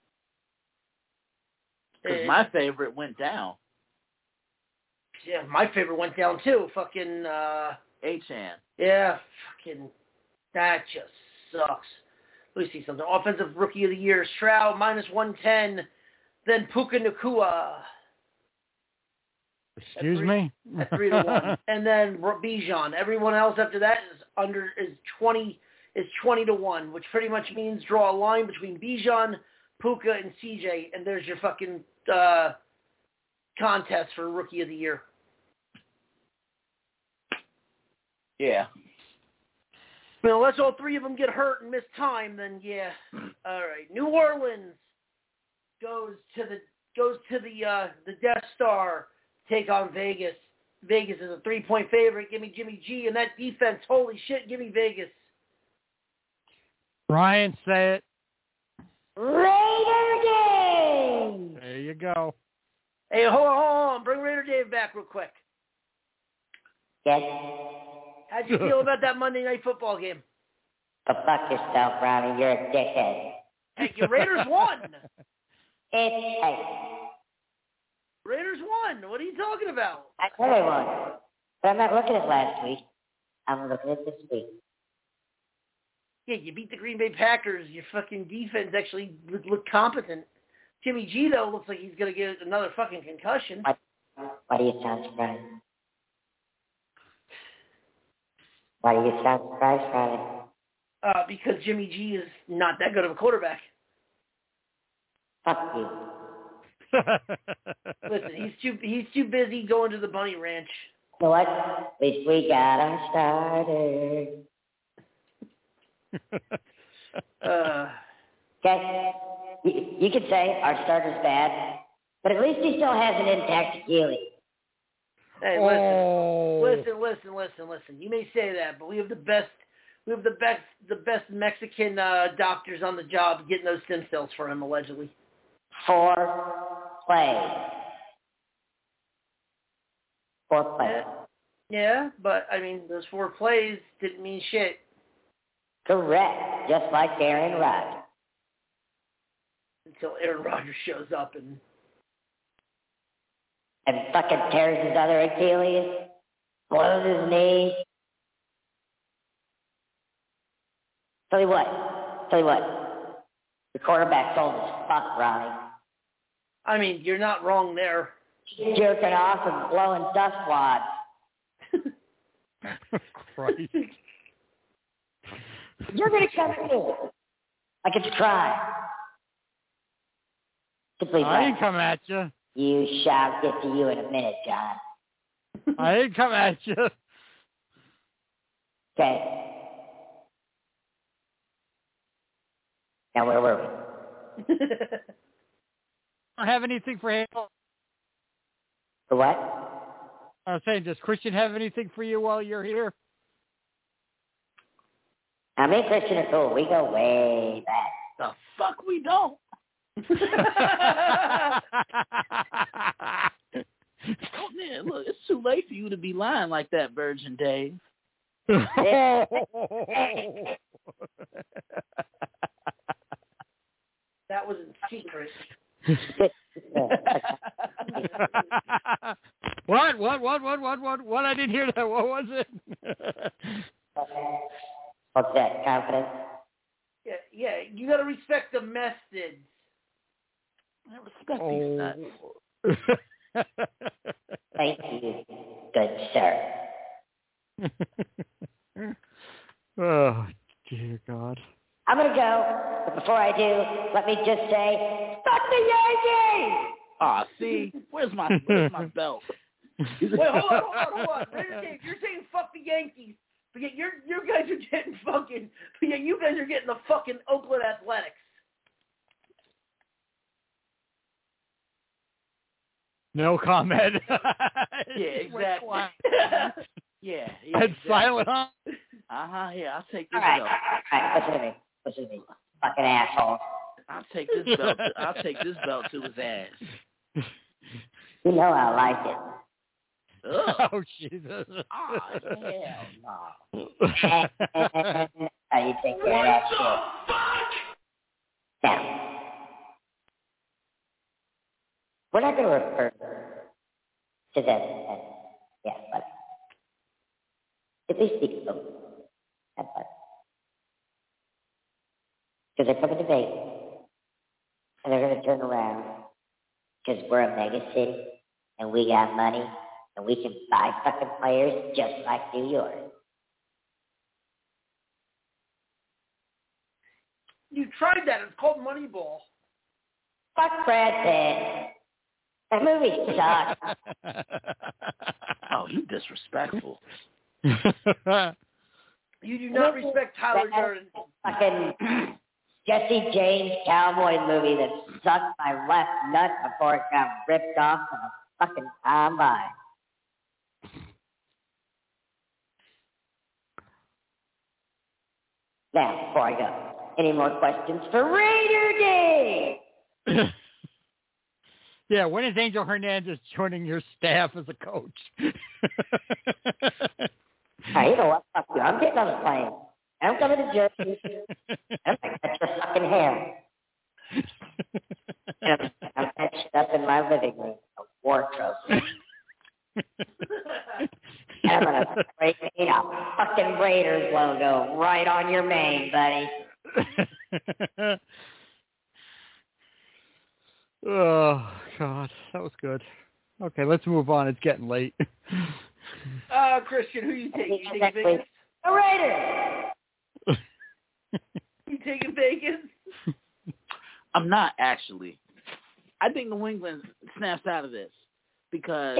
Because my favorite went down. Yeah, my favorite went down too. Fucking Achane. Yeah, fucking that just sucks. Let me see something. Offensive Rookie of the Year, Stroud -110, then Puka Nacua. Excuse me? At 3-1. And then Bijan. Everyone else after that is 20-1, which pretty much means draw a line between Bijan, Puka, and CJ, and there's your fucking contest for Rookie of the Year. Yeah. Well, unless all three of them get hurt and miss time, then yeah. All right. New Orleans goes to the Death Star, take on Vegas. Vegas is a 3-point favorite. Give me Jimmy G and that defense. Holy shit, give me Vegas. Ryan, say it. Raider Dave! There you go. Hey, hold on. Bring Raider Dave back real quick. Yes? How'd you feel about that Monday Night Football game? Go fuck yourself, Ronnie. You're a dickhead. Hey, your Raiders won. Hey. Raiders won. What are you talking about? I said they won. But I'm not looking at last week. I'm looking at this week. Yeah, you beat the Green Bay Packers. Your fucking defense actually looked competent. Jimmy G, though, looks like he's going to get another fucking concussion. Why do you sound surprised? Why do you sound surprised, Ronnie? Because Jimmy G is not that good of a quarterback. Fuck you. Listen, he's too busy going to the bunny ranch. You know what? At least we got our starter. Okay? You could say our starter's bad, but at least he still has an intact Achilles. Hey, listen. You may say that, but we have the best Mexican doctors on the job getting those stem cells for him, allegedly. 4 plays. 4 plays. Yeah, but I mean, those 4 plays didn't mean shit. Correct, just like Aaron Rodgers. Until Aaron Rodgers shows up and fucking tears his other Achilles, blows his knee. Tell you what, the quarterback's old as fuck, Ronnie. I mean, you're not wrong there. Jerking off and blowing dust wads. Christ. You're going to come in like it's a crime. I didn't come at you. You shall get to you in a minute, John. I didn't come at you. Okay. Now, where were we? I don't have anything for him. For what? I was saying, does Christian have anything for you while you're here? I mean, Christian and cool. We go way back. The fuck we don't. Oh man, look, it's too late for you to be lying like that, Virgin Dave. That was in secret. What? I didn't hear that. What was it? What's that, confidence? Yeah, you got to respect the methods. I respect these nuts. Thank you, good sir. Oh, dear God. I'm going to go, but before I do, let me just say, fuck the Yankees! See, where's my belt? Wait, hold on. Raider Dave, you're saying fuck the Yankees, but yet you guys are getting the fucking Oakland Athletics. No comment. Yeah, exactly. yeah. That's exactly. silent, huh? Yeah, I'll take this All belt. right, listen to me. Fucking asshole. I'll take this belt. I'll take this belt to his ass. You know I like it. Ugh. Oh, Jesus. Oh, hell no. How you take care of that shit? Now, we're not going to refer to that. Yeah, but at least speak of that part. Because they're coming to Vegas, and they're going to turn around because we're a mega city, and we got money, and we can buy fucking players just like New York. You tried that. It's called Moneyball. Fuck Brad Pitt. That movie sucks. Oh, you disrespectful. You do not respect Tyler Durden. Fucking Jesse James cowboy movie that sucked my left nut before it got ripped off in a fucking combine. Now, before I go, any more questions for Raider Dave? Yeah, when is Angel Hernandez joining your staff as a coach? Hey, you know what? Fuck you. I'm getting on the plane. I'm coming to Jersey. I'm going to cut your fucking hair. I'm etched up in my living room, a wardrobe. And I'm going to spray paint a fucking Raiders logo right on your mane, buddy. Oh, God. That was good. Okay, let's move on. It's getting late. Christian, who you taking? You taking Vegas? The Raiders! You taking Vegas? I'm not, actually. I think New England snaps out of this because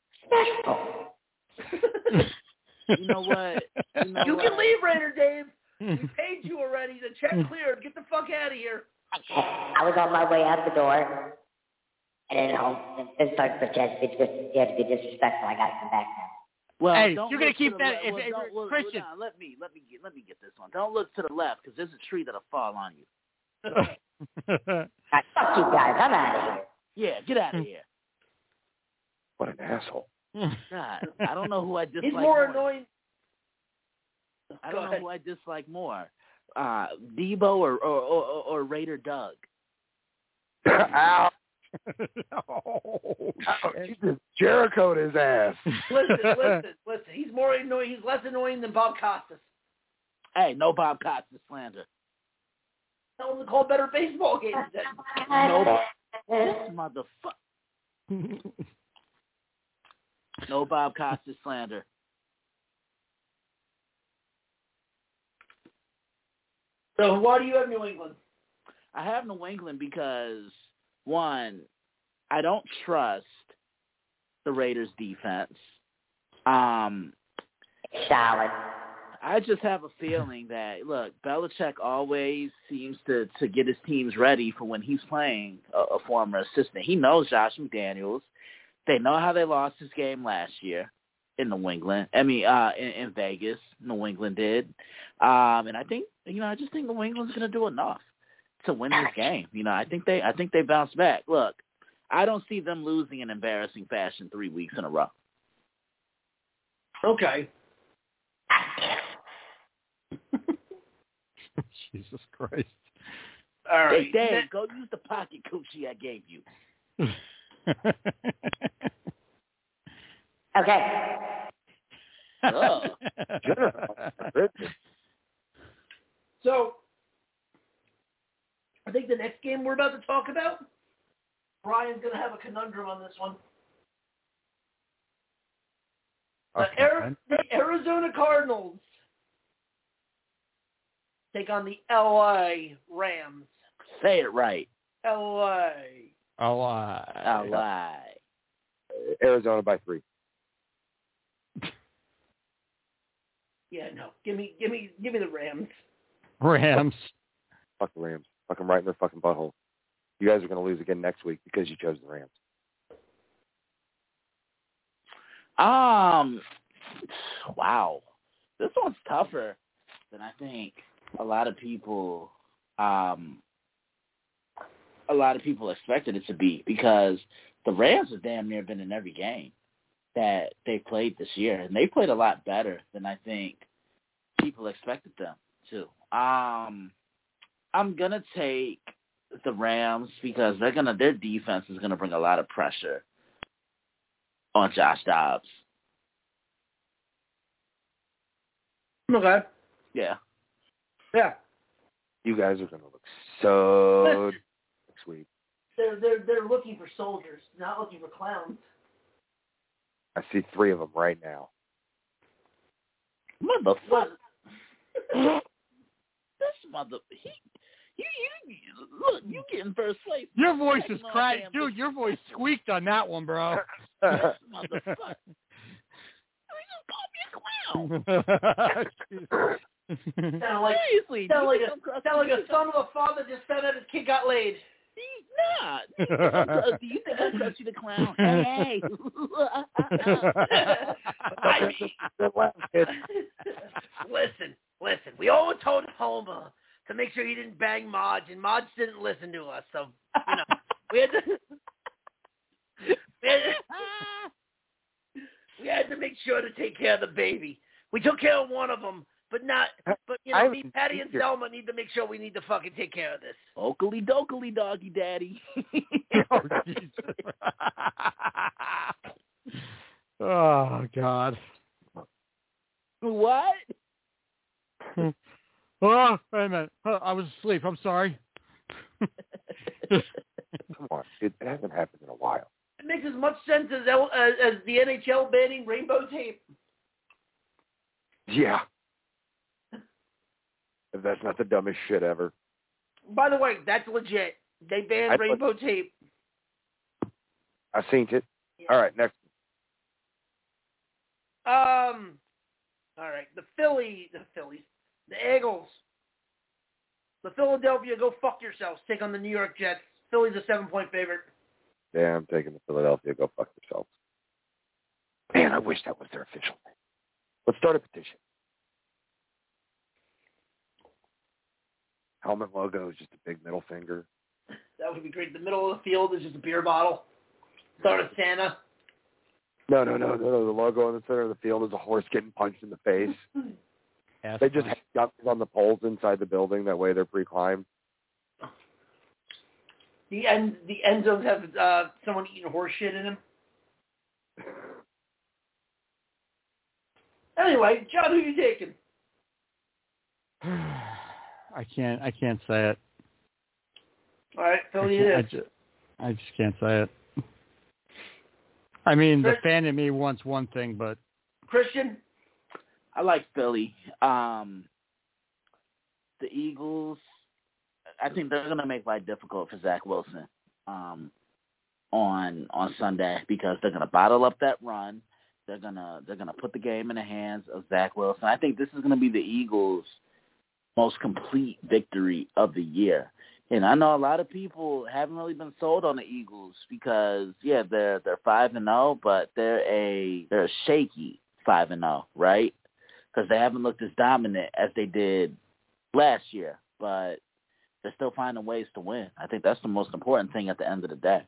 you know what? You can leave, Raider Dave. We paid you already. The check cleared. Get the fuck out of here. I was on my way out the door, and then started pretending you had to be disrespectful. I got to come back now. Well, hey, don't you're gonna keep that. Christian, let me get this one. Don't look to the left because there's a tree that'll fall on you. Right, fuck you guys. I'm out of here. Yeah, get out of here. What an asshole. God, I don't know who I dislike He's more annoying. I don't know who I dislike more, Debo or Raider Doug. Ow. He just Jericho'd his ass. Listen. He's more annoying. He's less annoying than Bob Costas. Hey, no Bob Costas slander. Tell him to call better baseball games then. No, this motherfucker. No Bob Costas slander. So why do you have New England? I have New England because, one, I don't trust the Raiders' defense. Solid. I just have a feeling that, look, Belichick always seems to get his teams ready for when he's playing a former assistant. He knows Josh McDaniels. They know how they lost this game last year in New England. In Vegas, New England did. And I think, I just think New England's going to do enough to win this game. I think they bounce back. Look, I don't see them losing in embarrassing fashion 3 weeks in a row. Okay. Jesus Christ. All right. Hey, Dave, go use the pocket coochie I gave you. Okay. Oh. So, I think the next game we're about to talk about, Brian's going to have a conundrum on this one. The Arizona Cardinals take on the LA Rams. Say it right. LA I'll lie. Arizona by 3. Yeah, no. Give me the Rams. Rams. Fuck the Rams. Fuck them right in their fucking butthole. You guys are going to lose again next week because you chose the Rams. Wow. This one's tougher than I think a lot of people expected it to be, because the Rams have damn near been in every game that they played this year, and they played a lot better than I think people expected them to. I'm gonna take the Rams because their defense is gonna bring a lot of pressure on Josh Dobbs. Okay. Yeah. Yeah. You guys are gonna look so next week. They're looking for soldiers, not looking for clowns. I see 3 of them right now. Motherfucker. This look, you getting first place. Your voice is cracked. Dude, your voice squeaked on that one, bro. This motherfucker. You just called me a clown. Sound like a son of a father just found out his kid got laid. Nah. Do you think I'm Krusty the Clown? Hey. Listen. We all told Homer to make sure he didn't bang Marge, and Marge didn't listen to us. So, we had to make sure to take care of the baby. We took care of one of them. But me, Patty, and Selma need to make sure we need to fucking take care of this. Oakley dokley doggy daddy. Oh, Jesus. Oh, God. What? Oh, wait a minute. I was asleep. I'm sorry. Come on. It hasn't happened in a while. It makes as much sense as the NHL banning rainbow tape. Yeah. If that's not the dumbest shit ever. By the way, that's legit. They banned rainbow tape. I seen it. Yeah. All right, next. All right, the Phillies, the Eagles, the Philadelphia, go fuck yourselves. Take on the New York Jets. Philly's a 7-point favorite. Yeah, I'm taking the Philadelphia. Go fuck yourselves. Man, I wish that was their official name. Let's start a petition. Helmet logo is just a big middle finger. That would be great. The middle of the field is just a beer bottle. Start a Santa. No. The logo in the center of the field is a horse getting punched in the face. They just have guns on the poles inside the building. That way they're pre-climbed. The end zones have someone eating horse shit in them. Anyway, John, who are you taking? I can't say it. All right, Philly it is. I just can't say it. I mean, the fan in me wants one thing, but... Christian? I like Philly. The Eagles, I think they're going to make life difficult for Zach Wilson on Sunday, because they're going to bottle up that run. They're gonna put the game in the hands of Zach Wilson. I think this is going to be the Eagles' most complete victory of the year. And I know a lot of people haven't really been sold on the Eagles because, yeah, they're 5-0, but they're a shaky 5-0, right? Because they haven't looked as dominant as they did last year, but they're still finding ways to win. I think that's the most important thing at the end of the day.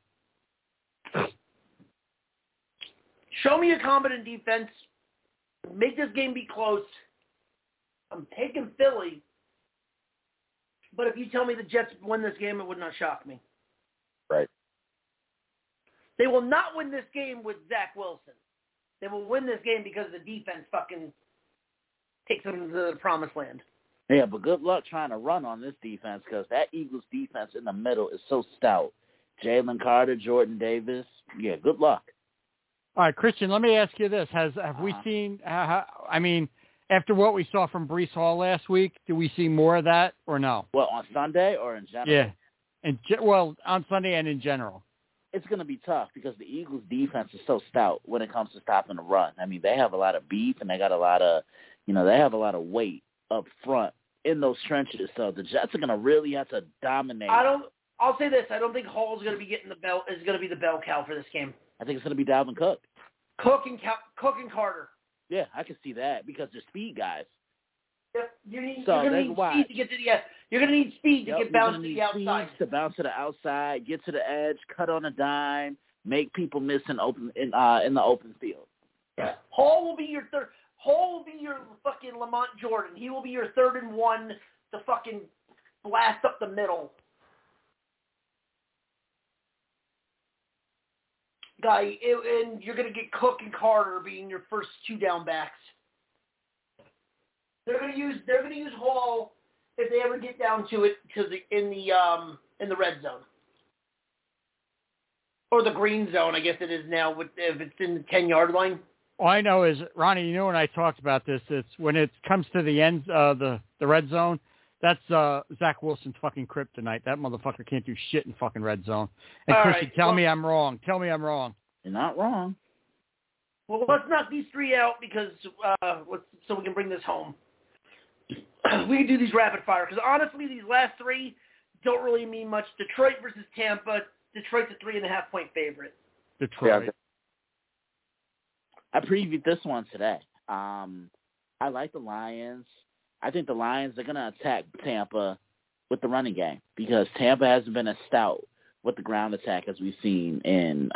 Show me a competent defense. Make this game be close. I'm taking Philly. But if you tell me the Jets win this game, it would not shock me. Right. They will not win this game with Zach Wilson. They will win this game because the defense fucking takes them to the promised land. Yeah, but good luck trying to run on this defense, because that Eagles defense in the middle is so stout. Jalen Carter, Jordan Davis. Yeah, good luck. All right, Christian, let me ask you this. Have we seen, after what we saw from Breece Hall last week, do we see more of that or no? Well, on Sunday or in general? Yeah. On Sunday and in general. it's going to be tough because the Eagles' defense is so stout when it comes to stopping the run. I mean, they have a lot of beef and they got a lot of, they have a lot of weight up front in those trenches. So the Jets are going to really have to dominate. I'll say this: I don't think Hall's going to be getting the bell. Is going to be the bell cow for this game. I think it's going to be Dalvin Cook. Cook and Carter. Yeah, I can see that because they're speed guys. Yep, you're going to need speed to get to the edge. You're going to need speed to get bounced to the outside. To bounce to the outside, get to the edge, cut on a dime, make people miss in the open field. Yeah. Hall will be your third. Hall will be your fucking Lamont Jordan. He will be your 3rd and 1 to fucking blast up the middle guy, and you're going to get Cook and Carter being your first 2 down backs. They're going to use Hall if they ever get down to it because in the red zone or the green zone, I guess it is now. If it's in the 10-yard line. All I know is, Ronnie, when I talked about this, it's when it comes to the end, the red zone. That's Zach Wilson's fucking kryptonite. That motherfucker can't do shit in fucking red zone. And Christian, tell me I'm wrong. Tell me I'm wrong. You're not wrong. Well, let's knock these 3 out because so we can bring this home. We can do these rapid fire because honestly, these last 3 don't really mean much. Detroit versus Tampa. Detroit's a 3.5-point favorite. Detroit. Yeah. I previewed this one today. I like the Lions. I think the Lions are going to attack Tampa with the running game because Tampa hasn't been as stout with the ground attack as we've seen in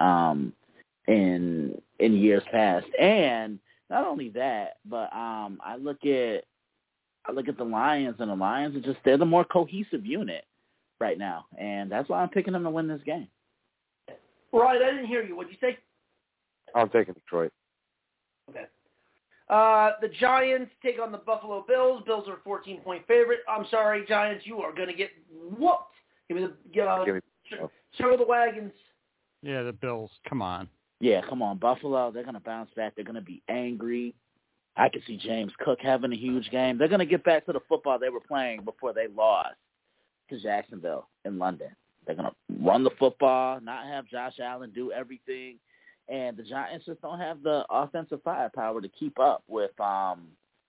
years past. And not only that, but I look at the Lions, and the Lions are they're the more cohesive unit right now, and that's why I'm picking them to win this game. Right, I didn't hear you. What'd you say? I'm taking Detroit. Okay. The Giants take on the Buffalo Bills. Bills are 14-point favorite. I'm sorry, Giants, you are going to get whooped. Give me show the wagons. Yeah, the Bills. Come on. Yeah, come on. Buffalo, they're going to bounce back. They're going to be angry. I can see James Cook having a huge game. They're going to get back to the football they were playing before they lost to Jacksonville in London. They're going to run the football, not have Josh Allen do everything. And the Giants just don't have the offensive firepower to keep up with Buffalo.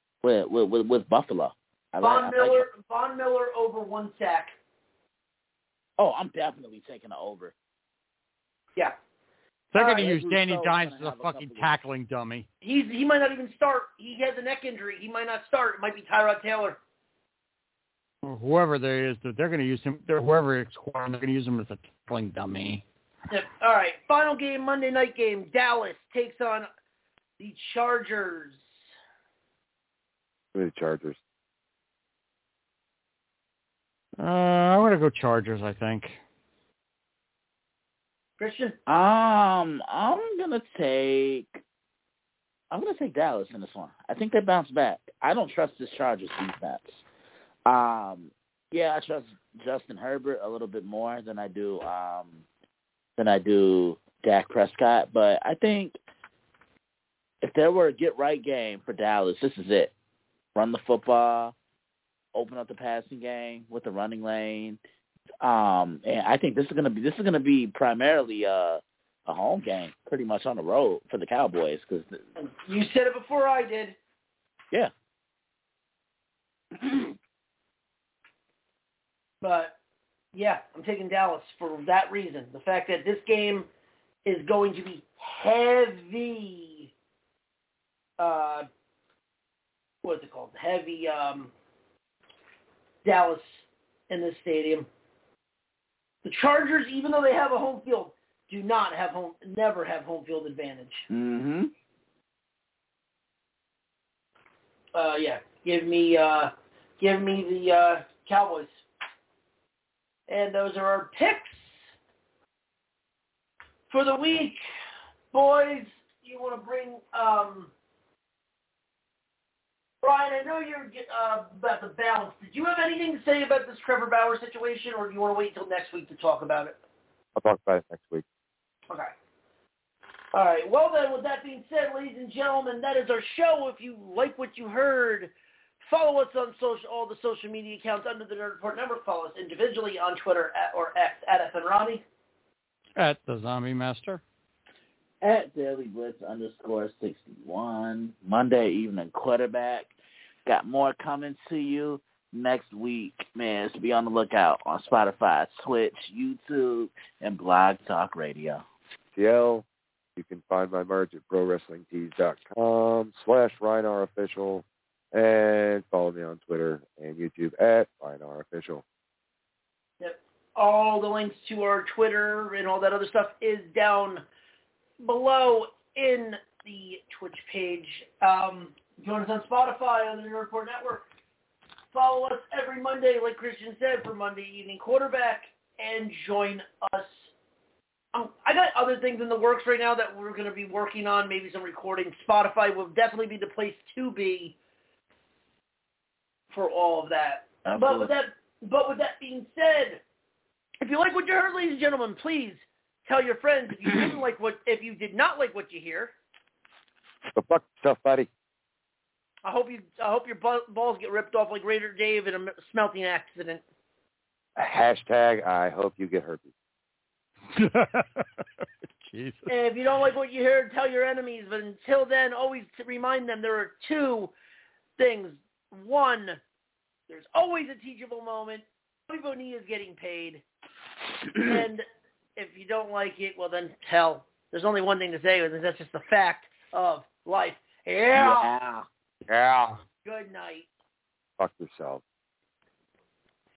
Von Miller over 1 sack. Oh, I'm definitely taking the over. Yeah. They're going to use Danny Dimes as a fucking tackling dummy. He might not even start. He has a neck injury. He might not start. It might be Tyrod Taylor. Or whoever there is, they're going to use him. Whoever it's scoring, they're going to use him as a tackling dummy. Yep. All right. Final game, Monday night game. Dallas takes on the Chargers. The Chargers. I'm going to go Chargers, I think. Christian? I'm gonna take Dallas in this one. I think they bounce back. I don't trust this Chargers defense. I trust Justin Herbert a little bit more than I do Dak Prescott. But I think if there were a get right game for Dallas, this is it. Run the football, open up the passing game with the running lane. And I think this is gonna be primarily a home game, pretty much on the road for the Cowboys. Cause you said it before I did. Yeah. But yeah, I'm taking Dallas for that reason. The fact that this game is going to be heavy. What's it called? Heavy Dallas in this stadium. The Chargers, even though they have a home field, never have home field advantage. Mm-hmm. Give me the Cowboys. And those are our picks for the week. Boys, you want to bring Brian, I know you're about the balance. Did you have anything to say about this Trevor Bauer situation, or do you want to wait until next week to talk about it? I'll talk about it next week. Okay. All right. Well, then, with that being said, ladies and gentlemen, that is our show. If you like what you heard, follow us on all the social media accounts under the Nerd Report Network. Follow us individually on Twitter or X at FNRami. At the Zombie Master. At Daily Blitz _61. Monday Evening Quarterback. Got more coming to you next week, man. So be on the lookout on Spotify, Twitch, YouTube, and Blog Talk Radio. TL, you can find my merch at ProWrestlingTees.com/ReinarOfficial, and follow me on Twitter and YouTube at ReinarOfficial. Yep. All the links to our Twitter and all that other stuff is down below in the Twitch page. Join us on Spotify on the New Report Network. Follow us every Monday, like Christian said, for Monday Evening Quarterback, and join us. I got other things in the works right now that we're going to be working on, maybe some recording. Spotify will definitely be the place to be for all of that. But with that being said, if you like what you heard, ladies and gentlemen, please tell your friends if you did not like what you hear. Go fuck yourself, buddy. I hope your balls get ripped off like Raider Dave in a smelting accident. Hashtag I hope you get herpes. Jesus. And if you don't like what you heard, tell your enemies. But until then, always remind them there are two things. One, there's always a teachable moment. Tony Bonilla is getting paid. And if you don't like it, well then tell. There's only one thing to say, and that's just the fact of life. Yeah. Yeah. Good night. Fuck yourself.